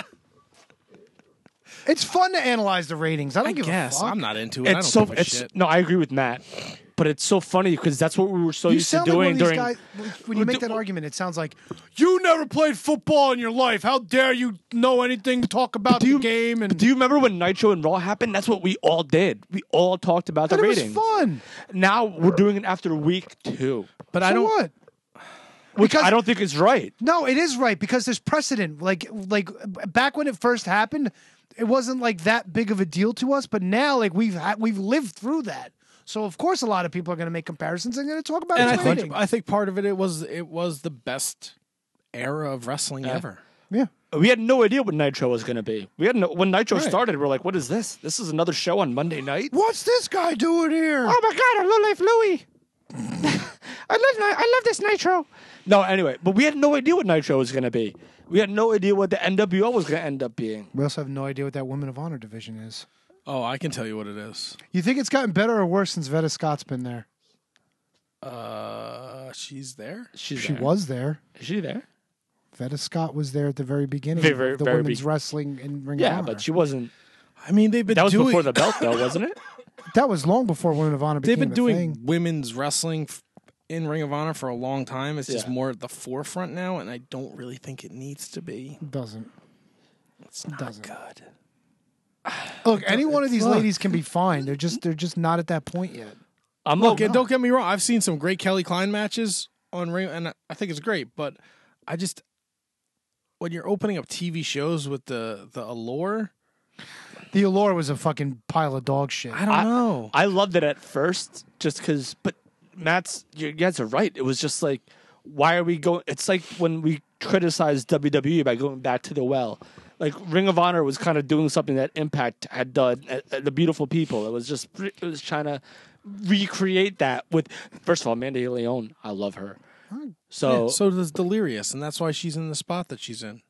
It's fun to analyze the ratings. I don't give a fuck. I'm not into it. It's I don't give a shit. No, I agree with Matt, but it's so funny because that's what we were so You used to sound like one doing of these during. guys, when you make that argument, it sounds like, you never played football in your life. How dare you know anything, talk about the game? And Do you remember when Nitro and Raw happened? That's what we all did. We all talked about the it was ratings. fun. Now we're doing it after week 2. But So I don't. what? Which I don't think is right. No, it is right because there's precedent. Like back when it first happened, it wasn't like that big of a deal to us. But now, like we've lived through that. So of course, a lot of people are going to make comparisons and going to talk about And its ratings. I think part of it was the best era of wrestling ever. Yeah. We had no idea what Nitro was going to be. When Nitro Right. started, we're like, what is this? This is another show on Monday night? What's this guy doing here? Oh my God, I'm Low Life Louie. I love this Nitro. No, anyway, but we had no idea what Nitro was going to be. We had no idea what the NWO was going to end up being. We also have no idea what that Women of Honor division is. Oh, I can tell you what it is. You think it's gotten better or worse since Veda Scott's been there? She's there. She was there. Is she there? Veda Scott was there at the very beginning Very, of the very women's be- wrestling in Ring of Yeah, Honor. but she wasn't. I mean, they've been That was doing before the belt, though, wasn't it? That was long before Women of Honor They've became been a doing thing. women's wrestling in Ring of Honor for a long time. It's just Yeah. more at the forefront now, and I don't really think it needs to be. It doesn't. It's not good. Look, any one of these Look. ladies can be fine. They're just not at that point yet. Look, and don't get me wrong. I've seen some great Kelly Klein matches on Ring, and I think it's great. But I just, when you're opening up TV shows with the Allure, The Allure was a fucking pile of dog shit. I don't know. I loved it at first just because, but you guys are right. It was just like, why are we going? It's like when we criticized WWE by going back to the well. Like Ring of Honor was kind of doing something that Impact had done at the Beautiful People. It was trying to recreate that with, first of all, Amanda Leone. I love her. so does Delirious, and that's why she's in the spot that she's in.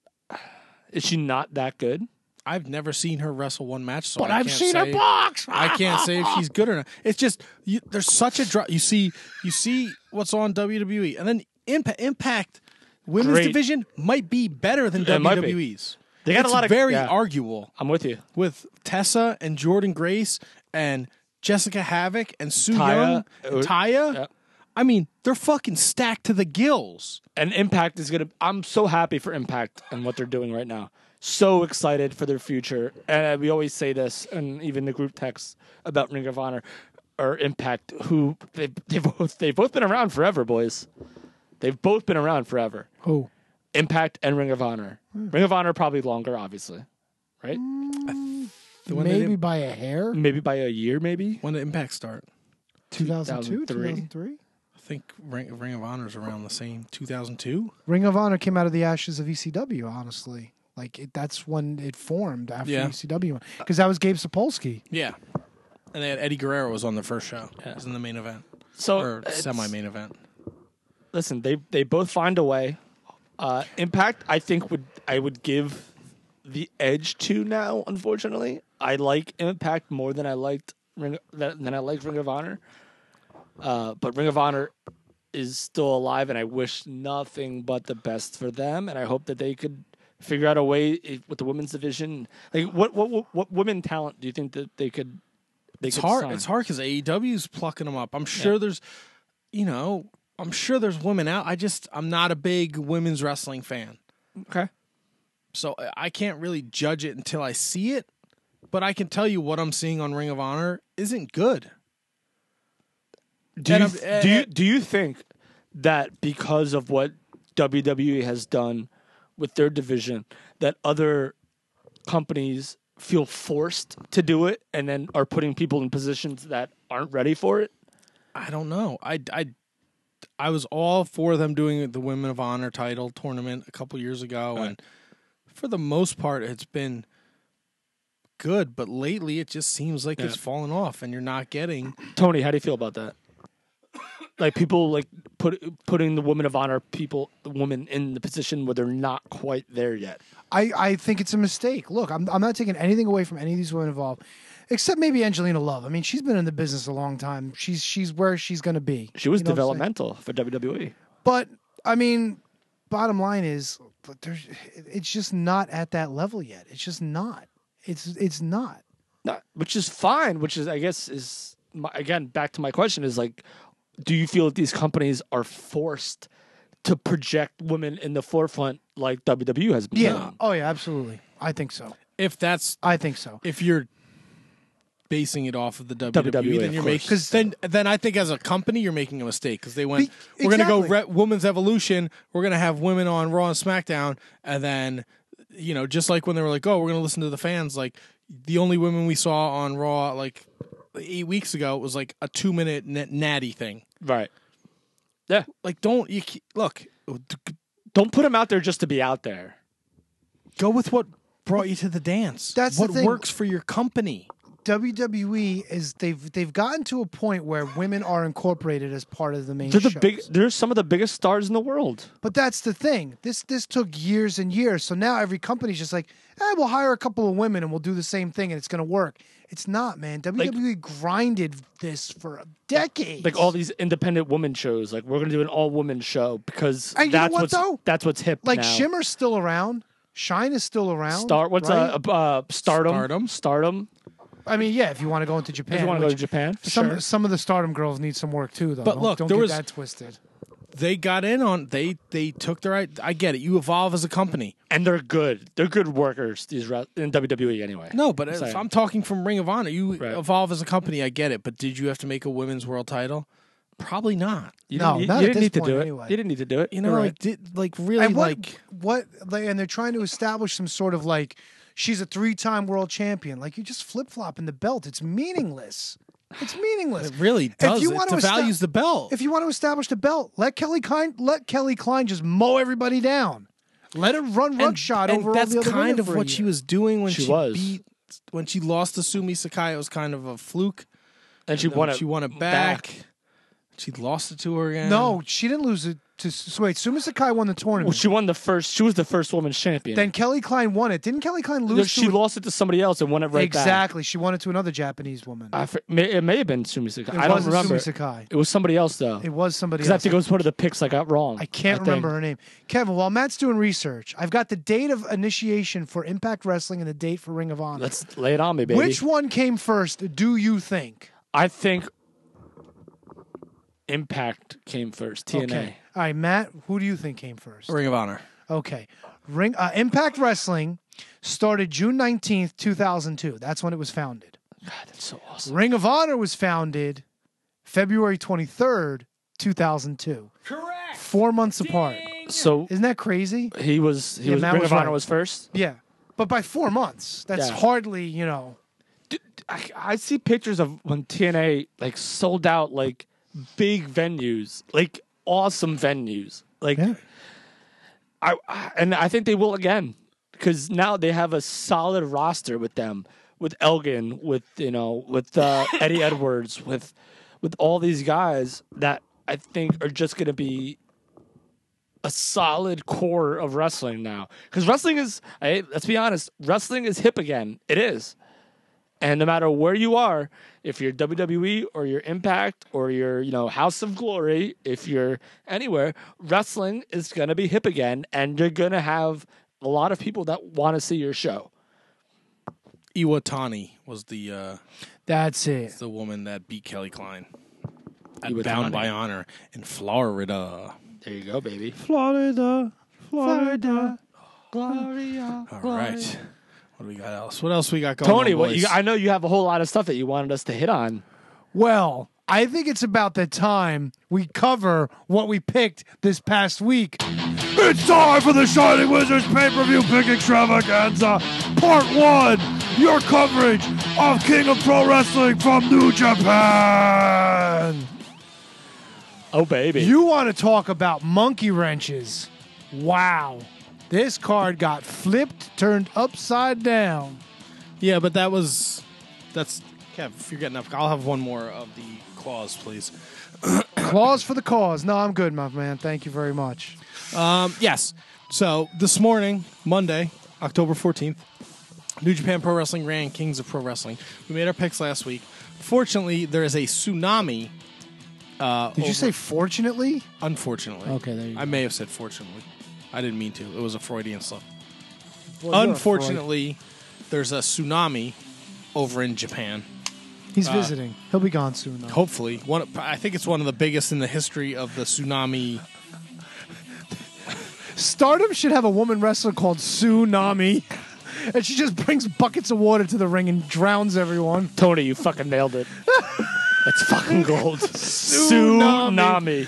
Is she not that good? I've never seen her wrestle one match, so But I I've can't seen her say- box! I can't say if she's good or not. It's just there's such a drop. You see what's on WWE, and then Impact Women's Great. Division might be better than It might be. WWE's. They got It's a lot of very yeah. arguable I'm with you. with Tessa and Jordan Grace and Jessica Havoc and Sue Taya, Young and Taya. yeah. I mean, they're fucking stacked to the gills. And Impact is gonna. I'm so happy for Impact and what they're doing right now. So excited for their future. And we always say this, and even the group text about Ring of Honor or Impact, who they've both been around forever, boys. They've both been around forever. Who? Impact and Ring of Honor. Ring of Honor probably longer, obviously, right? When Maybe did, by a hair? Maybe by a year, maybe. when did Impact start? 2002? 2003? 2003? I think Ring of Honor is around the same 2002. Ring of Honor came out of the ashes of ECW, honestly. That's when it formed after Yeah. ECW. Because that was Gabe Sapolsky. Yeah, and they had Eddie Guerrero was on the first show. He was in the main event, So or it's- semi-main event. Listen, they both find a way. Impact, I think I would give the edge to now. Unfortunately, I like Impact more than I liked Ring of Honor. But Ring of Honor is still alive, and I wish nothing but the best for them. And I hope that they could figure out a way with the women's division. Like, what women talent do you think that they could? It's could hard. sign? It's hard because AEW's plucking them up. I'm sure there's, I'm sure there's women out. I'm not a big women's wrestling fan. Okay. So I can't really judge it until I see it. But I can tell you what I'm seeing on Ring of Honor isn't good. Do you think that because of what WWE has done with their division, that other companies feel forced to do it and then are putting people in positions that aren't ready for it? I don't know. I was all for them doing the Women of Honor title tournament a couple years ago, and for the most part, it's been good. But lately, it just seems like it's fallen off, and you're not getting. Tony, how do you feel about that? Like people like putting the Women of Honor the woman in the position where they're not quite there yet. I think it's a mistake. Look, I'm not taking anything away from any of these women involved, except maybe Angelina Love. I mean, she's been in the business a long time. She's where she's going to be. She was You know what I'm saying? developmental for WWE. But I mean, bottom line is, it's just not at that level yet. It's just not. It's not. No, which is fine. Which is, I guess, again back to my question is like, do you feel that these companies are forced to project women in the forefront like WWE has been Yeah. doing? Oh yeah, absolutely. I think so. I think so. If you're basing it off of the WWE, WWE, then of you're course. making then I think as a company you're making a mistake because they went we're going to go Women's Evolution, we're going to have women on Raw and SmackDown, and then just like when they were like, oh, we're going to listen to the fans, like the only women we saw on Raw like 8 weeks ago was like a 2-minute natty thing, right? Yeah, like don't put them out there just to be out there. Go with what brought you to the dance. That's what the thing. works for your company. WWE is they've gotten to a point where women are incorporated as part of the main They're shows. They're some of the biggest stars in the world. But that's the thing. This took years and years. So now every company's just like, we'll hire a couple of women and we'll do the same thing and it's going to work. It's not, man. WWE grinded this for decades. Like all these independent woman shows. Like we're gonna do an all woman show because And you know what, though? that's what's hip. Like now. Shimmer's still around. Shine is still around. Stardom? Stardom. I mean, yeah, if you want to go into Japan. If you want to go to Japan, for sure. Some of the Stardom girls need some work too, though. But look, don't there get was that twisted. They got in on they took the right. I get it. You evolve as a company, and they're good. They're good workers. These in WWE anyway. No, but if I'm talking from Ring of Honor. You evolve as a company. I get it. But did you have to make a women's world title? Probably not. You didn't need to do it. You didn't need to do it. You know, really, and and they're trying to establish some sort of like she's a 3-time world champion. Like you just flip flopping the belt. It's meaningless. It's meaningless. It really does. If you want to devalues the belt. If you want to establish the belt, let Kelly Klein just mow everybody down. Let her run shot over all the other That's kind women of for a what year. she was doing when she was. beat when she lost to Sumi Sakai. It was kind of a fluke, and she won it. She won it back. She lost it to her again. No, she didn't lose it to. Wait, Sumi Sakai won the tournament. Well, she won the first. She was the first women's champion. Then Kelly Klein won it. Didn't Kelly Klein lose? No, she lost it to somebody else and won it right back. Exactly. She won it to another Japanese woman. It may have been Sumi Sakai. I It don't wasn't remember. Sumi Sakai. It was somebody else though. It was somebody Because I else. think it was one of the picks I got wrong. I can't remember her name. Kevin, while Matt's doing research, I've got the date of initiation for Impact Wrestling and the date for Ring of Honor. Let's lay it on me, baby. Which one came first, do you think? I think Impact came first. TNA. Okay. All right, Matt, who do you think came first? Ring of Honor. Okay. Impact Wrestling started June 19th, 2002. That's when it was founded. God, that's so awesome. Ring of Honor was founded February 23rd, 2002. Correct. 4 months apart. So isn't that crazy? Matt Ring was of Honor was first. Yeah, but by 4 months. That's hardly, I see pictures of when TNA like sold out like big venues, like awesome venues. Like I think they will again because now they have a solid roster with them, with Elgin, with Eddie Edwards, with all these guys that I think are just going to be a solid core of wrestling now. Because wrestling is, let's be honest, wrestling is hip again. It is. And no matter where you are, if you're WWE or you're Impact or you're, House of Glory, if you're anywhere, wrestling is going to be hip again. And you're going to have a lot of people that want to see your show. Iwatani was the that's it. The woman that beat Kelly Klein at Iwatani. Bound by Honor in Florida. There you go, baby. Florida. Gloria. All right. What do we got else? What else we got going Tony, on, boys? I know you have a whole lot of stuff that you wanted us to hit on. Well, I think it's about the time we cover what we picked this past week. It's time for the Shining Wizards pay-per-view pick extravaganza, part 1. Your coverage of King of Pro Wrestling from New Japan. Oh, baby. You want to talk about monkey wrenches. Wow. This card got flipped, turned upside down. Yeah, but that's Kev, if you're getting up, I'll have one more of the claws, please. Claws for the cause. No, I'm good, my man. Thank you very much. Yes. So this morning, Monday, October 14th, New Japan Pro Wrestling ran Kings of Pro Wrestling. We made our picks last week. Fortunately, there is a tsunami. Did you say fortunately? Unfortunately. Okay, there you go. I may have said fortunately. I didn't mean to. It was a Freudian slip. Well, you're a Unfortunately, there's a tsunami over in Japan. He's visiting. He'll be gone soon, though. Hopefully. I think it's one of the biggest in the history of the tsunami. Stardom should have a woman wrestler called Tsunami. And she just brings buckets of water to the ring and drowns everyone. Tony, you fucking nailed it. That's fucking gold. Tsunami.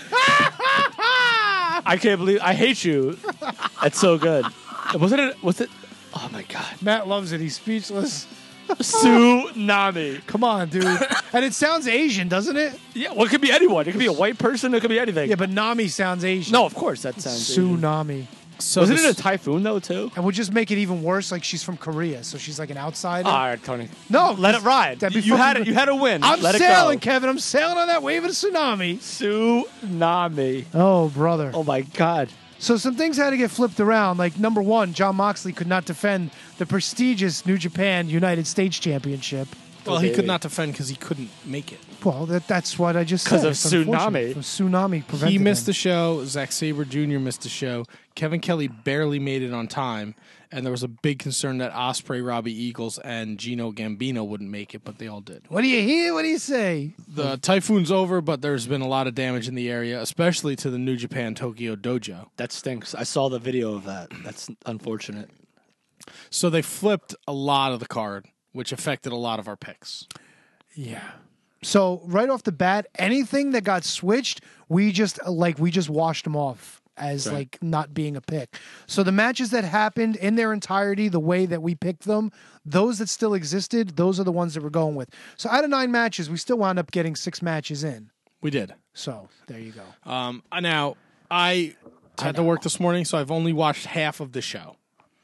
I can't believe I hate you. That's so good. Was it? Oh my god. Matt loves it. He's speechless. Tsunami. Come on, dude. And it sounds Asian, doesn't it? Yeah, well, it could be anyone. It could be a white person. It could be anything. Yeah, but Nami sounds Asian. No, of course that sounds Asian. Tsunami. So Wasn't this- it a typhoon though too? And we'll just make it even worse. Like she's from Korea, so she's like an outsider. All right, Tony. No, let it ride. that'd be You had fucking- it. You had a win. I'm Let sailing, it go. Kevin. I'm sailing on that wave of the tsunami. Tsunami. Oh, brother. Oh my God. So some things had to get flipped around. Like number one, Jon Moxley could not defend the prestigious New Japan United States Championship. Well, he could not defend because he couldn't make it. Well, that's what I just said. 'Cause of It's unfortunate. tsunami. From tsunami prevented He missed him. the show. Zack Sabre Jr. missed the show. Kevin Kelly barely made it on time. And there was a big concern that Ospreay, Robbie Eagles, and Gino Gambino wouldn't make it, but they all did. What do you hear? What do you say? The typhoon's over, but there's been a lot of damage in the area, especially to the New Japan Tokyo Dojo. That stinks. I saw the video of that. That's unfortunate. So they flipped a lot of the card, which affected a lot of our picks. Yeah. So right off the bat, anything that got switched, we just washed them off as Right. like not being a pick. So the matches that happened in their entirety, the way that we picked them, those that still existed, those are the ones that we're going with. So out of 9 matches, we still wound up getting 6 matches in. We did. So there you go. Now, I had to work this morning, so I've only watched half of the show.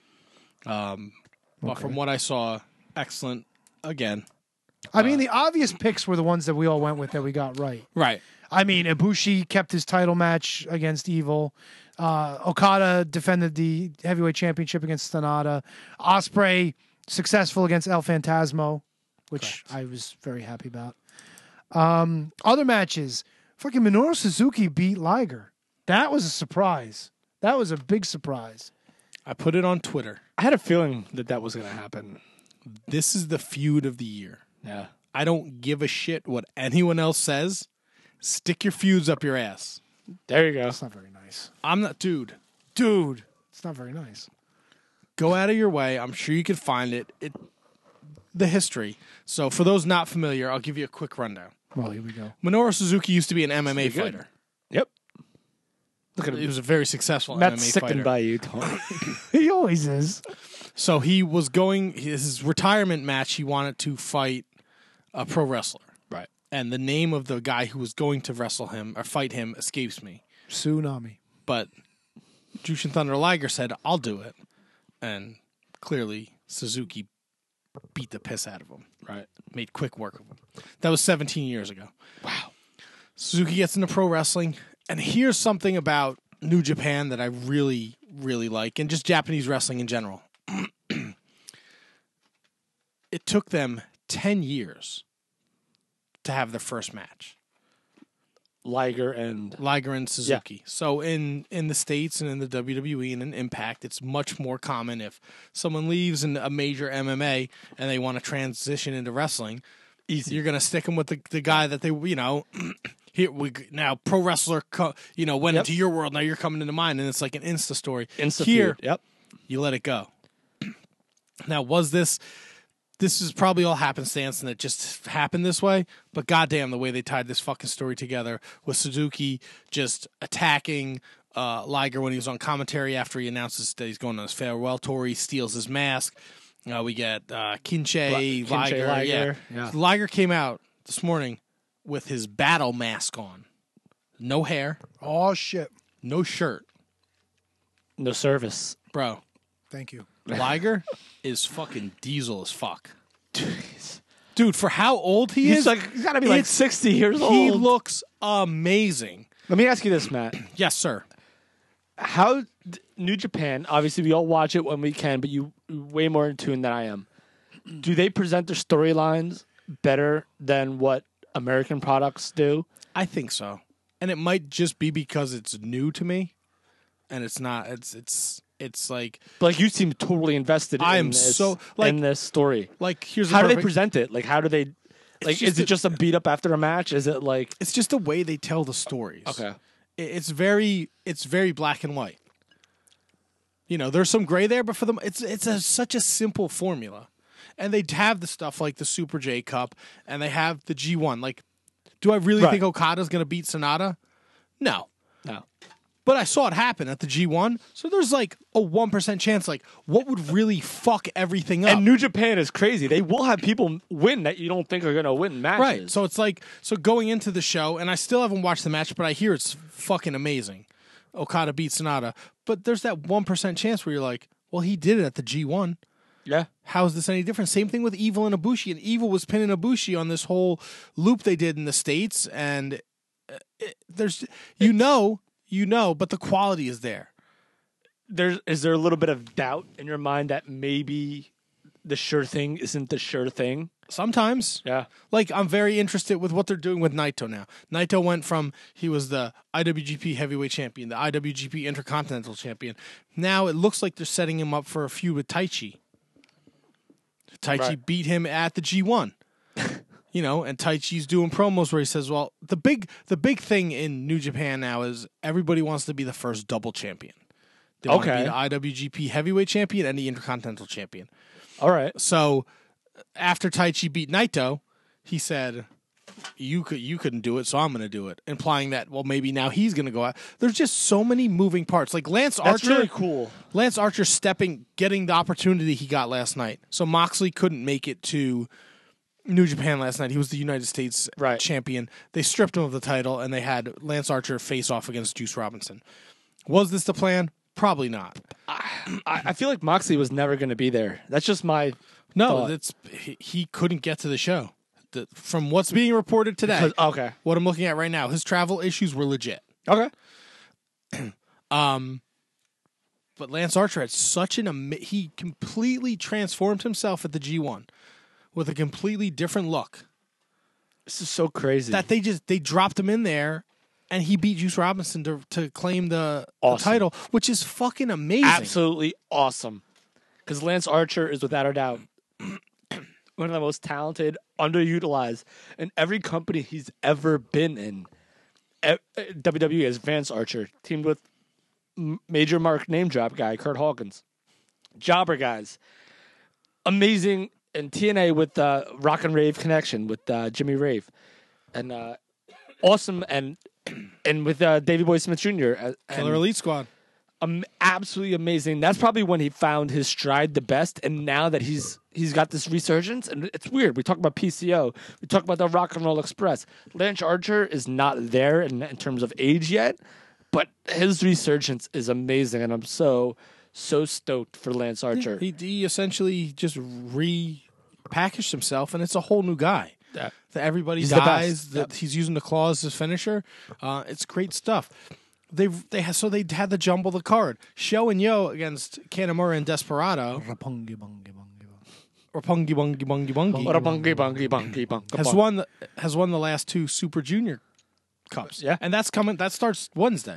But from what I saw, excellent again. I mean, the obvious picks were the ones that we all went with that we got right. Right. I mean, Ibushi kept his title match against Evil. Okada defended the heavyweight championship against Sonata. Ospreay successful against El Phantasmo, which I was very happy about. Other matches, fucking Minoru Suzuki beat Liger. That was a surprise. That was a big surprise. I put it on Twitter. I had a feeling that was going to happen. This is the feud of the year. Yeah. I don't give a shit what anyone else says. Stick your feuds up your ass. There you go. That's not very nice. I'm not, dude. It's not very nice. Go out of your way. I'm sure you could find it. The history. So for those not familiar, I'll give you a quick rundown. Well, here we go. Minoru Suzuki used to be an MMA Pretty good. fighter. Yep. Look at him. He was a very successful Matt's MMA sickened fighter. by you, Tony. He always is. So he was going his retirement match. He wanted to fight a pro wrestler, right? And the name of the guy who was going to wrestle him or fight him escapes me. Tsunami. But Jushin Thunder Liger said, "I'll do it," and clearly Suzuki beat the piss out of him. Right, made quick work of him. That was 17 years ago. Wow. Suzuki gets into pro wrestling, and here's something about New Japan that I really, really like, and just Japanese wrestling in general. It took them 10 years to have their first match. Liger and Suzuki. So in the States and in the WWE and in Impact, it's much more common if someone leaves in a major MMA and they want to transition into wrestling. Easy. You're going to stick them with the guy that they, here we now pro wrestler, went into your world. Now you're coming into mine, and it's like an Insta story. Here, feud. Yep. You let it go. Now, was this is probably all happenstance and it just happened this way, but goddamn the way they tied this fucking story together with Suzuki just attacking Liger when he was on commentary after he announces that he's going on his farewell tour. He steals his mask. We get Kinche Liger. Yeah. Liger came out this morning with his battle mask on. No hair. Oh, shit. No shirt. No service. Bro. Thank you. Liger is fucking diesel as fuck. Dude, for how old he's he's got to be like 60 years old. He looks amazing. Let me ask you this, Matt. Yes, sir. How New Japan, obviously we all watch it when we can, but you way more in tune than I am. Do they present their storylines better than what American products do? I think so. And it might just be because it's new to me. And it's not it's like, but like you seem totally invested I in am this, so like in this story. Like here's how do they present it? Like how do they is it just a beat up after a match? Is it like it's just the way they tell the stories. Okay. It's very black and white. There's some gray there, but for them it's such a simple formula. And they have the stuff like the Super J Cup and they have the G1. Like, do I really think Okada's going to beat Sonata? No. But I saw it happen at the G1, so there's like a 1% chance. Like, what would really fuck everything up? And New Japan is crazy. They will have people win that you don't think are going to win matches. Right. So it's like, going into the show, and I still haven't watched the match, but I hear it's fucking amazing. Okada beat Sonata. But there's that 1% chance where you're like, well, he did it at the G1. Yeah. How is this any different? Same thing with Evil and Ibushi. And Evil was pinning Ibushi on this whole loop they did in the States. And there's, but the quality is there. Is there a little bit of doubt in your mind that maybe the sure thing isn't the sure thing? Sometimes. Yeah. Like, I'm very interested with what they're doing with Naito now. Naito went from, he was the IWGP Heavyweight Champion, the IWGP Intercontinental Champion. Now it looks like they're setting him up for a feud with Taichi. Taichi beat him at the G1. And Taichi's doing promos where he says, well, the big thing in New Japan now is everybody wants to be the first double champion. They want to be the IWGP Heavyweight Champion and the Intercontinental Champion. All right. So after Taichi beat Naito, he said, you couldn't do it, so I'm going to do it, implying that, well, maybe now he's going to go out. There's just so many moving parts. Like Lance Archer. That's really cool. Lance Archer getting the opportunity he got last night. So Moxley couldn't make it to New Japan last night. He was the United States champion. They stripped him of the title, and they had Lance Archer face off against Juice Robinson. Was this the plan? Probably not. I feel like Moxley was never going to be there. That's just my thought. He couldn't get to the show. From what's being reported today, what I'm looking at right now, his travel issues were legit. Okay. But Lance Archer had such he completely transformed himself at the G1 with a completely different look. This is so crazy. That they dropped him in there. And he beat Juice Robinson to claim the title, which is fucking amazing. Absolutely awesome. Because Lance Archer is, without a doubt, one of the most talented, underutilized, in every company he's ever been in. WWE as Vance Archer, teamed with major mark name drop guy, Kurt Hawkins. Jobber guys. Amazing. And TNA with Rock and Rave connection with Jimmy Rave. And awesome and with Davey Boy Smith Jr. Killer Elite Squad. Absolutely amazing. That's probably when he found his stride the best. And now that he's got this resurgence, and it's weird. We talk about PCO. We talk about the Rock and Roll Express. Lance Archer is not there in terms of age yet, but his resurgence is amazing. And I'm so stoked for Lance Archer. He essentially just repackaged himself, and it's a whole new guy. Yeah. That everybody He's dies. the best. That he's using the claw as his finisher. It's great stuff. They had to jumble the card. Sho and Yo against Kanemaru and Desperado. Rapungi bungi bungi. Rapungi bungi bungi bungi. Rapungi bungi bungi bungi. Has won the last two Super Junior Cups. Yeah, and that's coming. That starts Wednesday.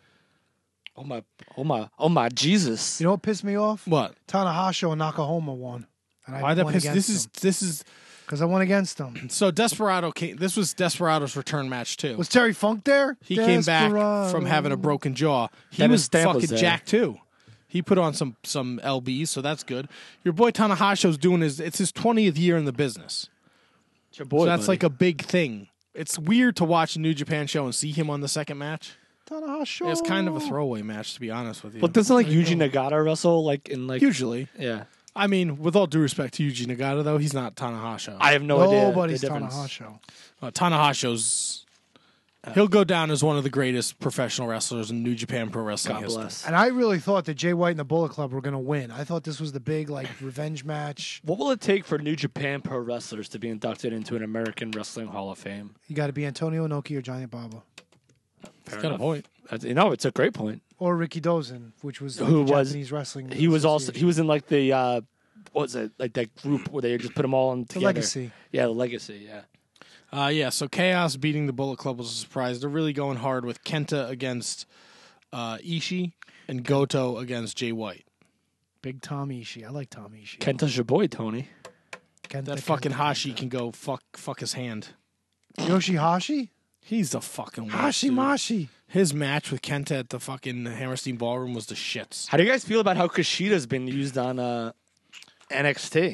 Oh my Jesus! You know what pissed me off? What? Tanahashi and Nakahoma won. And Why that pissed? This is. Because I went against them. So Desperado came. This was Desperado's return match too. Was Terry Funk there? He came back from having a broken jaw. He was fucking jacked too. He put on some lbs, so that's good. Your boy Tanahashi's doing it's his 20th year in the business. It's your boy, so that's buddy. like a big thing. It's weird to watch a New Japan show and see him on the second match. Tanahashi. It's kind of a throwaway match, to be honest with you. But doesn't Yuji Nagata wrestle usually? Yeah. I mean, with all due respect to Yuji Nagata, though, he's not Tanahashi. I have no idea. Nobody's Tanahashi. Tanahashi's he'll go down as one of the greatest professional wrestlers in New Japan Pro Wrestling history. And I really thought that Jay White and the Bullet Club were going to win. I thought this was the big revenge match. What will it take for New Japan Pro wrestlers to be inducted into an American Wrestling Hall of Fame? You got to be Antonio Inoki or Giant Baba. He's got a point. It's a great point. Or Ricky Dozan, which was Japanese wrestling. He was in like the what was it, like that group where they just put them all in together. The Legacy. Yeah, the Legacy. Yeah. So Chaos beating the Bullet Club was a surprise. They're really going hard with Kenta against Ishii and Goto against Jay White. Big Tom Ishii. I like Tom Ishii. Kenta's your boy, Tony. That fucking Hashi can go fuck his hand. Yoshihashi? He's the fucking worst. Hashimashi. His match with Kenta at the fucking Hammerstein Ballroom was the shits. How do you guys feel about how Kushida's been used on NXT?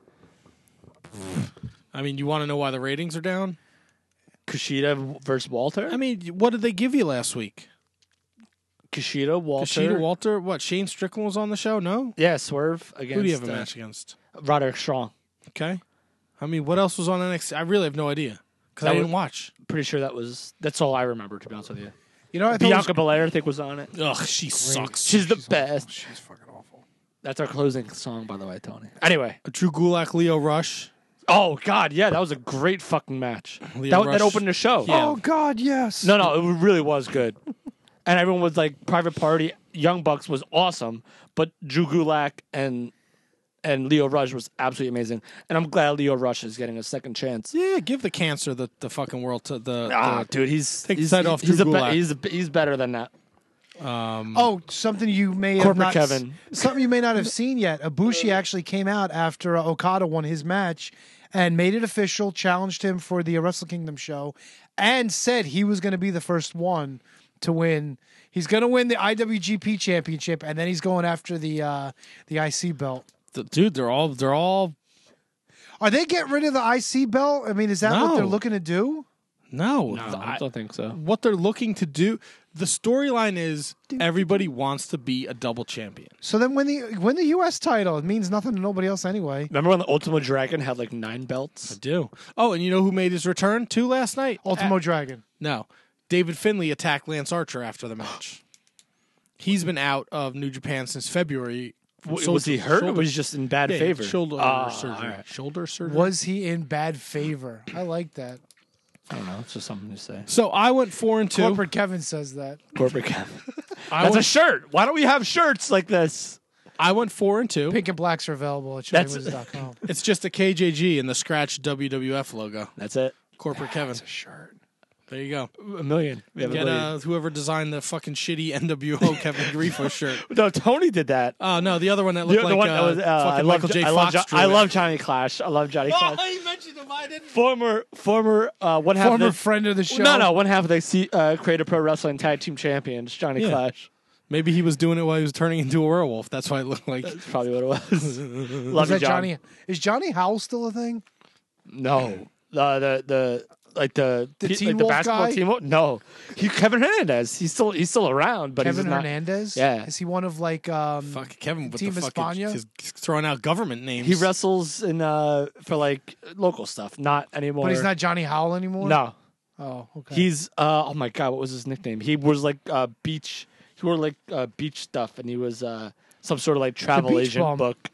I mean, you want to know why the ratings are down? Kushida versus Walter? I mean, what did they give you last week? Kushida, Walter. What, Shane Strickland was on the show? No? Yeah, Swerve against... Who do you have a match against? Roderick Strong. Okay. I mean, what else was on NXT? I really have no idea because I didn't watch. Pretty sure that's all I remember, to be honest with you. You know, I thought Bianca Belair, I think, was on it. Ugh, she sucks. She's the best. She's fucking awful. That's our closing song, by the way, Tony. Anyway. Drew Gulak, Leo Rush. Oh, God, yeah, that was a great fucking match. Leo That Rush. opened the show. Yeah. Oh God, yes. No, it really was good. And everyone was like, Private Party, Young Bucks was awesome, but Drew Gulak and Leo Rush was absolutely amazing. And I'm glad Leo Rush is getting a second chance. Yeah, give the cancer the fucking world to the. Dude, he's take the side off Drew Gulak. He's better than that. Something you may have Corporate not Kevin. something you may not have seen yet. Ibushi actually came out after Okada won his match and made it official, challenged him for the Wrestle Kingdom show, and said he was going to be the first one to win. He's going to win the IWGP Championship, and then he's going after the IC belt. Dude, they're all. Are they getting rid of the IC belt? I mean, is that what No. they're looking to do? No, I don't think so. What they're looking to do, the storyline is everybody wants to be a double champion. So then win the US title. It means nothing to nobody else anyway. Remember when the Ultimo Dragon had like 9 belts? I do. Oh, and you know who made his return too last night? Ultimo Dragon. No. David Finlay attacked Lance Archer after the match. He's been out of New Japan since February. Was he hurt or was he just in bad favor? Shoulder surgery. all right. Shoulder surgery. Was he in bad favor? I like that. I don't know. It's just something to say. So I went 4-2. Corporate Kevin says that. Corporate Kevin. That's a shirt. Why don't we have shirts like this? I went 4-2. Pink and blacks are available at That's- ShiningWizards.com. It's just a KJG and the scratch WWF logo. That's it. Corporate Kevin. That's a shirt. There you go. $1 million. We have Get $1 million. whoever designed the fucking shitty NWO Kevin Grifo shirt. No, Tony did that. Oh no, the other one that looked The like one that was, fucking I love Michael J. Fox. drew I it. love Johnny Clash. I love Johnny Clash. Oh, you mentioned him. I didn't. Former one half Former of the, friend of the show. No, one half of the Creative Pro Wrestling Tag Team Champions, Johnny Yeah. Clash. Maybe he was doing it while he was turning into a werewolf. That's why it looked like. That's probably what it was. Is Love you, that John. Johnny? Is Johnny Howell still a thing? No, the Teen the Wolf basketball guy? team. No, Kevin Hernandez. He's still around, but Kevin he's not. Hernandez? Yeah. Is he one of like Fuck Kevin with Team the fucking Hispania? he's throwing out government names. He wrestles in for like local stuff, not anymore. But he's not Johnny Howell anymore? No, Oh, okay. he's oh my god, what was his nickname? He was like beach. He wore like beach stuff, and he was some sort of like travel beach agent bum. book.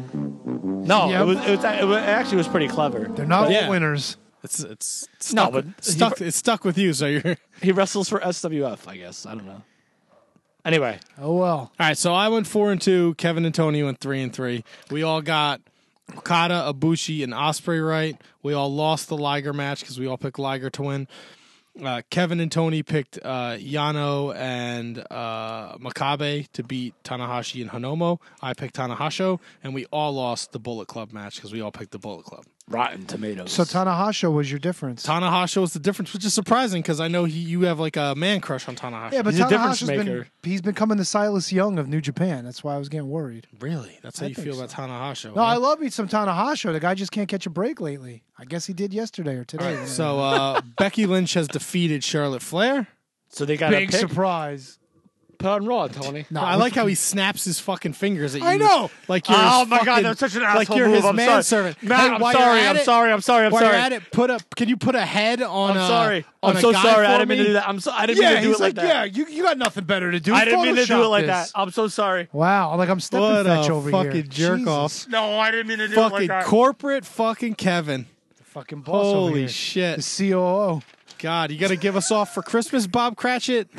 No, Yep. it actually was pretty clever. They're not all Yeah. winners. It's No, stuck, but it's stuck with you. So you're. He wrestles for SWF, I guess. I don't know. Anyway, Oh well. All right, so I went 4-2. Kevin and Tony went 3-3. We all got Okada, Ibushi, and Ospreay right. We all lost the Liger match because we all picked Liger to win. Kevin and Tony picked Yano and Makabe to beat Tanahashi and Hanomo. I picked Tanahashi, and we all lost the Bullet Club match because we all picked the Bullet Club. Rotten Tomatoes. So Tanahashi was your difference. Tanahashi was the difference, which is surprising because I know you have like a man crush on Tanahashi. Yeah, but He's a difference Tanahashi's maker. he's becoming the Silas Young of New Japan. That's why I was getting worried. Really? That's how I you think feel so. about Tanahashi? No, I love me some Tanahashi. The guy just can't catch a break lately. I guess he did yesterday or today. So Becky Lynch has defeated Charlotte Flair. So they got big a pick. surprise. Put on Raw, Tony. No, I like how he snaps his fucking fingers at you. I know. Like you're Oh his my god, fucking- that's such an like asshole you're move. his I'm manservant. sorry. Man, I'm while sorry. you're at I'm it- sorry. I'm sorry. I'm while sorry. you're at it, can you put a head on? I'm sorry. On I'm a so guy sorry. I for didn't mean to me? do that. I didn't mean to do he's it like that. yeah, you got nothing better to do. I didn't mean to do it Photoshop like this. that. I'm so sorry. Wow, like I'm stepping What fetch a over fucking here. jerk Jesus. off. No, I didn't mean to do it like Fucking that. corporate fucking Kevin. Fucking boss over Holy here. shit. The COO. God, you got to give us off for Christmas, Bob Cratchit.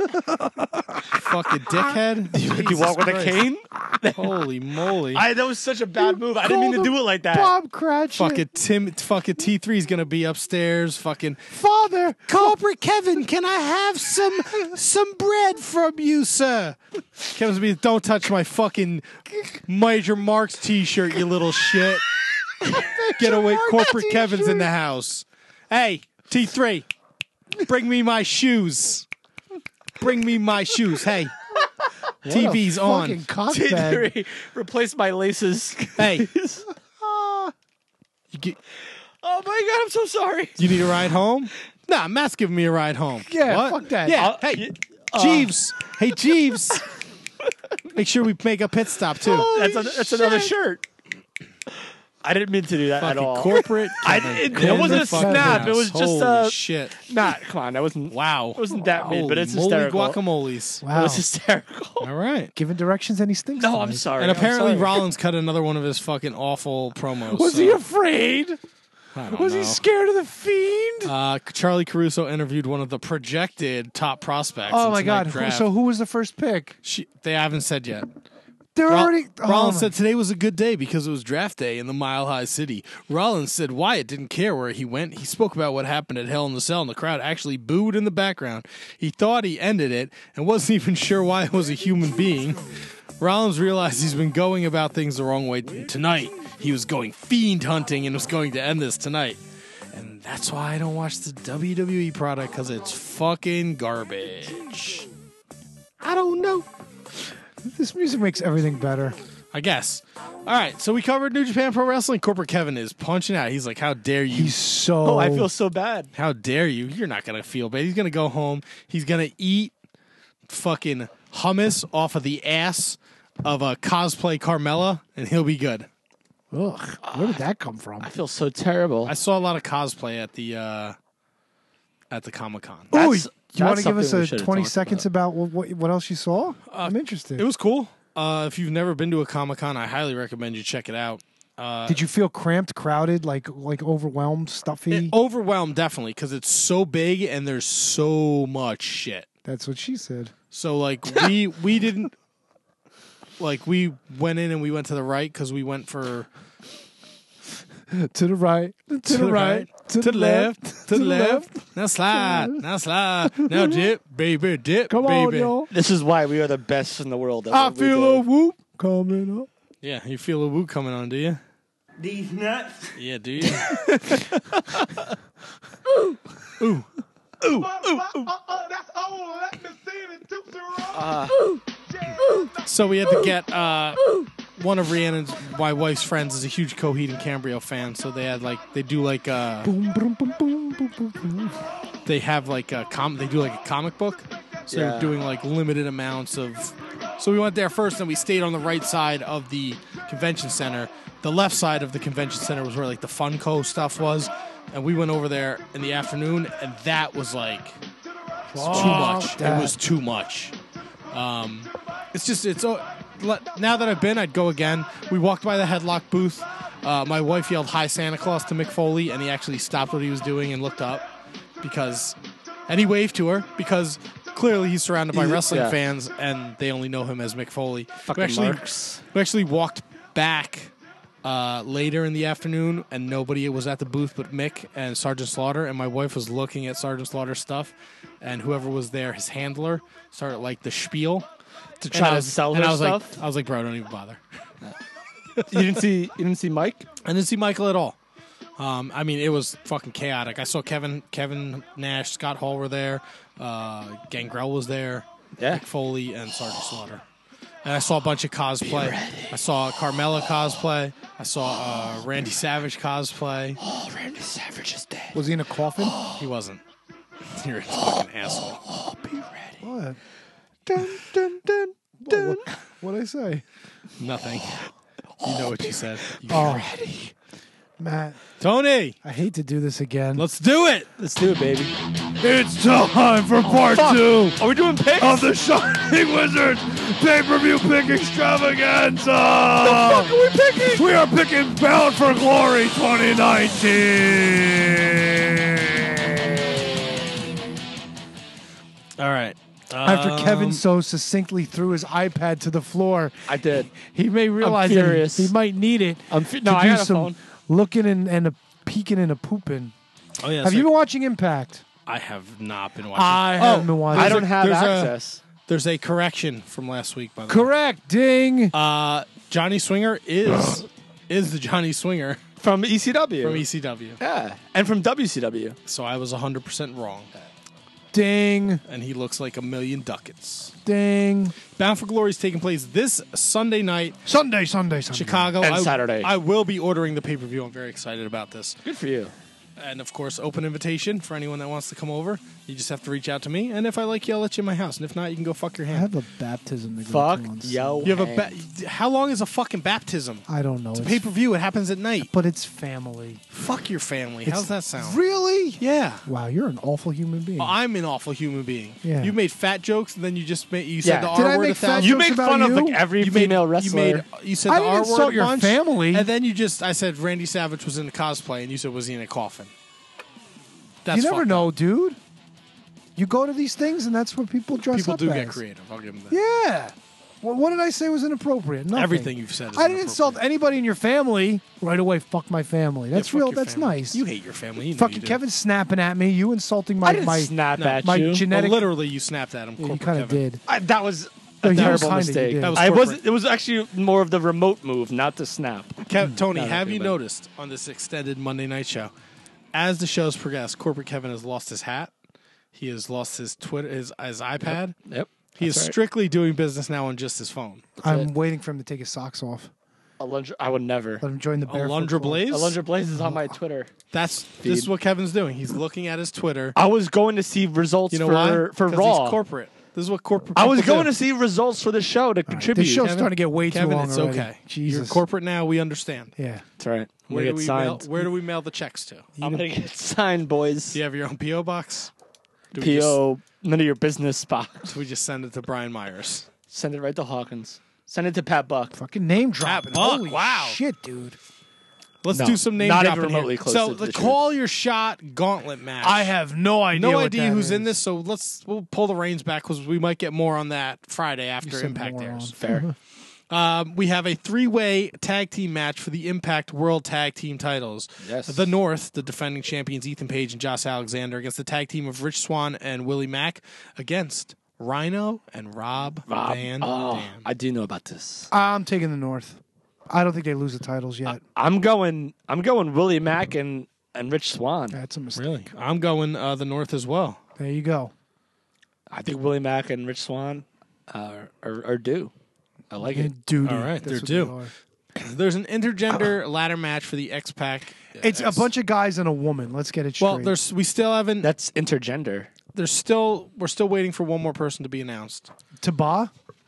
Fucking dickhead. You walk with a cane? Holy moly. That was such a bad move. I didn't mean to do it like that. Bob Cratchit. Fucking fucking T3 is gonna be upstairs. Fucking Father. corporate Kevin, can I have some bread from you, sir? Kevin's be, don't touch my fucking Major Marks T-shirt, you little shit. Get away, corporate Kevin's in the house. Hey, T3, bring me my shoes. Bring me my shoes. Hey, TV's on. Fucking cockbag. T3, replace my laces. Hey. You Oh my god, I'm so sorry. need a ride home? Nah, Matt's giving me a ride home. Yeah, What? fuck that. Yeah, hey, Jeeves. Hey, Jeeves. Make sure we make a pit stop, too. That's another shirt. I didn't mean to do that at Fucking all. corporate. It wasn't a snap. It was just Holy shit. Matt, come on, that wasn't. Wow. It wasn't that mean, but it's Holy hysterical. guacamoles. Wow. It was hysterical. All right. Giving directions and he stinks. No, tonight. I'm sorry. And apparently I'm sorry. Rollins cut another one of his fucking awful promos. Was he afraid? I don't Was know. he scared of the Fiend? Charlie Caruso interviewed one of the projected top prospects. Oh in my God! tonight's draft. So who was the first pick? They haven't said yet. They're already. Rollins said today was a good day because it was draft day in the Mile High City. Rollins said Wyatt didn't care where he went. He spoke about what happened at Hell in the Cell, and the crowd actually booed in the background. He thought he ended it and wasn't even sure Wyatt was a human being. Rollins realized he's been going about things the wrong way tonight. He was going fiend hunting and was going to end this tonight. And that's why I don't watch the WWE product, because it's fucking garbage. I don't know. This music makes everything better. I guess. All right, so we covered New Japan Pro Wrestling. Corporate Kevin is punching out. He's like, how dare you? He's so... Oh, I feel so bad. How dare you? You're not going to feel bad. He's going to go home. He's going to eat fucking hummus off of the ass of a cosplay Carmella, and he'll be good. Ugh, where did that come from? I feel so terrible. I saw a lot of cosplay at the Comic-Con. Oh, you want to give us something we a should have 20 talked seconds about what else you saw? I'm interested. It was cool. If you've never been to a Comic-Con, I highly recommend you check it out. Did you feel cramped, crowded, like overwhelmed, stuffy? Overwhelmed, definitely, because it's so big and there's so much shit. That's what she said. So, like, we didn't... Like, we went in and we went to the right because we went for... To the right, to the right, to the left, to the left. Now slide, now dip, baby, dip, Come baby. on, y'all. This is why we are the best in the world. at I what we feel do. a whoop coming up. Yeah, you feel a woo coming on, do you? These nuts. Yeah, do you? Ooh, that's old. Let me see the Tootsie Roll. So we had to get one of Rhiannon's, my wife's friends, is a huge Coheed and Cambria fan. So they had they do like Boom, boom, boom, boom, boom, boom, boom. they have like they do like a comic book. So Yeah. they're doing like limited amounts of. So we went there first, and we stayed on the right side of the convention center. The left side of the convention center was where like the Funko stuff was, and we went over there in the afternoon, and that was like too much. that. It was too much. Now that I've been, I'd go again. We walked by the Headlock booth. My wife yelled "Hi Santa Claus" to Mick Foley, and he actually stopped what he was doing and looked up and he waved to her because clearly he's surrounded by wrestling fans and they only know him as Mick Foley. Fucking marks. We actually walked back later in the afternoon, and nobody was at the booth but Mick and Sergeant Slaughter, and my wife was looking at Sergeant Slaughter's stuff, and whoever was there, his handler, started like the spiel To try to sell her stuff? I was like, bro, don't even bother. You didn't see Mike? I didn't see Michael at all. I mean, it was fucking chaotic. I saw Kevin Nash, Scott Hall were there, Gangrel was there, Mick Foley, and Sergeant Slaughter. And I saw a bunch of cosplay. I saw Carmella cosplay. I saw Randy Savage cosplay. Oh, Randy Savage is dead. Was he in a coffin? He wasn't. You're a fucking asshole. Oh, be ready. What? Dun, dun, dun, dun. What'd I say? Nothing. You know what you said. Ready. Matt. Tony! I hate to do this again. Let's do it! Let's do it, baby. It's time for part 2 Are we doing picks? of the Shining Wizards pay-per-view pick extravaganza. The fuck are we picking? We are picking Bound for Glory 2019. All right. After Kevin so succinctly threw his iPad to the floor, I did. he may realize I'm that furious. he might need it. No, to I do got a some phone. looking and a peeking and a pooping. Oh, yeah. Have you been watching Impact? I have not been watching. I haven't been watching. I don't have there's access. There's a correction from last week, by the way. Correct. Ding. Johnny Swinger is the Johnny Swinger From ECW. from ECW. Yeah. And from WCW. So I was 100% wrong. Ding. And he looks like a million ducats. Ding. Bound for Glory is taking place this Sunday night, Sunday. Chicago. And Saturday. I will be ordering the pay-per-view. I'm very excited about this. Good for you. And, of course, open invitation for anyone that wants to come over. You just have to reach out to me, and if I like you, I'll let you in my hoce. And if not, you can go fuck your I hand. have a baptism to go Fuck to on yo. You have how long is a fucking baptism? I don't know. It's a pay-per-view. It happens at night. But it's family. Fuck your family. How's that sound? Really? Yeah. Wow, you're an awful human being. Well, I'm an awful human being. Yeah. You made fat jokes, and then you just you said the Did R I word make 1,000. fat You jokes make about fun of you? like every female wrestler. You said I the didn't R insult word a your bunch, family. and then I said Randy Savage was in a cosplay, and you said, was he in a coffin? That's you never fucked know, up. dude. You go to these things, and that's what people dress People up do as. get creative. I'll give them that. Yeah. Well, what did I say was inappropriate? Nothing. Everything you've said is I didn't insult anybody in your family. Right away, fuck my family. That's fuck real. your That's family. nice. You hate your family. You know Fucking you do. Kevin snapping at me. You insulting my I didn't my snap at my you. genetic. Well, literally, you snapped at him. Yeah, you Corporate kind of Kevin. did. That was No, a you terrible kinda mistake. did. That was I corporate. wasn't. It was actually more of the remote move, not the snap. Tony, Not have you everybody. noticed on this extended Monday night show, as the show's progressed, Corporate Kevin has lost his hat. He has lost his Twitter, his iPad. Yep. He is That's right. strictly doing business now on just his phone. I'm waiting for him to take his socks off. I would never. Let him join the barefoot Alundra club. Blaze? Alundra Blaze is on my Twitter. This Feed. is what Kevin's doing. He's looking at his Twitter. I was going to see results You know why? for 'Cause Raw. He's corporate. This is what corporate. I was people going do. to see results for the show to contribute. This show's Kevin, starting to get way too Kevin, long it's already. okay. Jesus. You're corporate now. We understand. Yeah. That's right. Where We do get we signed. where do we mail the checks to? I'm gonna get signed, boys. Do you have your own PO box? Do we PO, none of your business box. just- we just send it to Brian Myers. Send it right to Hawkins. Send it to Pat Buck. Fucking name dropping. Buck, Holy wow. shit, dude. Let's No, do some name not even dropping remotely here. close So to the the call your shot gauntlet match. I have no idea. no what idea that who's in is. this. So we'll pull the reins back because we might get more on that Friday You after said Impact moron. airs. Fair. We have a 3-way tag team match for the Impact World Tag Team titles. Yes. The North, the defending champions Ethan Page and Josh Alexander against the tag team of Rich Swann and Willie Mack against Rhino and Rob Van Dam. I do know about this. I'm taking the North. I don't think they lose the titles yet. I'm going Willie Mack and Rich Swann. That's a mistake. Really? I'm going the North as well. There you go. I think Willie Mack and Rich Swann are due. I like it. Dude, All right, that's they're what due. they are. There's an intergender ladder match for the X-Pac. It's a bunch of guys and a woman. Let's get it straight. Well, we still haven't. That's intergender. We're still waiting for one more person to be announced. Taba.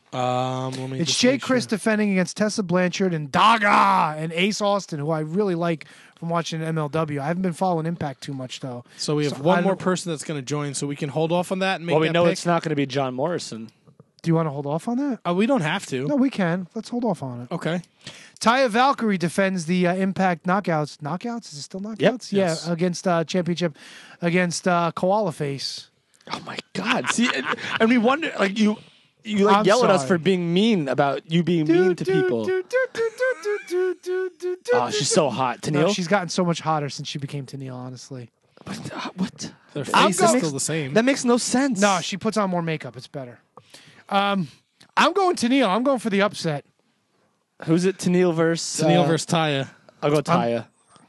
Let me It's just Jay make Chris sure. defending against Tessa Blanchard and Daga and Ace Austin, who I really like from watching MLW. I haven't been following Impact too much though. So we have I one don't- more person that's going to join, so we can hold off on that and make Well, we that know pick. it's not going to be John Morrison. Do you want to hold off on that? We don't have to. No, we can. Let's hold off on it. Okay. Taya Valkyrie defends the Impact Knockouts. Knockouts? Is it still Knockouts? Yep. Yeah, Yes. against Championship against Koala Face. Oh my God! See, and we wonder, like you like I'm yell at us sorry. for being mean about you being mean to people. Oh, she's so hot, Tennille. No, she's gotten so much hotter since she became Tennille, honestly. What? Their I'm face is going- still the same. That makes no sense. No, she puts on more makeup. It's better. I'm going Tennille. I'm going for the upset. Who's it? Tennille versus Tennille versus Taya. I'll go Taya.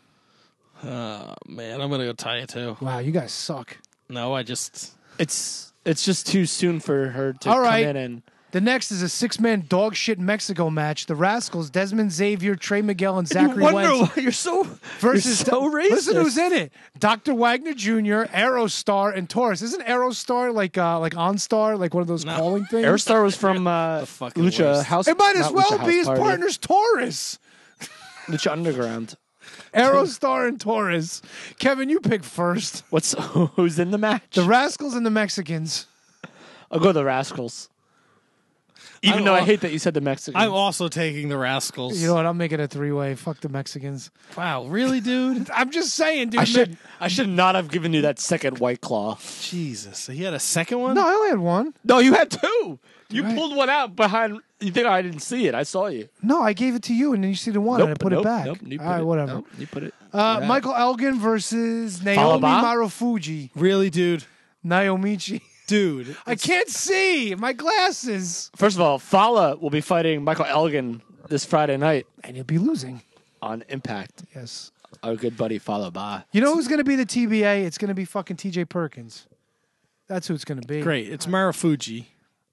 Man, I'm going to go Taya too. Wow, you guys suck. No, I just... It's just too soon for her to All right. come in and. The next is a 6-man dog shit Mexico match. The Rascals, Desmond Xavier, Trey Miguel, and Zachary you wonder Wentz why you're so versus you're so racist. Listen who's in it. Dr. Wagner Jr., Aerostar, and Taurus. Isn't Aerostar like OnStar, like one of those calling things? Aerostar was from fucking Lucha worst. House. It might as not well Lucha be House his Party. partner's Taurus. Lucha Underground. Aerostar and Taurus. Kevin, you pick first. Who's in the match? The Rascals and the Mexicans. I'll go the Rascals. Even though I hate that you said the Mexicans. I'm also taking the Rascals. You know what? I'm making a 3-way. Fuck the Mexicans. Wow, really, dude? I'm just saying, dude. I should not have given you that second White Claw. Jesus. So he had a second one? No, I only had one. No, you had two. You Right. pulled one out behind. You think I didn't see it? I saw you. No, I gave it to you, and then you see the one, and I put it back. Nope, you put All right, it. whatever. Nope, you put it. Michael Elgin versus Naomi Falaba? Marufuji. Really, dude? Naomichi. Dude. I can't see. My glasses. First of all, Fala will be fighting Michael Elgin this Friday night And he'll be losing. on Impact. Yes. Our good buddy Falaba. You know who's going to be the TBA? It's going to be fucking TJ Perkins. That's who it's going to be. Great. It's Marufuji.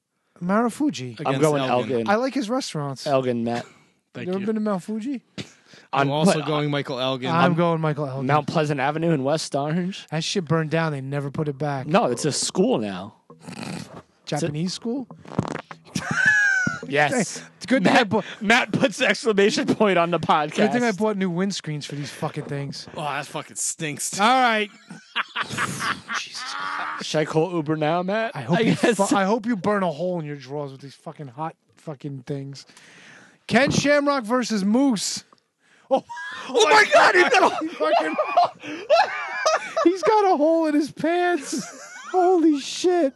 Marufuji. I'm Against going Elgin. Elgin. I like his restaurants. Elgin Matt. Thank you ever you. been to Mount Fuji? I'm also what, going Michael Elgin. I'm going Michael Elgin. Mount Pleasant Avenue in West Orange. That shit burned down. They never put it back. No, it's a school now. Japanese school? Yes. It's a good thing I bought. Matt puts the exclamation point on the podcast. Good thing I bought new windscreens for these fucking things. Oh, that fucking stinks. All right. Should I call Uber now, Matt? I hope guess. I hope you burn a hole in your drawers with these fucking hot fucking things. Ken Shamrock versus Moose. Oh my God! He's got a hole in his pants. Holy shit.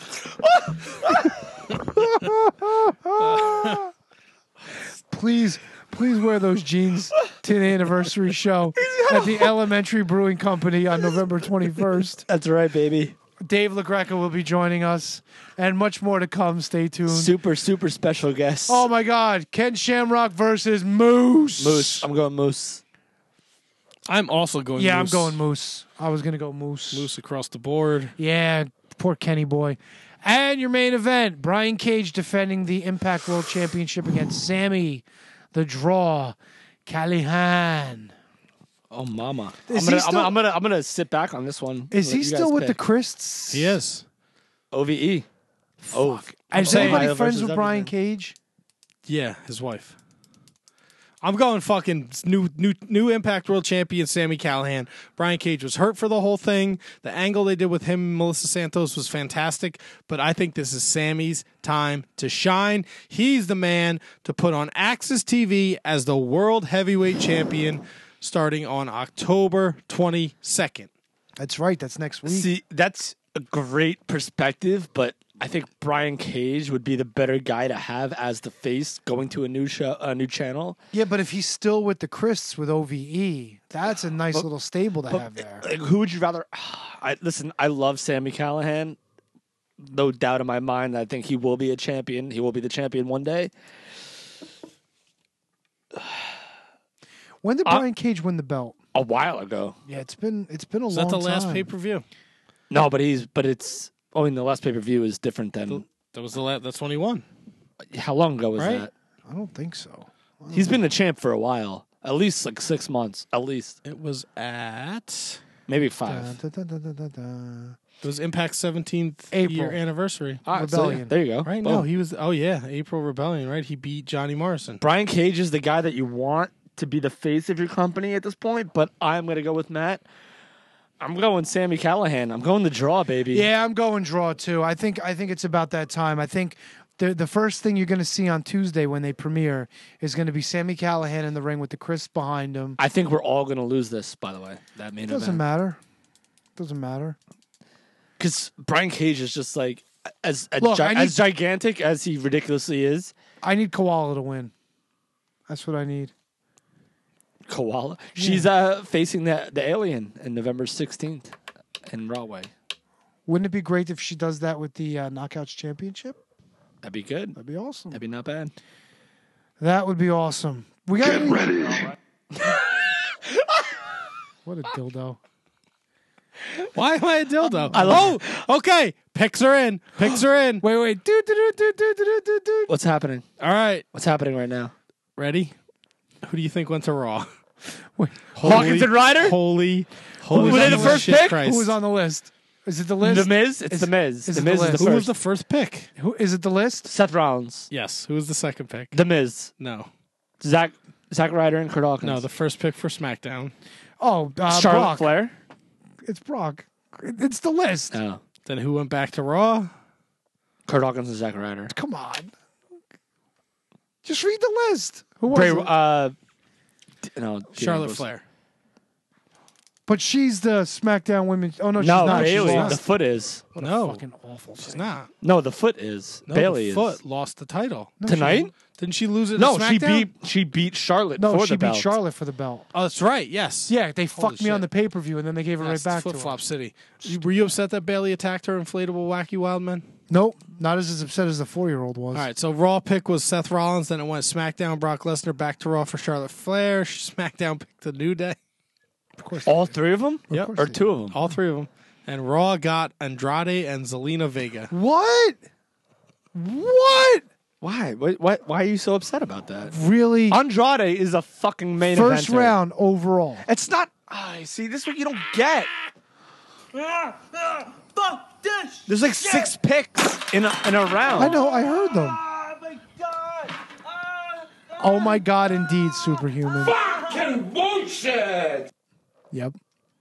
Please wear those jeans to the anniversary show at the Elementary Brewing Company on November 21st. That's right, baby. Dave LaGreca will be joining us, and much more to come. Stay tuned. Super special guest. Oh my God. Ken Shamrock versus Moose. Moose. I'm going Moose. I'm also going Yeah, Moose. I'm going Moose. I was going to go Moose. Moose across the board. Yeah, poor Kenny boy. And your main event, Brian Cage defending the Impact World Championship against Sammy, the Draw, Callahan. Oh, mama! Is I'm he still- gonna sit back on this one. Is he Let you still guys with the pick. Christs? He is. OVE. Oh, Is anybody friends with Brian Cage? Yeah, his wife. I'm going fucking new Impact World Champion Sammy Callahan. Brian Cage was hurt for the whole thing. The angle they did with him and Melissa Santos was fantastic, but I think this is Sammy's time to shine. He's the man to put on Axis TV as the World Heavyweight Champion starting on October 22nd. That's right. That's next week. See, that's a great perspective, but I think Brian Cage would be the better guy to have as the face going to a new show, a new channel. Yeah, but if he's still with the Christs with OVE, that's a nice little stable to have there. Like, who would you rather? Listen, I love Sammy Callahan. No doubt in my mind that I think he will be a champion. He will be the champion one day. When did Brian Cage win the belt? A while ago. Yeah, it's been a Is long that the time. last pay-per-view? No, but it's. Oh, and the last pay per view is different than. That was the last. That's when he won. How long ago was Right? that? I don't think so. He's been the champ for a while, at least like 6 months, at least. It was at Maybe 5. It was Impact's 17th April. year anniversary. All right, so Rebellion. there you go. Right? Boom. No, he was. Oh yeah, April Rebellion. Right? He beat Johnny Morrison. Brian Cage is the guy that you want to be the face of your company at this point, but I'm going to go with Matt. I'm going Sammy Callahan. I'm going the draw, baby. Yeah, I'm going draw too. I think it's about that time. I think the first thing you're going to see on Tuesday when they premiere is going to be Sammy Callahan in the ring with the Chris behind him. I think we're all going to lose this, by the way. That main Doesn't event. matter. Doesn't matter. Because Brian Cage is just like, as Look, I need- as gigantic as he ridiculously is, I need Koala to win. That's what I need. Koala. She's facing the alien in November 16th in Rahway. Wouldn't it be great if she does that with the Knockouts Championship? That'd be good. That'd be awesome. That'd be not bad. That would be awesome. We got Get ready. What a dildo. Why am I a dildo? Okay. Picks are in. Picks are in. Wait. Do. What's happening? All right. What's happening right now? Ready? Who do you think went to Raw? Wait. Hawkins and Ryder? Holy Were they the first pick? Christ. Who was on the list? Is it the list? The Miz? It's The Miz. Is The it Miz the is list? the Who was first. the first pick? Who is it? The list? Seth Rollins. Yes. Who was the second pick? The Miz. No. Zack Ryder and Kurt Hawkins. No, the first pick for SmackDown. Oh, Charlotte Brock. Flair. It's Brock. It's the list. No. Then who went back to Raw? Kurt Hawkins and Zack Ryder. Come on. Just read the list. Who was Bray, it? no, Charlotte Flair. But she's the SmackDown Women. Oh, no, she's No, not. Bailey. She's The lost. foot is. What a No. fucking awful She's thing. not. No, the foot is. No, Bailey the is. Foot lost the title. No, she Tonight? didn't. Didn't she lose it at No, SmackDown? she beat Charlotte No, for she the beat belt. Charlotte for the belt. Oh, that's right. Yes. Yeah, they Holy fucked me on shit. the pay-per-view, and then they gave it Yes, right back to Flip her. Flop City. Were you upset that Bailey attacked her inflatable wacky wild man? Nope, not as upset as the 4-year-old was. All right, so Raw pick was Seth Rollins, then it went SmackDown, Brock Lesnar, back to Raw for Charlotte Flair. SmackDown picked the New Day. Of course. All three of them? Yep. Or two of them? All three of them. And Raw got Andrade and Zelina Vega. What? What? Why? Why are you so upset about that? Really? Andrade is a fucking main eventer. First round overall. It's not. See, this is what you don't get. Fuck this. There's like 6 picks in a round. I know. I heard them. Oh my God! Indeed, superhuman. Fucking bullshit! Yep.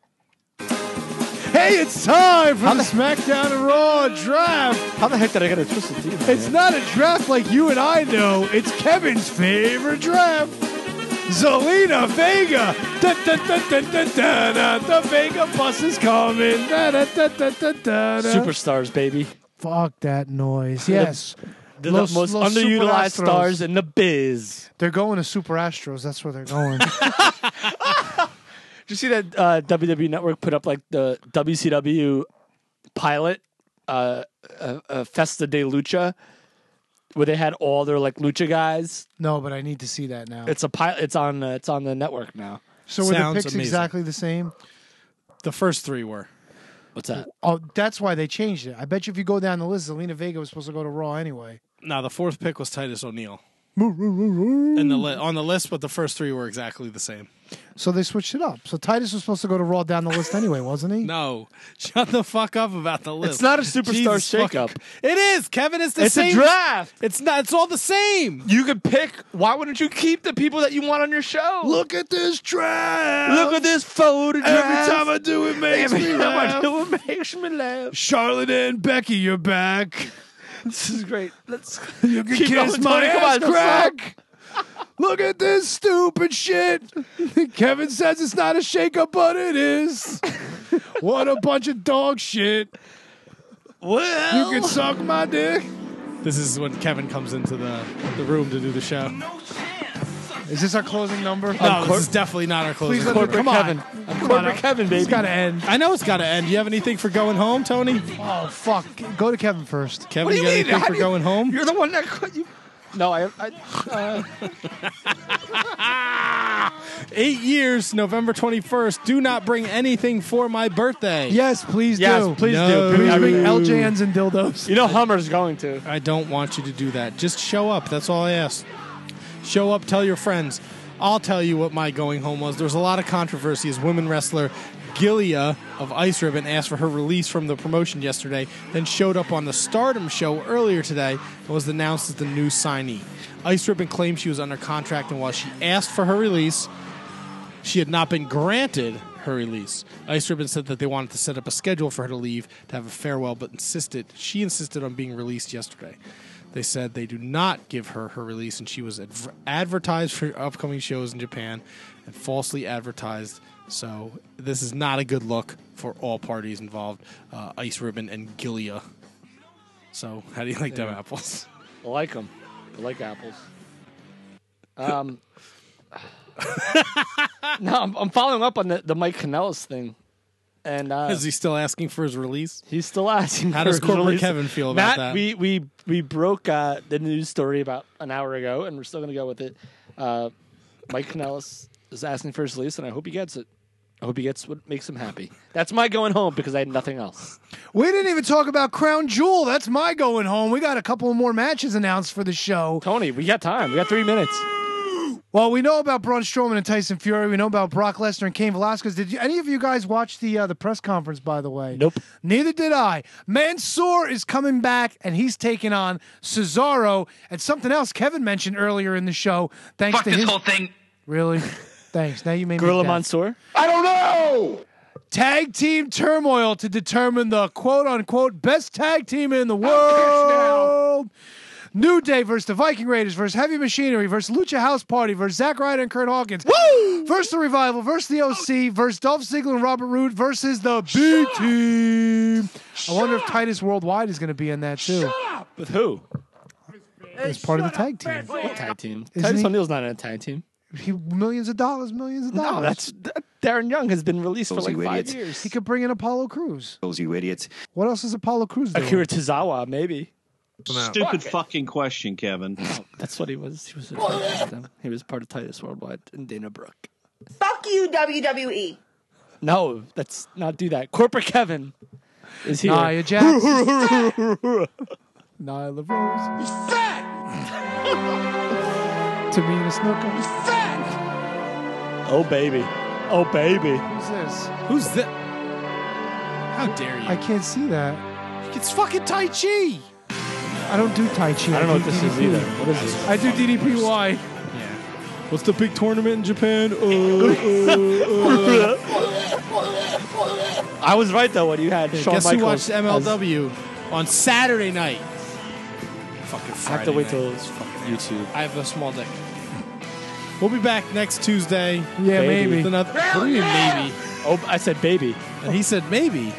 Hey, it's time for the SmackDown and Raw draft. How the heck did I get a twisted team? It's not a draft like you and I know. It's Kevin's favorite draft. Zelina Vega. Da, da, da, da, da, da, da. The Vega bus is coming. Da, da, da, da, da, da, da. Superstars, baby. Fuck that noise. Yes. They're the most underutilized Super Astros. stars in the biz. They're going to Super Astros. That's where they're going. Did you see that WWE Network put up like the WCW pilot, Festa de Lucha, where they had all their like lucha guys? No, but I need to see that now. It's a pilot. It's on the network now. So were the Sounds picks amazing. exactly the same? The first 3 were. What's that? Oh, that's why they changed it. I bet you if you go down the list, Zelina Vega was supposed to go to Raw anyway. No, the 4th pick was Titus O'Neil. On the list, but the first 3 were exactly the same. So they switched it up. So Titus was supposed to go to Raw down the list anyway, wasn't he? No, shut the fuck up about the list. It's not a superstar Jesus shakeup. fucking- It is, Kevin. It's the It's same a draft. It's not. It's all the same. You could pick. Why wouldn't you keep the people that you want on your show? Look at this draft. Look at this photograph. Every time I do it makes me Every time I laugh. do it makes me laugh. Charlotte and Becky, you're back. This is great. Let's You can keep kiss going, my Tony. Come ass on, go crack. Look at this stupid shit. Kevin says it's not a shakeup, but it is. What a bunch of dog shit. Well, You can suck my dick. This is when Kevin comes into the room to do the show. Is this our closing number? No, this is definitely not our closing. Please let number. me, come on. Kevin. Corporate Kevin, baby. It's got to end. I know it's got to end. Do you have anything for going home, Tony? Oh, fuck. Go to Kevin first. Kevin, What do you got mean? anything How for do you- going home? You're the one that you. No, I 8 years, November 21st. Do not bring anything for my birthday. Yes, please Yes, do. please No. do. Please I bring mean, LJNs and dildos. you know Hummer's going to. I don't want you to do that. Just show up. That's all I ask. Show up, tell your friends. I'll tell you what my going home was. There was a lot of controversy as women wrestler Gilia of Ice Ribbon asked for her release from the promotion yesterday, then showed up on the Stardom show earlier today and was announced as the new signee. Ice Ribbon claimed she was under contract, and while she asked for her release, she had not been granted her release. Ice Ribbon said that they wanted to set up a schedule for her to leave to have a farewell, but she insisted on being released yesterday. They said they do not give her her release, and she was advertised for upcoming shows in Japan and falsely advertised. So this is not a good look for all parties involved, Ice Ribbon and Gilia. So how do you like them apples? I like them. I like apples. No, I'm following up on the Mike Kanellis thing. And Is he still asking for his release? He's still asking. How for does his corporate release. Kevin feel about Matt, that? We broke the news story about an hour ago, and we're still going to go with it. Mike Kanellis is asking for his release, and I hope he gets it. I hope he gets what makes him happy. That's my going home because I had nothing else. We didn't even talk about Crown Jewel. That's my going home. We got a couple more matches announced for the show. Tony, we got time. We got 3 minutes. Well, we know about Braun Strowman and Tyson Fury. We know about Brock Lesnar and Cain Velasquez. Did any of you guys watch the press conference, by the way? Nope. Neither did I. Mansoor is coming back, and he's taking on Cesaro. And something else Kevin mentioned earlier in the show. Thanks to his whole thing. Really? Thanks. Now you made Gorilla me deaf. Mansoor? I don't know. Tag team turmoil to determine the quote-unquote best tag team in the world. New Day versus the Viking Raiders versus Heavy Machinery versus Lucha House Party versus Zack Ryder and Kurt Hawkins. Woo! Versus the Revival versus the OC versus Dolph Ziggler and Robert Roode versus the B Team. I wonder if Titus Worldwide is going to be in that too. With who? As part of the tag team. What tag team? Isn't Titus he? O'Neil's not in a tag team. Millions of dollars. No, that's Darren Young has been released for Those like you 5 idiots. years. He could bring in Apollo Crews. Those you idiots. What else is Apollo Crews doing? Akira Tozawa, maybe. Stupid fucking question, Kevin. Oh, that's what he was. He was a part of them. He was part of Titus Worldwide and Dana Brooke. Fuck you, WWE. No, let's not do that. Corporate Kevin is here. Nia Jax. Nyla Rose. Tamina Snuka. Oh, baby. Oh, baby. Who's this? Who's that? How dare you? I can't see that. It's fucking Tai Chi. I don't do Tai Chi. I don't know what this is DDP. either. What is this? I do DDPY. What's the big tournament in Japan? I was right, though, when you had Shawn Guess who Michaels. watched MLW on Saturday night? Fucking I Friday have to wait night. till it's fucking YouTube. I have a small dick. We'll be back next Tuesday. Yeah, Baby. maybe. With another, what do you mean maybe? Oh, I said baby. And he said maybe.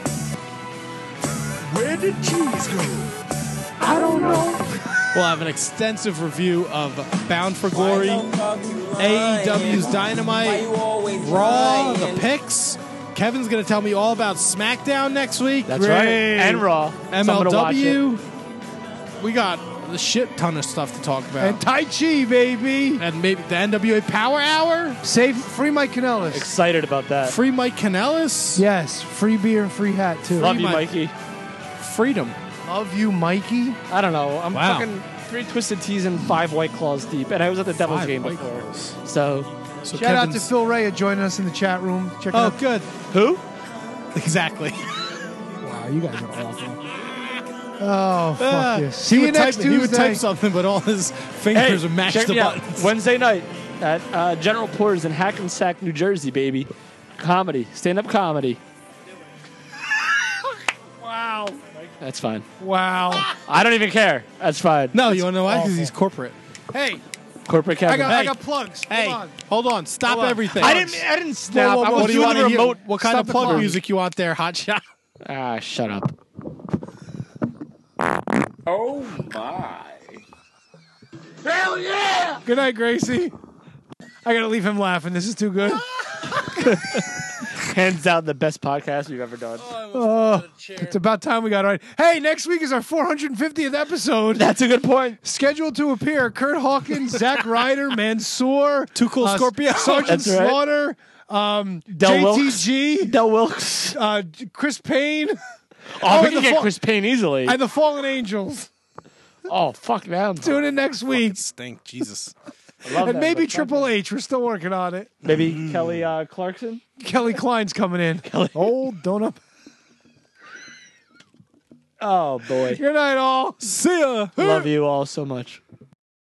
Where did cheese go? I don't know. We'll have an extensive review of Bound for Glory, AEW's Dynamite, Raw, the picks. Kevin's going to tell me all about SmackDown next week. That's right. And Raw. So I'm gonna watch MLW. We got a shit ton of stuff to talk about. And Tai Chi, baby. And maybe the NWA Power Hour. Save free Mike Kanellis. Excited about that. Free Mike Kanellis. Yes, free beer and free hat too. Love you, Mike. Mikey. Freedom. Love you, Mikey. I don't know. I'm Wow. fucking 3 Twisted Teas and 5 White Claws deep. And I was at the Devils 5 game White before. Claws. So, So Shout out to Kevin's- Phil Ray joining us in the chat room. Checking Oh, out. good. who? Exactly. Wow, you guys are awful. Oh, fuck this. He See you would next type, He would Tuesday. type something, but all his fingers would match check the me out. buttons. Wednesday night at General Porter's in Hackensack, New Jersey, baby. Comedy. Stand-up comedy. Wow. That's fine. Wow. I don't even care. That's fine. No, you want to know why? Because awful. he's corporate. Hey, Corporate Kevin. I Hey. got plugs. Hey, Hold on. hold on. Stop Hold on. everything. I didn't snap. Whoa, whoa, I whoa. was What do you doing want the to hear? remote. What kind Stop of the plug clock. music you want there, Hot Shot? Ah, shut up. Oh my. Hell yeah! Good night, Gracie. I gotta leave him laughing. This is too good. Hands down the best podcast we've ever done. Oh, it's about time we got it right. Hey, next week is our 450th episode. That's a good point. Scheduled to appear Kurt Hawkins, Zack Ryder, Mansoor, Too Cool Scorpio. Sergeant That's right. Slaughter, Del JTG, Del Wilkes. Chris Payne, Oh, we and can the get Chris Payne easily. and the Fallen Angels. Oh, fuck them. Tune in next week. Stink, Jesus. I love And them, maybe but fuck Triple them. H. We're still working on it. Maybe Kelly Clarkson. Kelly Klein's coming in. Old donut. Oh, boy. Good night, all. See ya. Love you all so much.